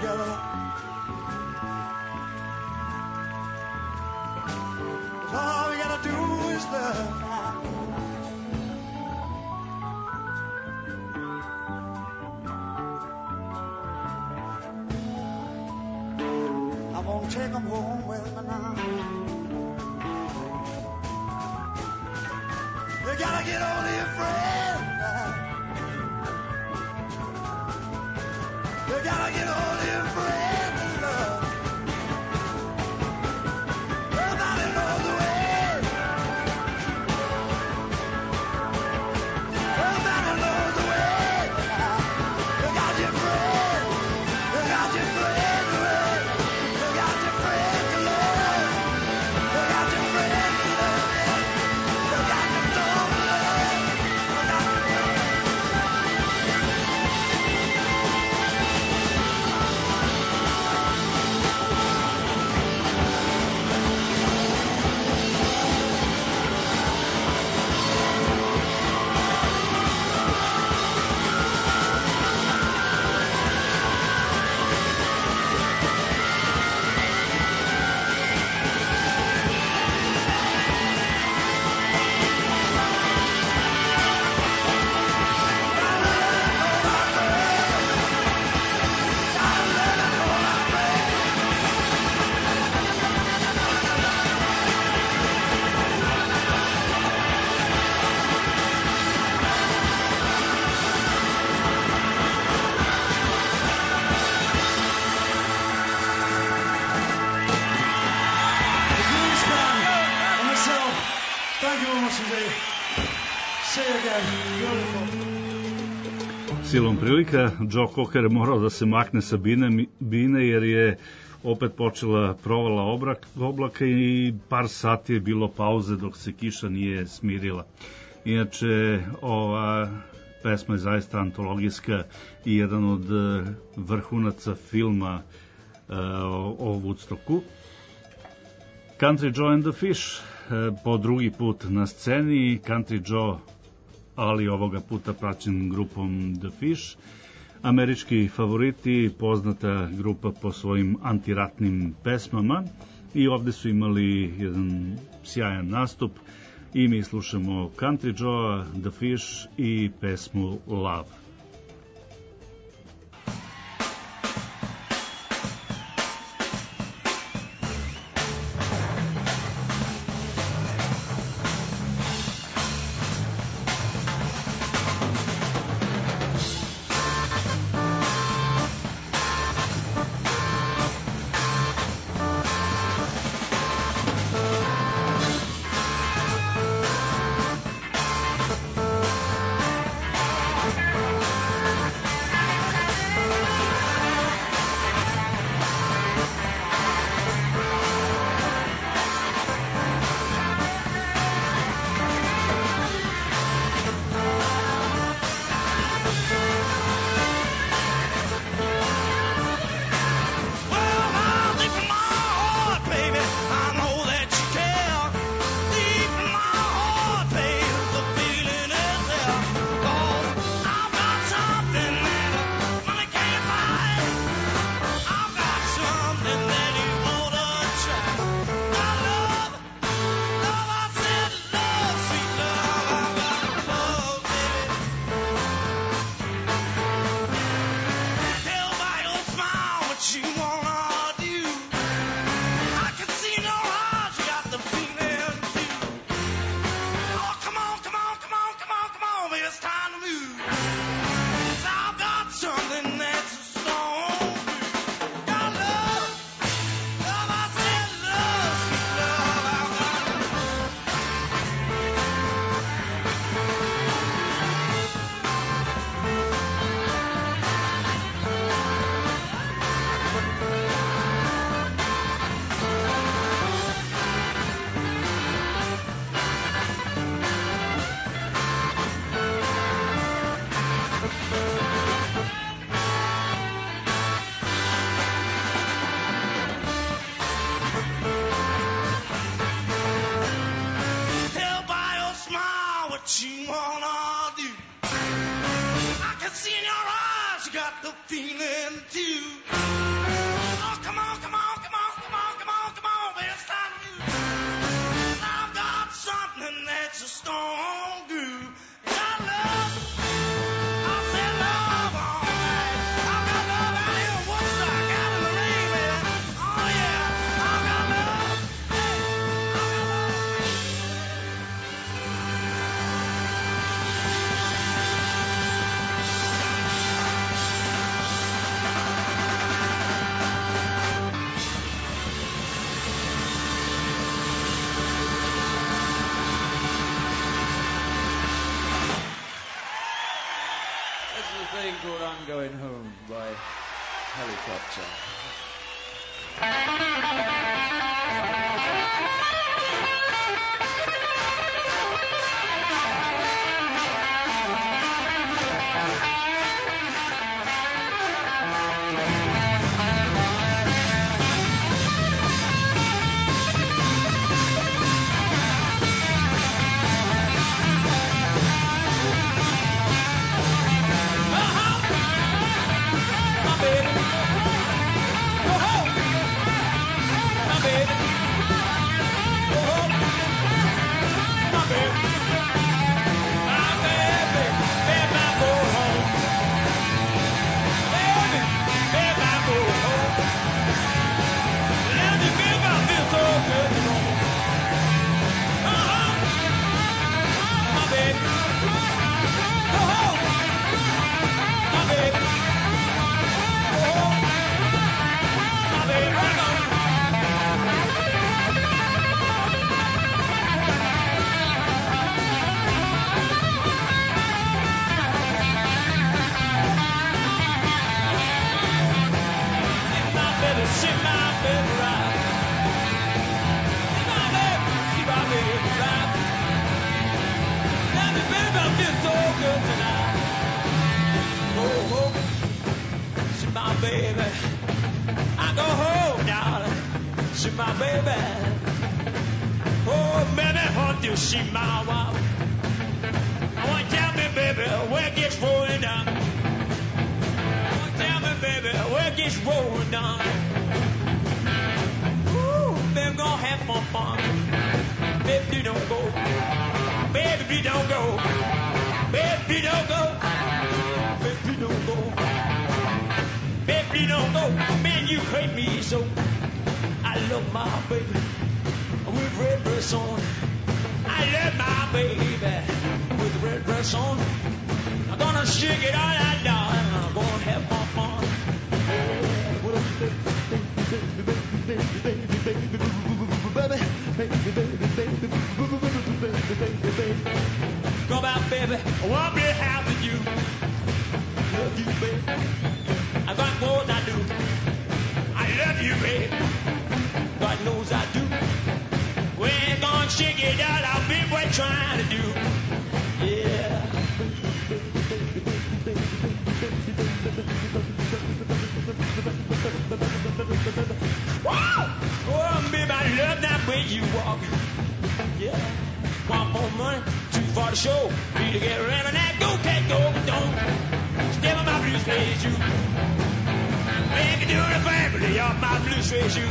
together. But all we gotta do is love now. I'm gonna take them home with me now. You gotta get on your friend now. You gotta get on your friend and love. Nobody knows the way. Nobody knows the way. You got your friend. You got your friend to love. You got your friend to love. You got your friend to love. You got your dog to love. You got your friend. Thank you very much indeed. See you again. Beautiful. Silom prilika, Joe Cocker je morao da se makne sa bine, bine jer je opet počela provala obrak, oblaka i par sati je bilo pauze dok se kiša nije smirila. Inače, ova pesma je zaista antologijska i jedan od vrhunaca filma uh, o Woodstocku. Country Joe and the Fish, po drugi put na sceni, Country Joe, ali ovoga puta praćen grupom The Fish. Američki favoriti, poznata grupa po svojim antiratnim pesmama i ovde su imali jedan sjajan nastup i mi slušamo Country Joe, The Fish i pesmu Love. got the feeling too. come on, come on, come on, come on, come on, come on, baby, it's time to move. I've got something that's a strong groove. Got love, I said love all night. I've got love out here in Woodstock, out in the rain, baby. Oh yeah, I've got love. Hey, I've got love. This is a thing called I'm Going Home by Helicopter. Baby, I go home, darling. See my baby. Oh, baby, hunt you see my wife. I want to tell me, baby, where it gets rolling down. I want to tell me, baby, where it gets rolling down. Ooh, baby, gonna have more fun. Baby, please don't go. Baby, please don't go. Baby, please don't go. Baby, please don't go. Baby, don't go. Man, you hurt me so. I love my baby with red dress on. I love my baby with red dress on. I'm gonna shake it all out down. I'm gonna have my fun. Come out, baby. I want to be happy with you. Love you, baby. I got more than I do. I love you, babe. God knows I do. We ain't gonna shake it out. I'll be what trying to do. Yeah. Wow! Oh, babe, I love that way you walk. Yeah. Want more money? Too far to show. Need to get around and that. Go, take, go, don't. Step on my blues, please, you. Make it do the family on my blue suede shoe.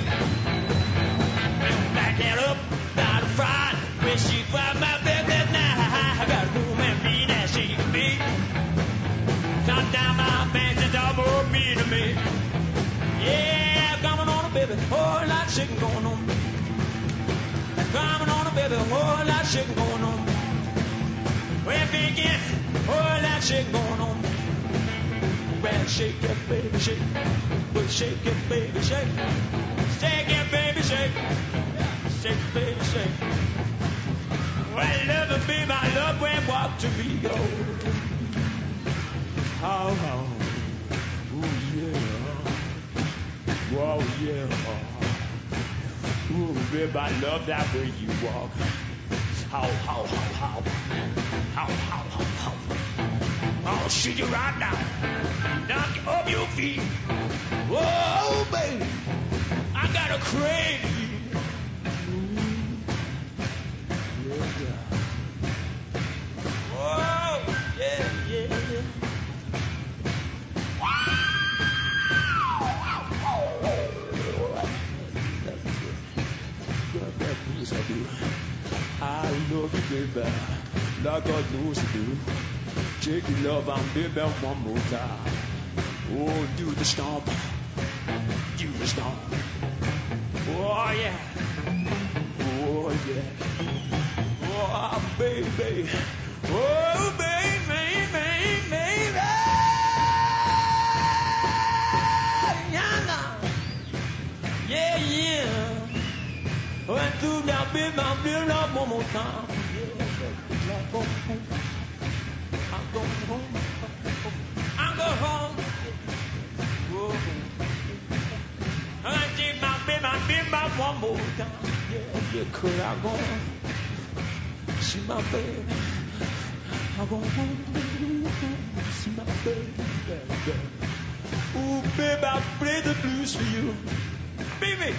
Back that up, down the front. When she find my bed that night, I got a woman mean as she can be. Top down my pants and all more mean to me. Yeah, coming on a baby, whole lot of shaking going on. Coming on a baby, whole lot of shaking going on. Well, begin, whole lot of shaking going on. Well, shake it, baby, shake. Well, shake it, baby, shake. Shake it, baby, shake. Shake it, baby, shake. Well, love it, baby, I love when walk to me go. How, how, ooh, yeah. Whoa, yeah. Ooh, baby, I love that way you walk. How, how, how, how. How, how, how, how. I'll shoot you right now. Knock you off your feet. Whoa, baby. I got a crazy. Whoa, yeah, yeah, yeah. love you, baby, like I used to do. Take your love on, baby, one more time. Oh, do the stomp, do the stomp. Oh yeah, oh yeah, oh baby, oh baby, baby, baby. Yeah, yeah. Went through that bit, my bill up one more time. Yeah, I go home. I go home. I go home. Whoa. I take my bit, my bill back one more time. Yeah, yeah, could I go see my baby? I go home. See my baby. Ooh, baby, I play the blues for you. Baby.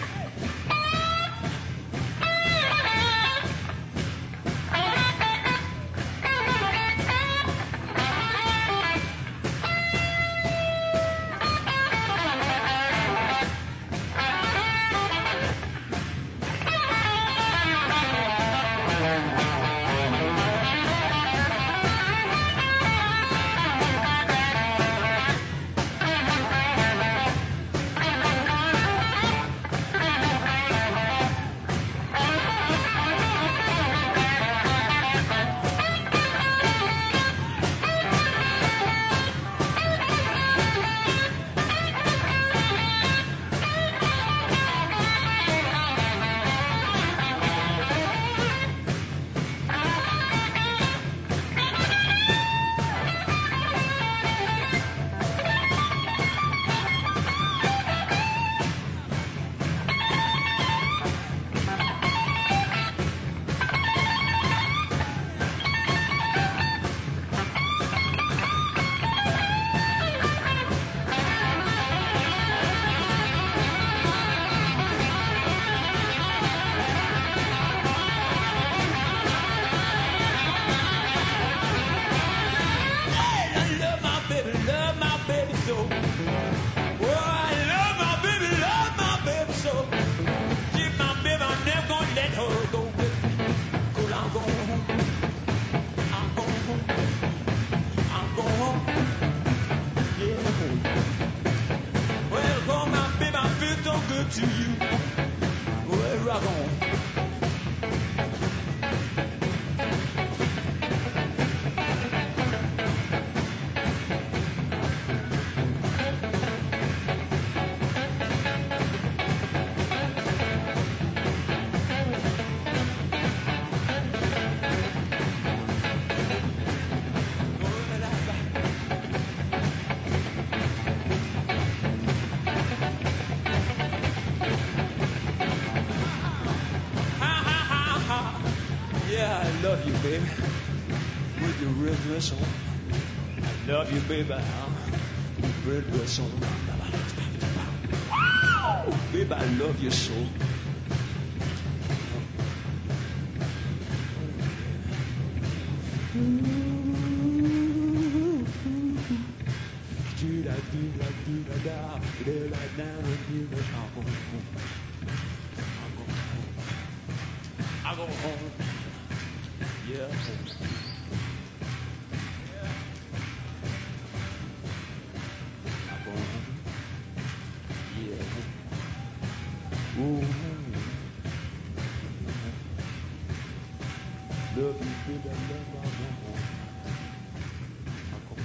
To you, well, rock on. Love you, baby, with your red dress on. I love you, baby, red dress on. Oh, baby, I love you so. Do da do da do da da, do da down and do da home. I go home. Yeah. Yeah. I go home. Yeah. Ooh. Love you, baby, I love my home. I go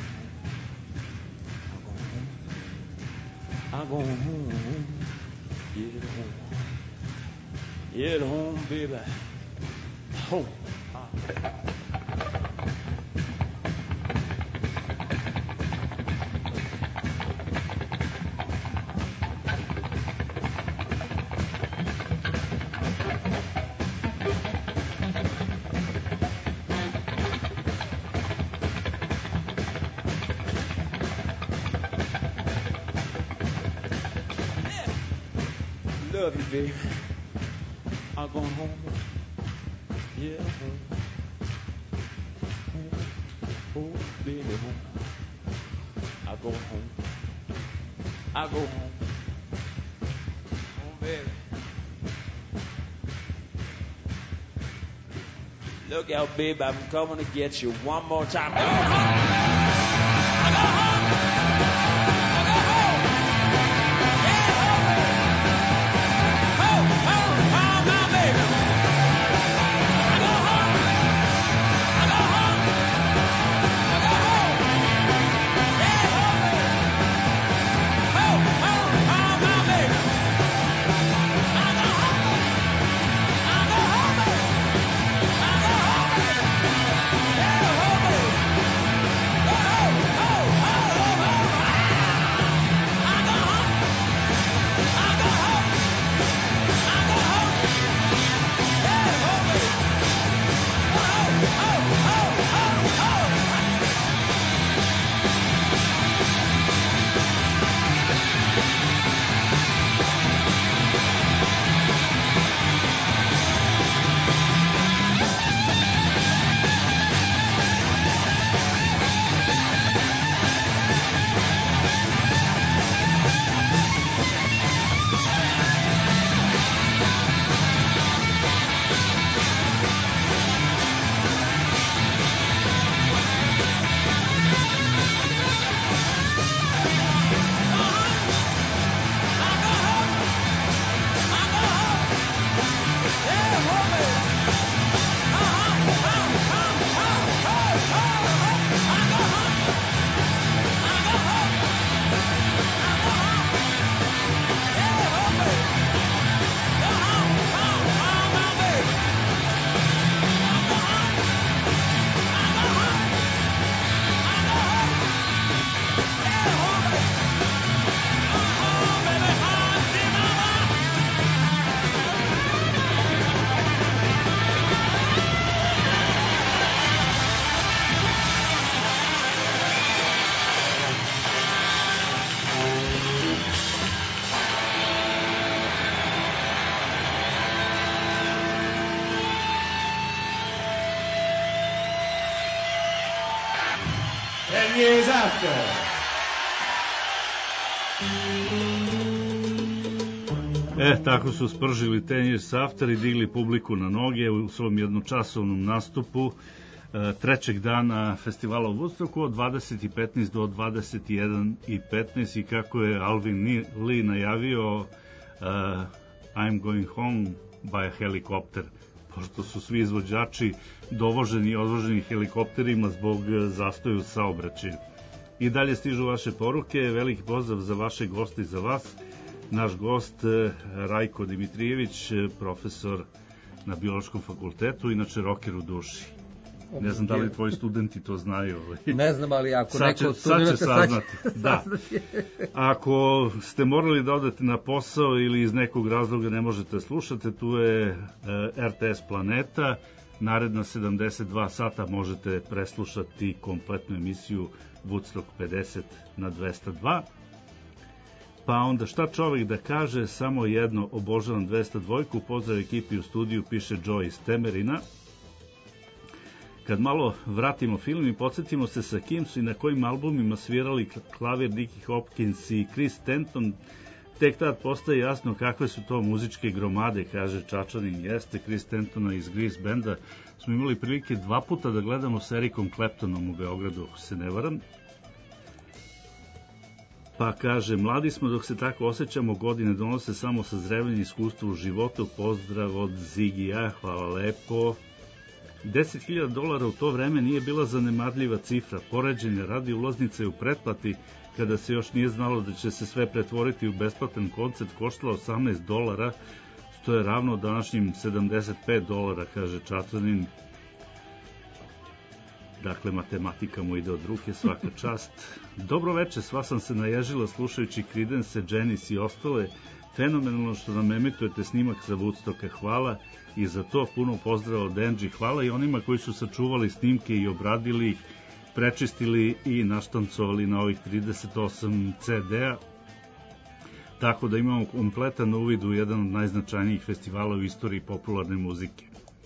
home. I go home. I go home. Get home. Get home, baby. Home. Love you, baby. I'm going home. Yeah, home. Home. Oh, baby, home. I go home. I go home. Home, baby. Look out, babe, I'm coming to get you one more time. Go home. I go home. I go home. Yeah, home, home, home, my baby. I go home. I go home. I go home. Yeah, home, home, home, my baby. I go home. I go home. I go home. Yeah, home. Go home. Home, home, home, home. I go home. I go home. I go home. Yeah, home. Go home. Home, home, home, home. Ten years after. E, tako su spržili Ten Years After i digli publiku na noge u svom jednočasovnom nastupu e, trećeg dana festivala u Woodstocku od dvadeset i petnaest do dvadeset i jedan i petnaest i kako je Alvin Lee najavio uh, I'm going home by a helicopter, pošto su svi izvođači dovoženi i odvoženi helikopterima zbog zastoja u saobraćaju. I dalje stižu vaše poruke, veliki pozdrav za vaše goste i za vas. Naš gost Rajko Dimitrijević, profesor na Biološkom fakultetu, inače roker u duši. Ne znam da li tvoji studenti to znaju. Ne znam, ali ako sad neko će, od studenta sad će saznati. Da. Ako ste morali da odete na posao ili iz nekog razloga ne možete slušati, tu je R T S Planeta. Naredna sedamdeset dva sata možete preslušati kompletnu emisiju Woodstock pedeset na dvesta dva. Pa onda šta čovjek da kaže, samo jedno, obožavam dvesta dva, pozdrav ekipi u studiju, piše Joe iz Temerina. Kad malo vratimo film i podsjetimo se sa kim su i na kojim albumima svirali klavir Dickie Hopkins i Chris Stanton, tek tad postaje jasno kakve su to muzičke gromade, kaže Čačanin. Jeste, Chris Stantona iz Grease Banda smo imali prilike dva puta da gledamo s Ericom Claptonom u Beogradu, ako se ne varam. Pa kaže, mladi smo dok se tako osjećamo, godine donose samo sazrevanje iskustva u životu, pozdrav od Zigija, hvala lepo. deset hiljada dolara u to vreme nije bila zanemarljiva cifra, poređenje radi ulaznice u pretplati, kada se još nije znalo da će se sve pretvoriti u besplatan koncert, koštalo osamnaest dolara, što je ravno današnjim sedamdeset pet dolara, kaže Čačanin. Dakle, matematika mu ide od ruke, svaka čast. Dobro veče, sva sam se naježila slušajući Creedence, Janis i ostale. Fenomenalno što nam emitujete snimak za Woodstocka, hvala i za to puno pozdrava od Angie. Hvala i onima koji su sačuvali snimke i obradili ih, prečistili i naštancovali na ovih trideset osam ce de a. Tako da imamo kompletan uvid u jedan od najznačajnijih festivala u istoriji popularne muzike.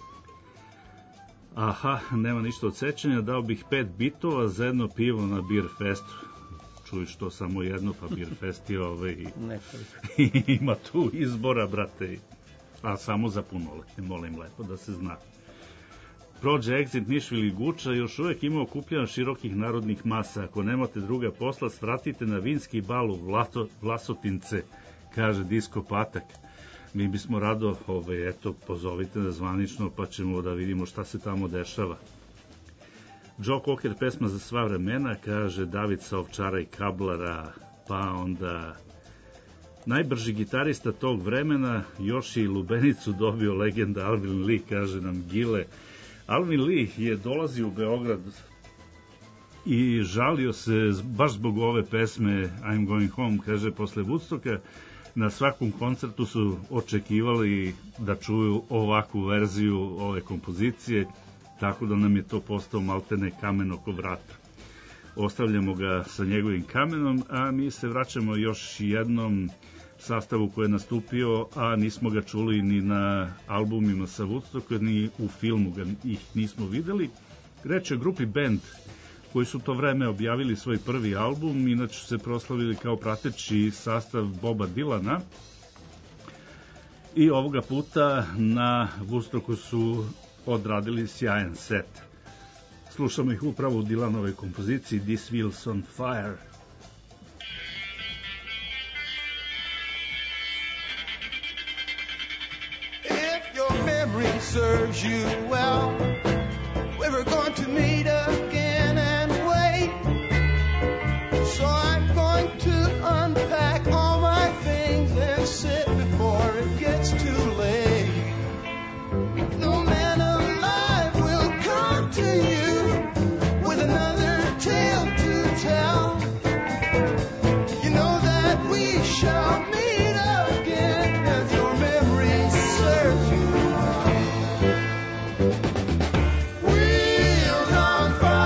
Aha, nema ništa od sećanja, dao bih pet bitova za jedno pivo na Beer Festu. Čuj što samo jedno, pa Beer Fest je ovaj... ima tu izbora, brate. A samo za punoletne, molim lepo da se zna. prođe Exit Nišvili Guča, još uvek ima okupljan širokih narodnih masa. Ako nemate druga posla, svratite na vinski bal u Vlato, Vlasotince, kaže Disko Patak. Mi bismo rado, ovaj, eto, pozovite da zvanično, pa ćemo da vidimo šta se tamo dešava. Joe Cocker, pesma za sva vremena, kaže David sa Ovčara i Kablara, pa onda najbrži gitarista tog vremena, još i lubenicu dobio legenda Alvin Lee, kaže nam Gile. Alvin Lee je dolazio u Beograd i žalio se baš zbog ove pesme I'm Going Home, kaže, posle Woodstocka. Na svakom koncertu su očekivali da čuju ovakvu verziju ove kompozicije, tako da nam je to postao maltene kamen oko vrata. Ostavljamo ga sa njegovim kamenom, a mi se vraćamo još jednom sastavu koji je nastupio, a nismo ga čuli ni na albumima sa Woodstocka, ni u filmu ga ih nismo videli. Reč je o grupi Band, koji su to vreme objavili svoj prvi album, inače su se proslavili kao prateći sastav Boba Dylana. I ovoga puta na Woodstocku su odradili sjajan set. Slušamo ih upravo u Dylanovoj kompoziciji This Wheel's on Fire. If your memory serves you well, we were going to meet again and wait. So I'm going to unpack all my things and sit before it gets too late. No man alive will come to you with another tale to tell. You know that we shall meet again as your memory serves you well. Wheels on fire.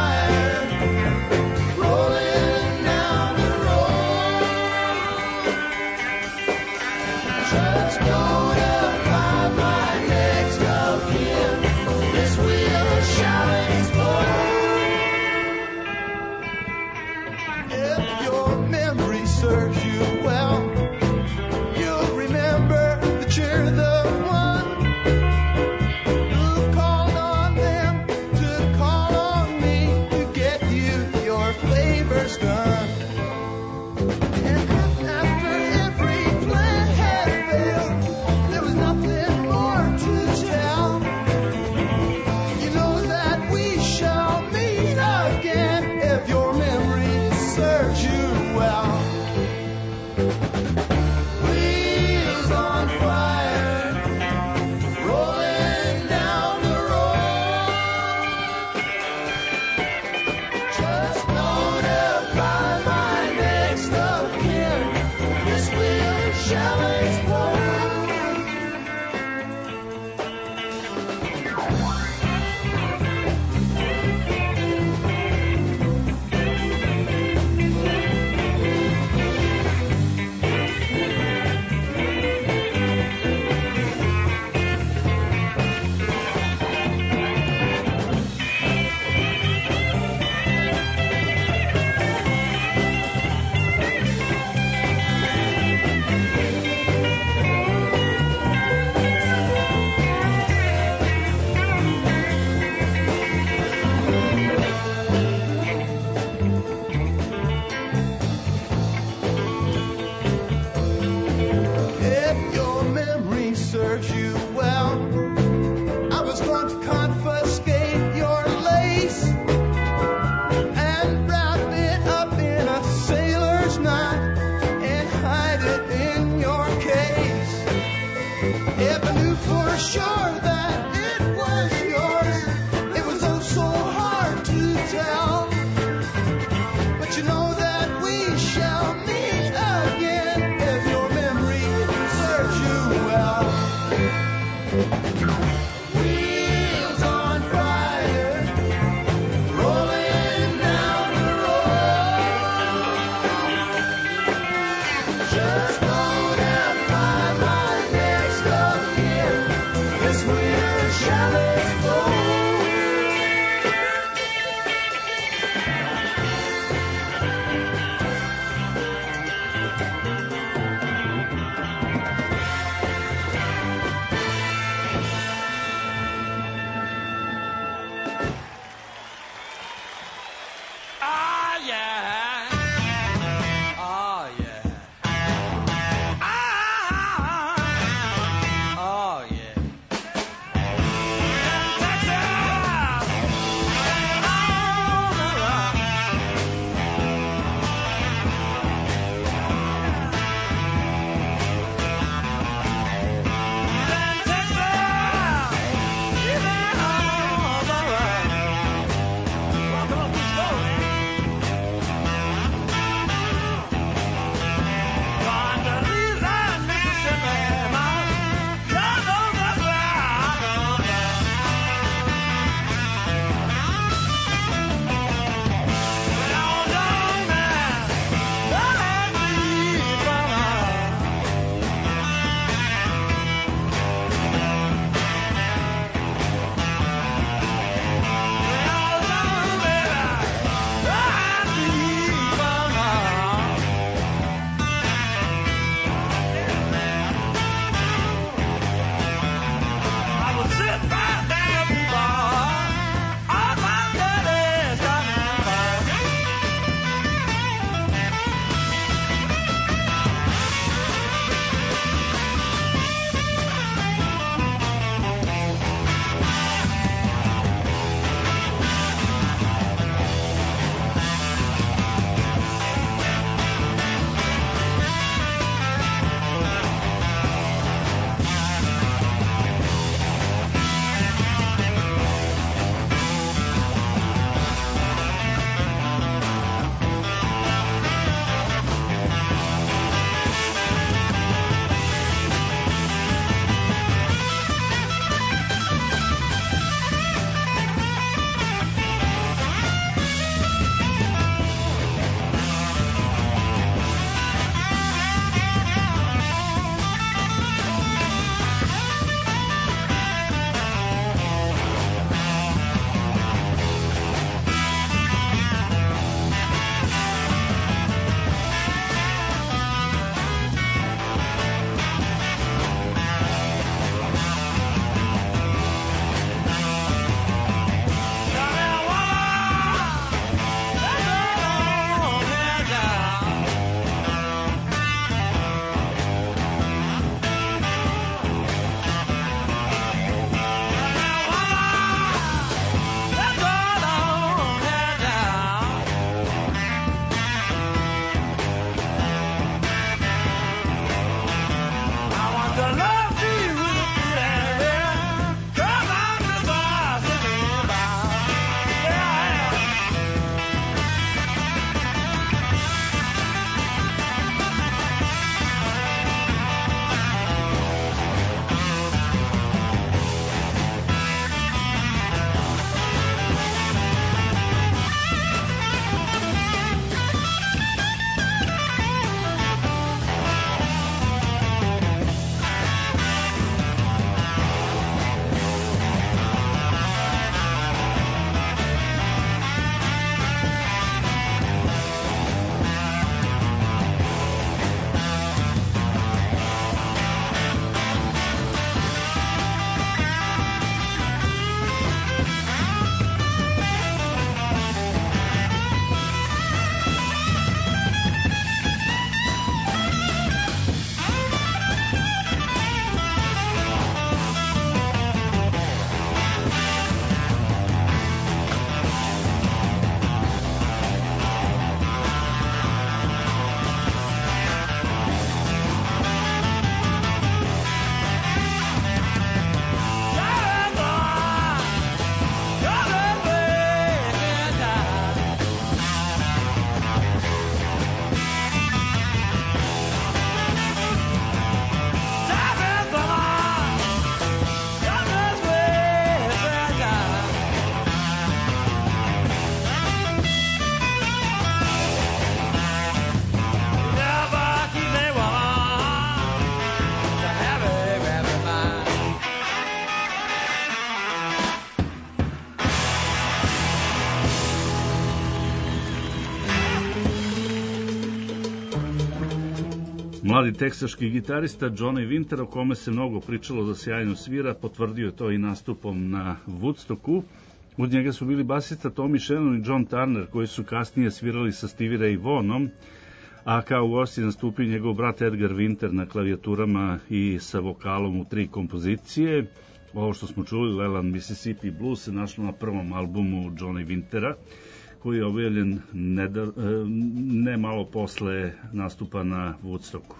Mladi teksaški gitarista Johnny Winter, o kome se mnogo pričalo da sjajno svira, potvrdio je to i nastupom na Woodstocku. Uz njega su bili basista Tommy Shannon i John Turner, koji su kasnije svirali sa Stevie Ray Vaughanom, a kao gosti nastupio njegov brat Edgar Winter na klavijaturama i sa vokalom u tri kompozicije. Ovo što smo čuli, Leland Mississippi Blues, se našlo na prvom albumu Johnny Wintera, koji je objavljen ne, da, ne malo posle nastupa na Woodstocku.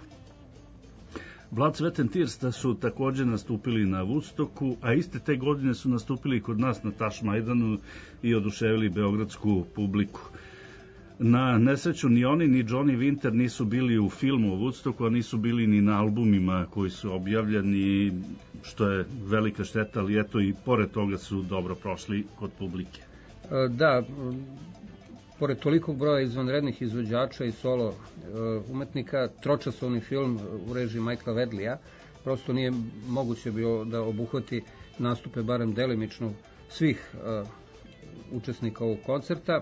Blood, Sweat and Tears su također nastupili na Woodstocku, a iste te godine su nastupili kod nas na Tašmajdanu i oduševili beogradsku publiku. Na nesreću ni oni ni Johnny Winter nisu bili u filmu o Woodstocku, a nisu bili ni na albumima koji su objavljeni, što je velika šteta, ali eto i pored toga su dobro prošli kod publike. Da, pored tolikog broja izvanrednih izvođača i solo umetnika, tročasovni film u režiji Michaela Wedleya prosto nije moguće bilo da obuhvati nastupe barem delimično svih učesnika ovog koncerta,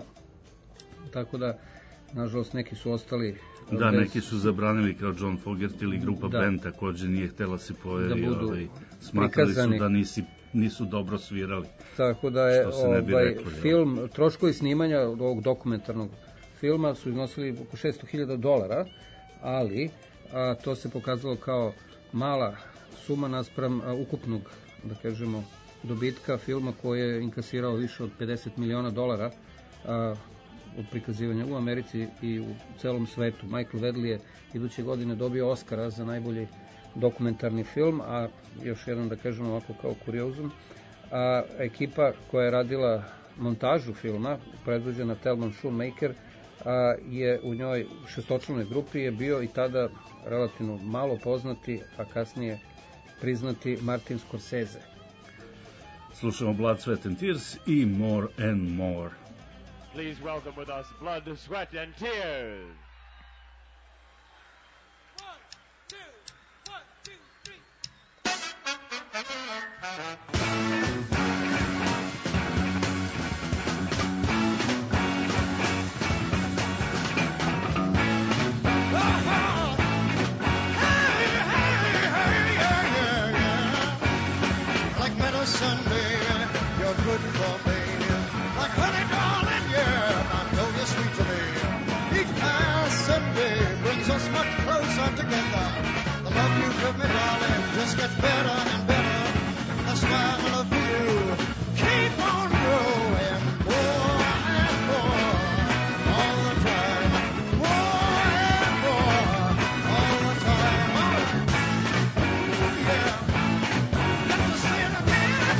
tako da nažalost neki su ostali da, bez... neki su zabranili kao John Fogerty ili grupa da. Band također nije htjela se poveri, da budu ovaj, smatrali prikazani. su da nisi, nisu dobro svirali. Tako da je ovaj, reklo, film, troškovi snimanja ovog dokumentarnog filma su iznosili oko šesto hiljada dolara, ali a, to se pokazalo kao mala suma naspram a, ukupnog, da kažemo, dobitka filma koji je inkasirao više od pedeset miliona dolara a, od prikazivanja u Americi i u celom svetu. Michael Wedley je iduće godine dobio Oscara za najbolji dokumentarni film, a još jedan, da kažemo ovako kao kuriozum, a ekipa koja je radila montažu filma, predvođena Thelma Shoemaker, a, je u njoj šestočlanoj grupi je bio i tada relativno malo poznati, a kasnije priznati Martin Scorsese. Slušamo Blood, Sweat and Tears i More and More. Please welcome with us Blood, Sweat and Tears. One, two, one, two, three. Like medicine, baby, you're good for me. Like honey, darling, yeah, I know you're sweet to me. Each passing day brings us much closer together. The love you give me, darling, just gets better and better. That's why I love you. Keep on growing more and more all the time. More and more all the time. Oh, yeah. Let me say it again.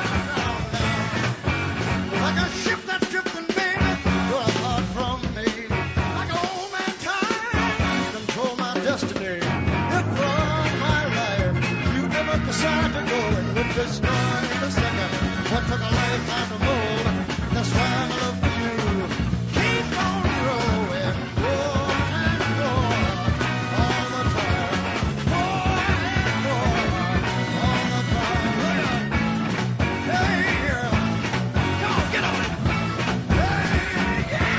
Like a ship that's drifting, baby, you're apart from me. Like an old man time, you control my destiny. You run my life, you never decide to go and would destroy the second. What took a lifetime to mold, that's why I love you. Keep on growing, more and more, all the time. More and more, all the time. Hey, girl, come on, get on it. Hey, yeah.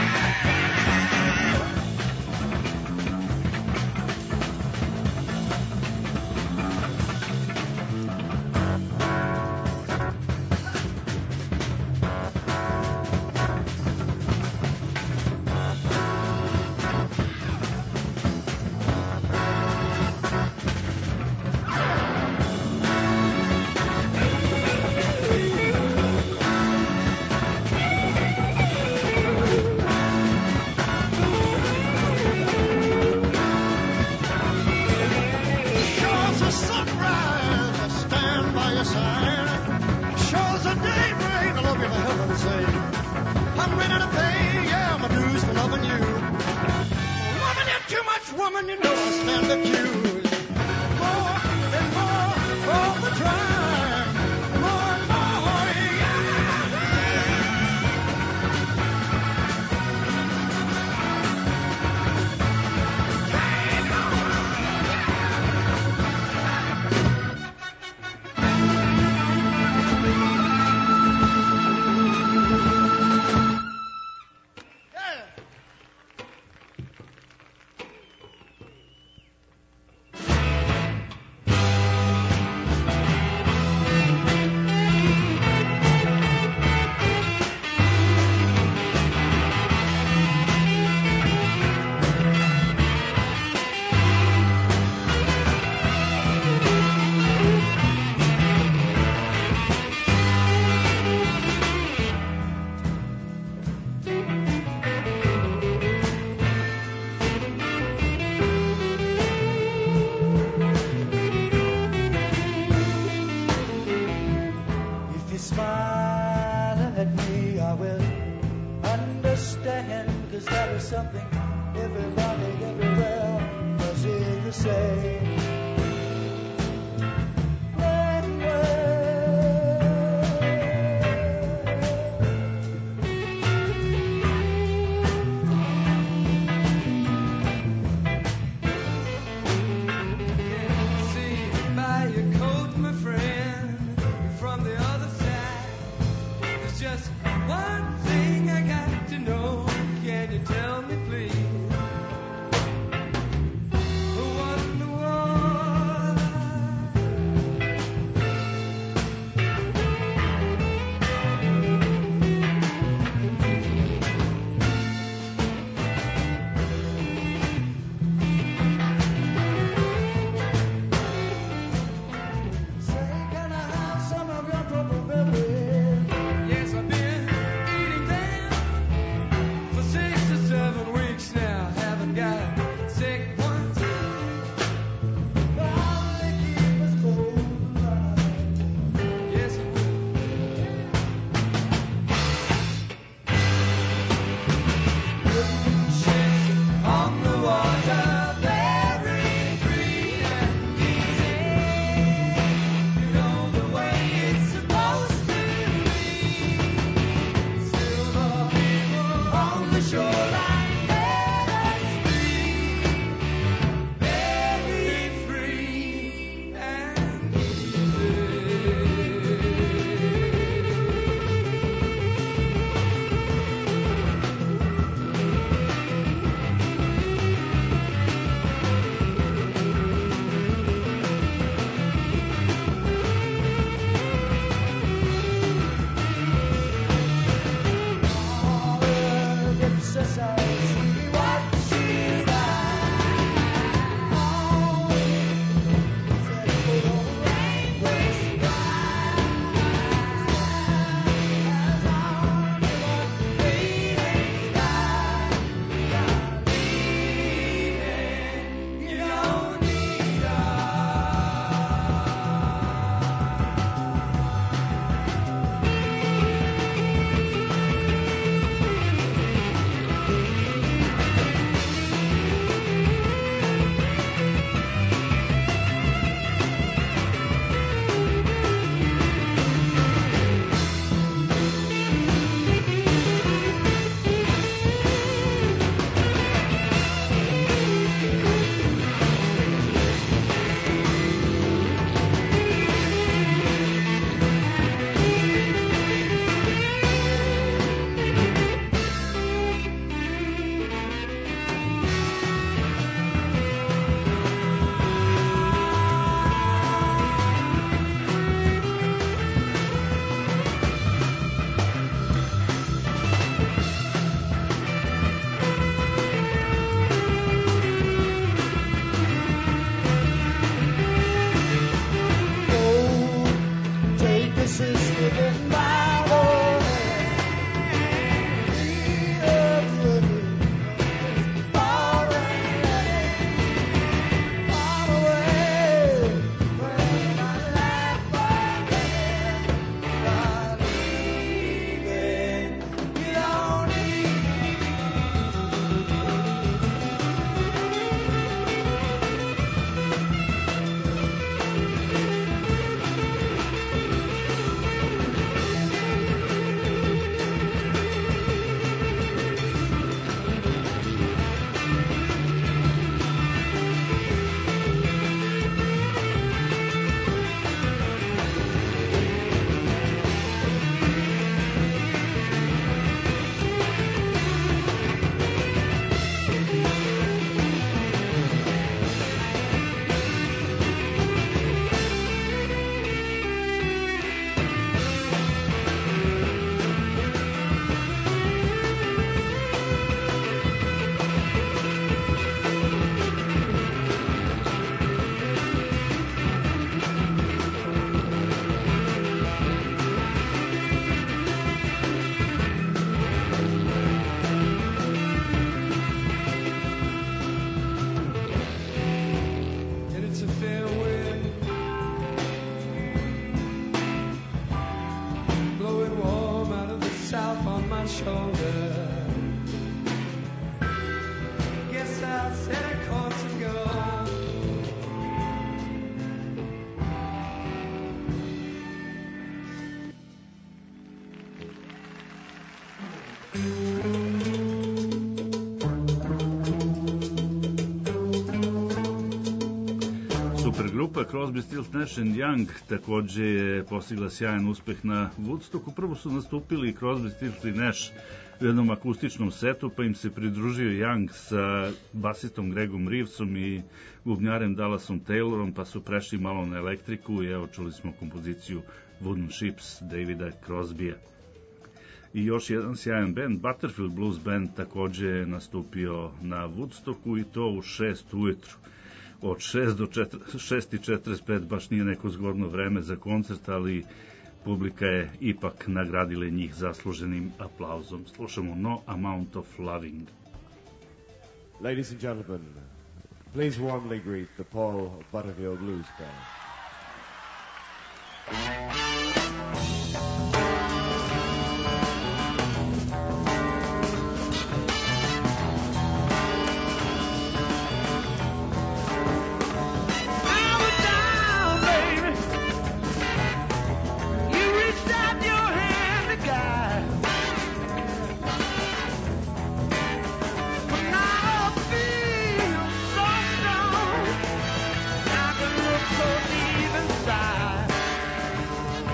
Shows the sunrise, I stand by your side. Shows the daybreak, I love you for heaven's sake. I'm ready to pay, yeah, my dues for loving you. Loving you too much, woman, you know I stand accused. More and more all the time. More and more, yeah. something everybody everywhere does it the same. Just one thing I got to know. Can you tell me, please? What in the world Supergrupa Crosby, Stills, Nash and Young takođe je postigla sjajan uspeh na Woodstocku. Prvo su nastupili Crosby, Stills i Nash u jednom akustičnom setu, pa im se pridružio Young sa basistom Gregom Reevesom i bubnjarem Dallasom Taylorom, pa su prešli malo na elektriku i evo čuli smo kompoziciju Wooden Ships Davida Crosbya. I još jedan sjajan band, Butterfield Blues Band, takođe je nastupio na Woodstocku i to u šest ujutru. Od šest do šest i četrdeset pet baš nije neko zgodno vreme za koncert, ali publika je ipak nagradila njih zasluženim aplauzom. Slušamo No Amount of Loving. Ladies and gentlemen, please warmly greet the Paul Butterfield Blues Band. I can look so deep inside.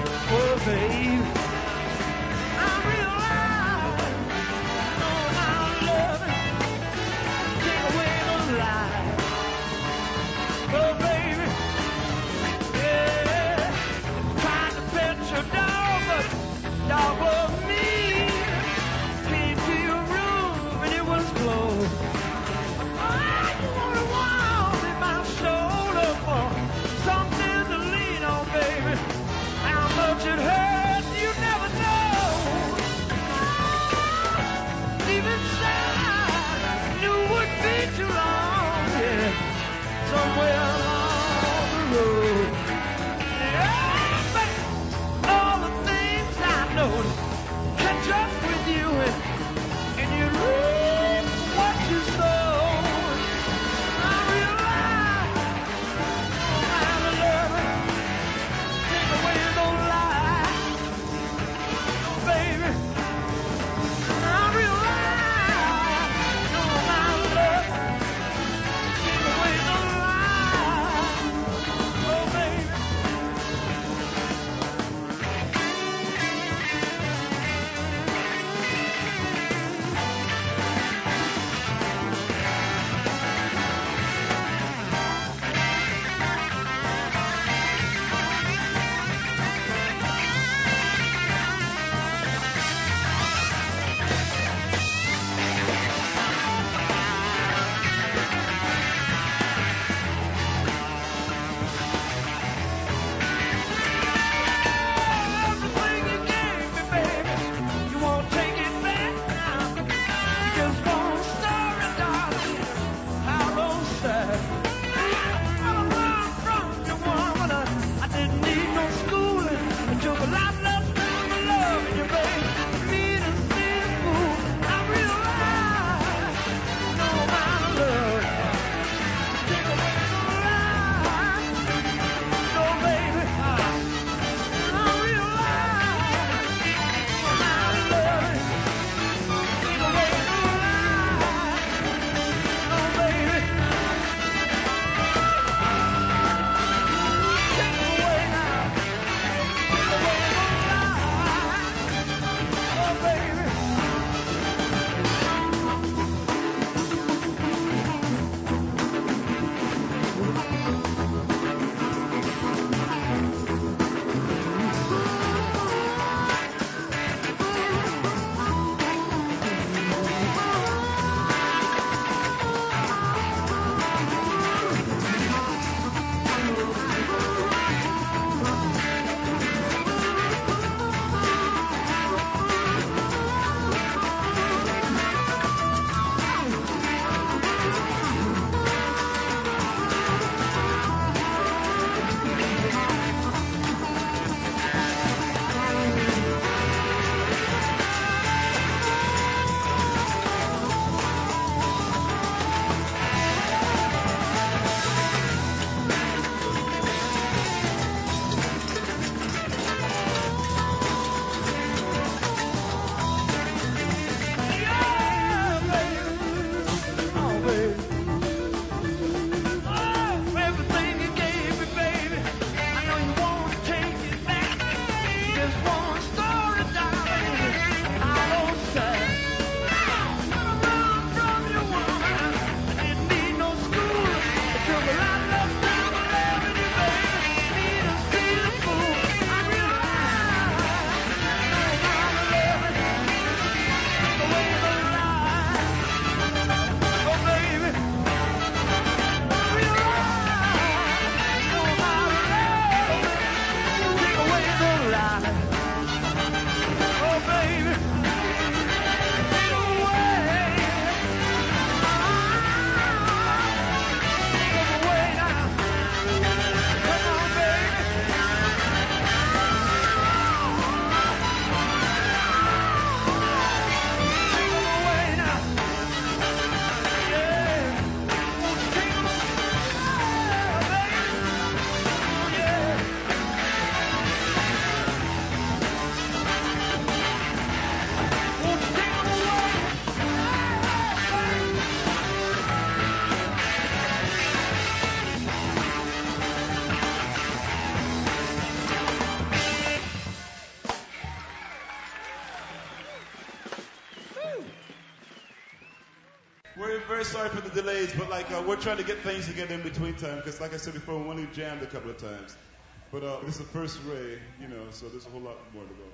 We're very sorry for the delays, but like uh, we're trying to get things together in between time because, like I said before, we only jammed a couple of times. But uh, this is the first ray, you know, so there's a whole lot more to go.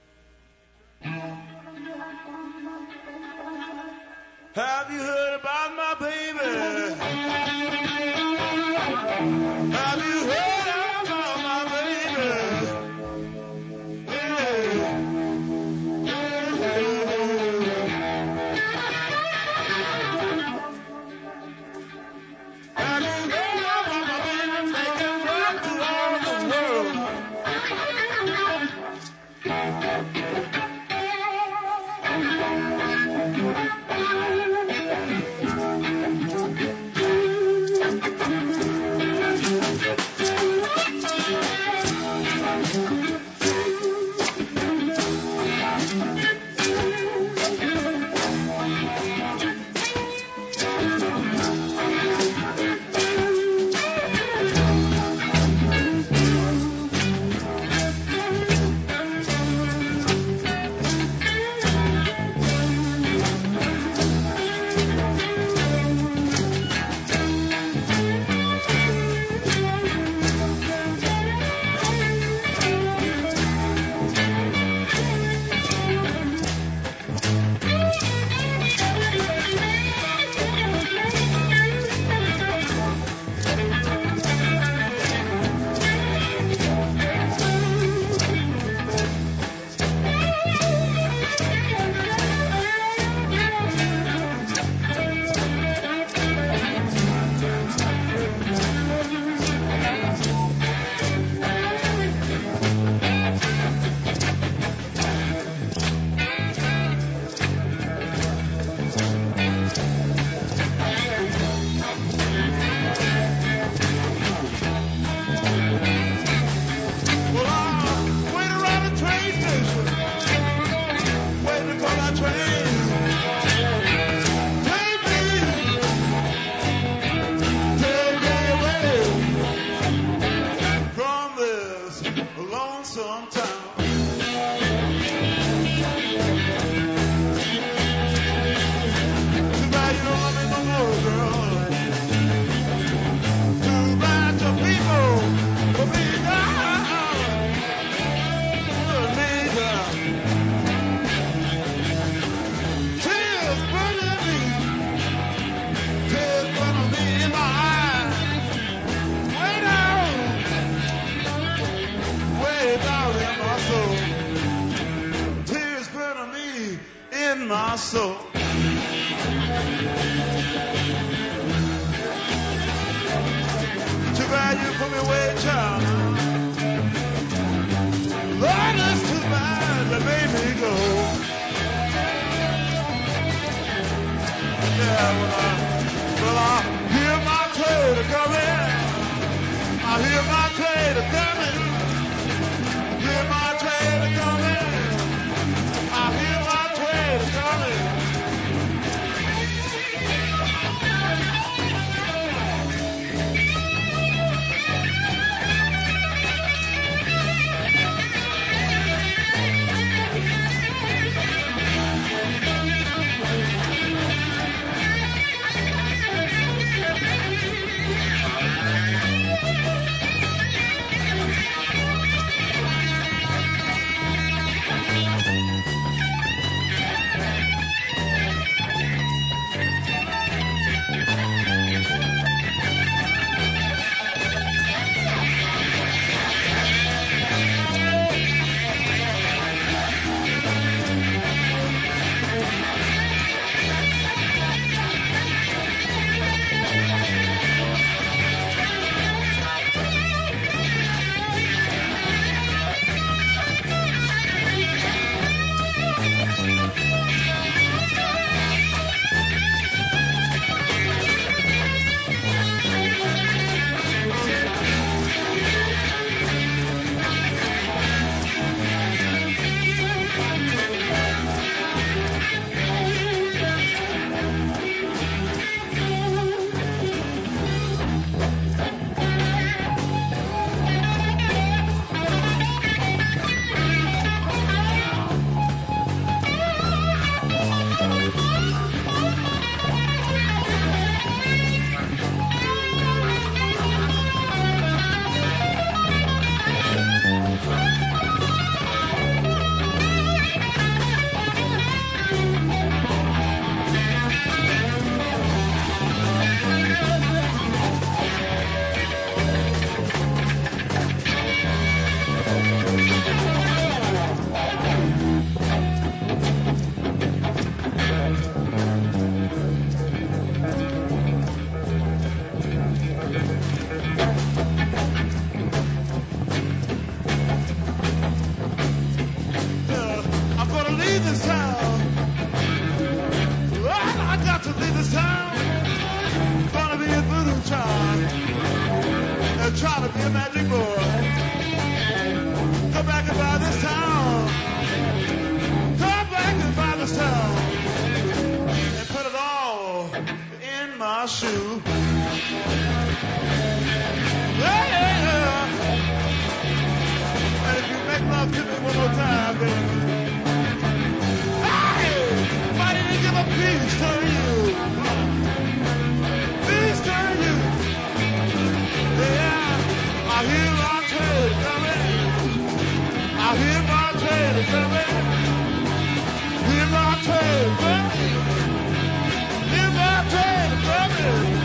Have you heard about my baby? Have you heard about my baby? to leave this town. Gonna be a voodoo child. And try to be a magic boy. Come back and buy this town. Come back and buy this town. And put it all in my shoe. Yeah. And if you make love to me one more time, baby. Why did he give a peace to you? Peace to you. Yeah, I hear my train coming. I hear my train coming. Hear my train coming. Hear my train coming.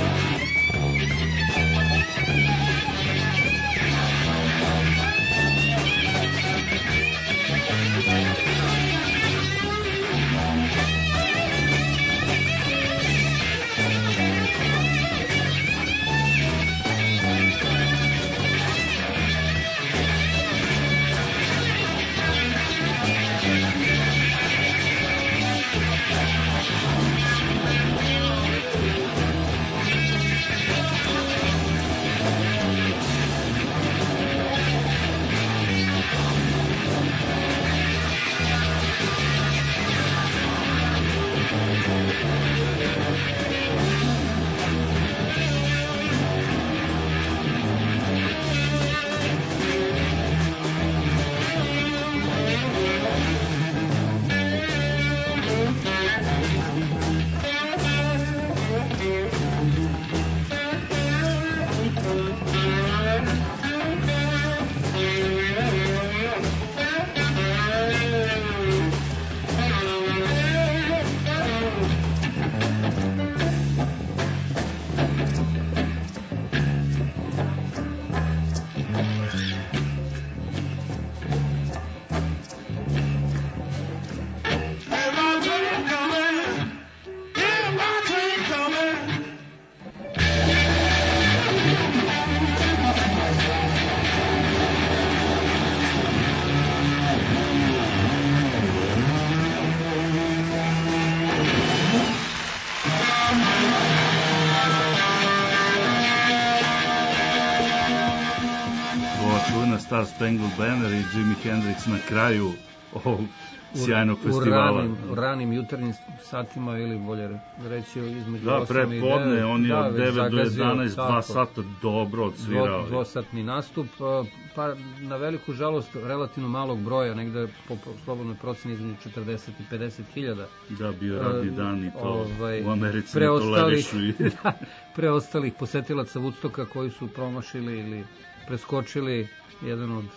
Star Spangled Banner i Jimi Hendrix na kraju ovog sjajnog u, festivala. U ranim, u ranim jutarnjim satima ili bolje reći između da, osam i devet. Da, prepodne, on je da, od devet do jedanaest, tako, dva sata dobro odsvirao. Dvo, dvosatni nastup, pa na veliku žalost relativno malog broja, negde po slobodnoj proceni između četrdeset i pedeset hiljada. Da, bio radni dan i to ovaj, u Americi ne tolerišu. Da, preostalih posetilaca Woodstocka koji su promašili ili preskočili jedan od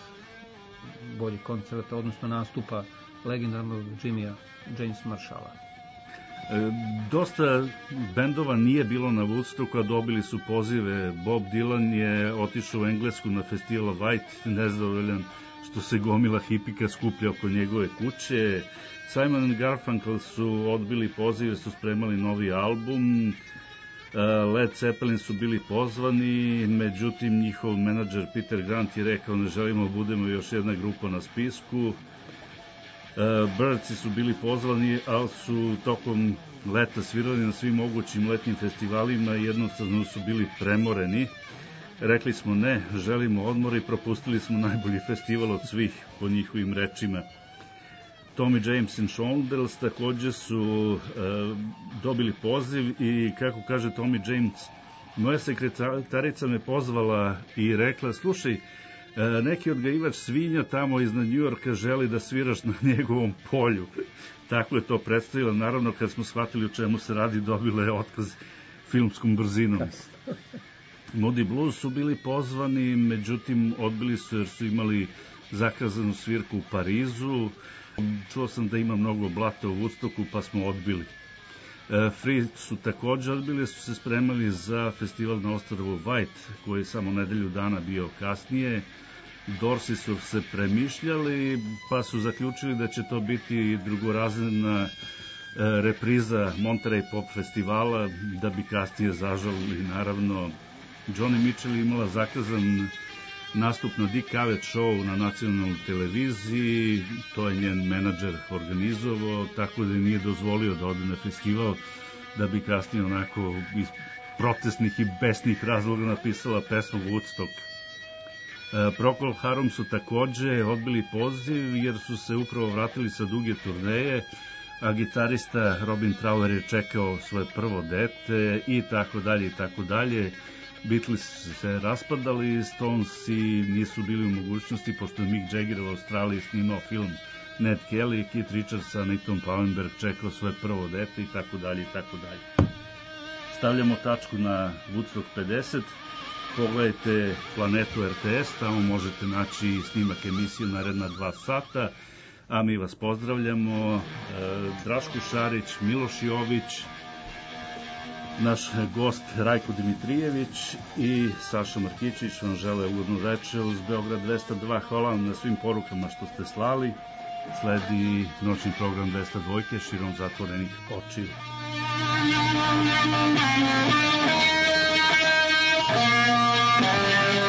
boljih koncerta, odnosno nastupa legendarnog Jimmya James Marshalla. E, dosta bendova nije bilo na Woodstocku, a dobili su pozive. Bob Dylan je otišao u Englesku na festival White, nezadovoljan što se gomila hipika skuplja oko njegove kuće. Simon and Garfunkel su odbili pozive, su spremali novi album. Led Zeppelin su bili pozvani, međutim njihov menadžer Peter Grant je rekao ne želimo budemo još jedna grupa na spisku. Birdsi su bili pozvani, ali su tokom leta svirali na svim mogućim letnjim festivalima i jednostavno su bili premoreni. Rekli smo ne, želimo odmor i propustili smo najbolji festival od svih, po njihovim rečima. Tommy James and Shondells takođe su e, dobili poziv i kako kaže Tommy James, moja sekretarica me pozvala i rekla, slušaj, e, neki odgajivač svinja tamo iznad Njujorka želi da sviraš na njegovom polju. Tako je to predstavila. Naravno, kad smo shvatili o čemu se radi, dobila je otkaz filmskom brzinom. Moody Blues su bili pozvani, međutim odbili su jer su imali zakazanu svirku u Parizu. Čuo sam da ima mnogo blata u Woodstocku, pa smo odbili. E, Free su takođe odbili, su se spremali za festival na ostrvu White, koji je samo nedelju dana bio kasnije. Dorsi su se premišljali, pa su zaključili da će to biti drugorazredna e, repriza Monterey Pop festivala, da bi kasnije zažalili. Naravno, Johnny Mitchell imala zakazan nastup na Dick Cavett Show na nacionalnoj televiziji, to je njen menadžer organizovao, tako da nije dozvolio da ode na festival, da bi kasnije onako iz protestnih i besnih razloga napisala pesmu Woodstock. Procol Harum su takođe odbili poziv jer su se upravo vratili sa duge turneje, a gitarista Robin Trower je čekao svoje prvo dete i tako dalje i tako dalje. Beatles se raspadali, Stones i nisu bili u mogućnosti, pošto je Mick Jagger u Australiji snimao film Ned Kelly, Keith Richards sa Nicktom Pallenberg čekao svoje prvo dete i tako dalje i tako dalje. Stavljamo tačku na Woodstock pedeset. Pogledajte Planetu R T S, tamo možete naći snimak emisije naredna dva sata, a mi vas pozdravljamo. Draško Šarić, Miloš Jović, naš gost Rajko Dimitrijević i Saša Markićić vam žele ugodnu večer uz Beograd dvesta dva. Hvala vam na svim porukama što ste slali. Sledi noćni program dvesta dva širom zatvorenih očiju. Thank you.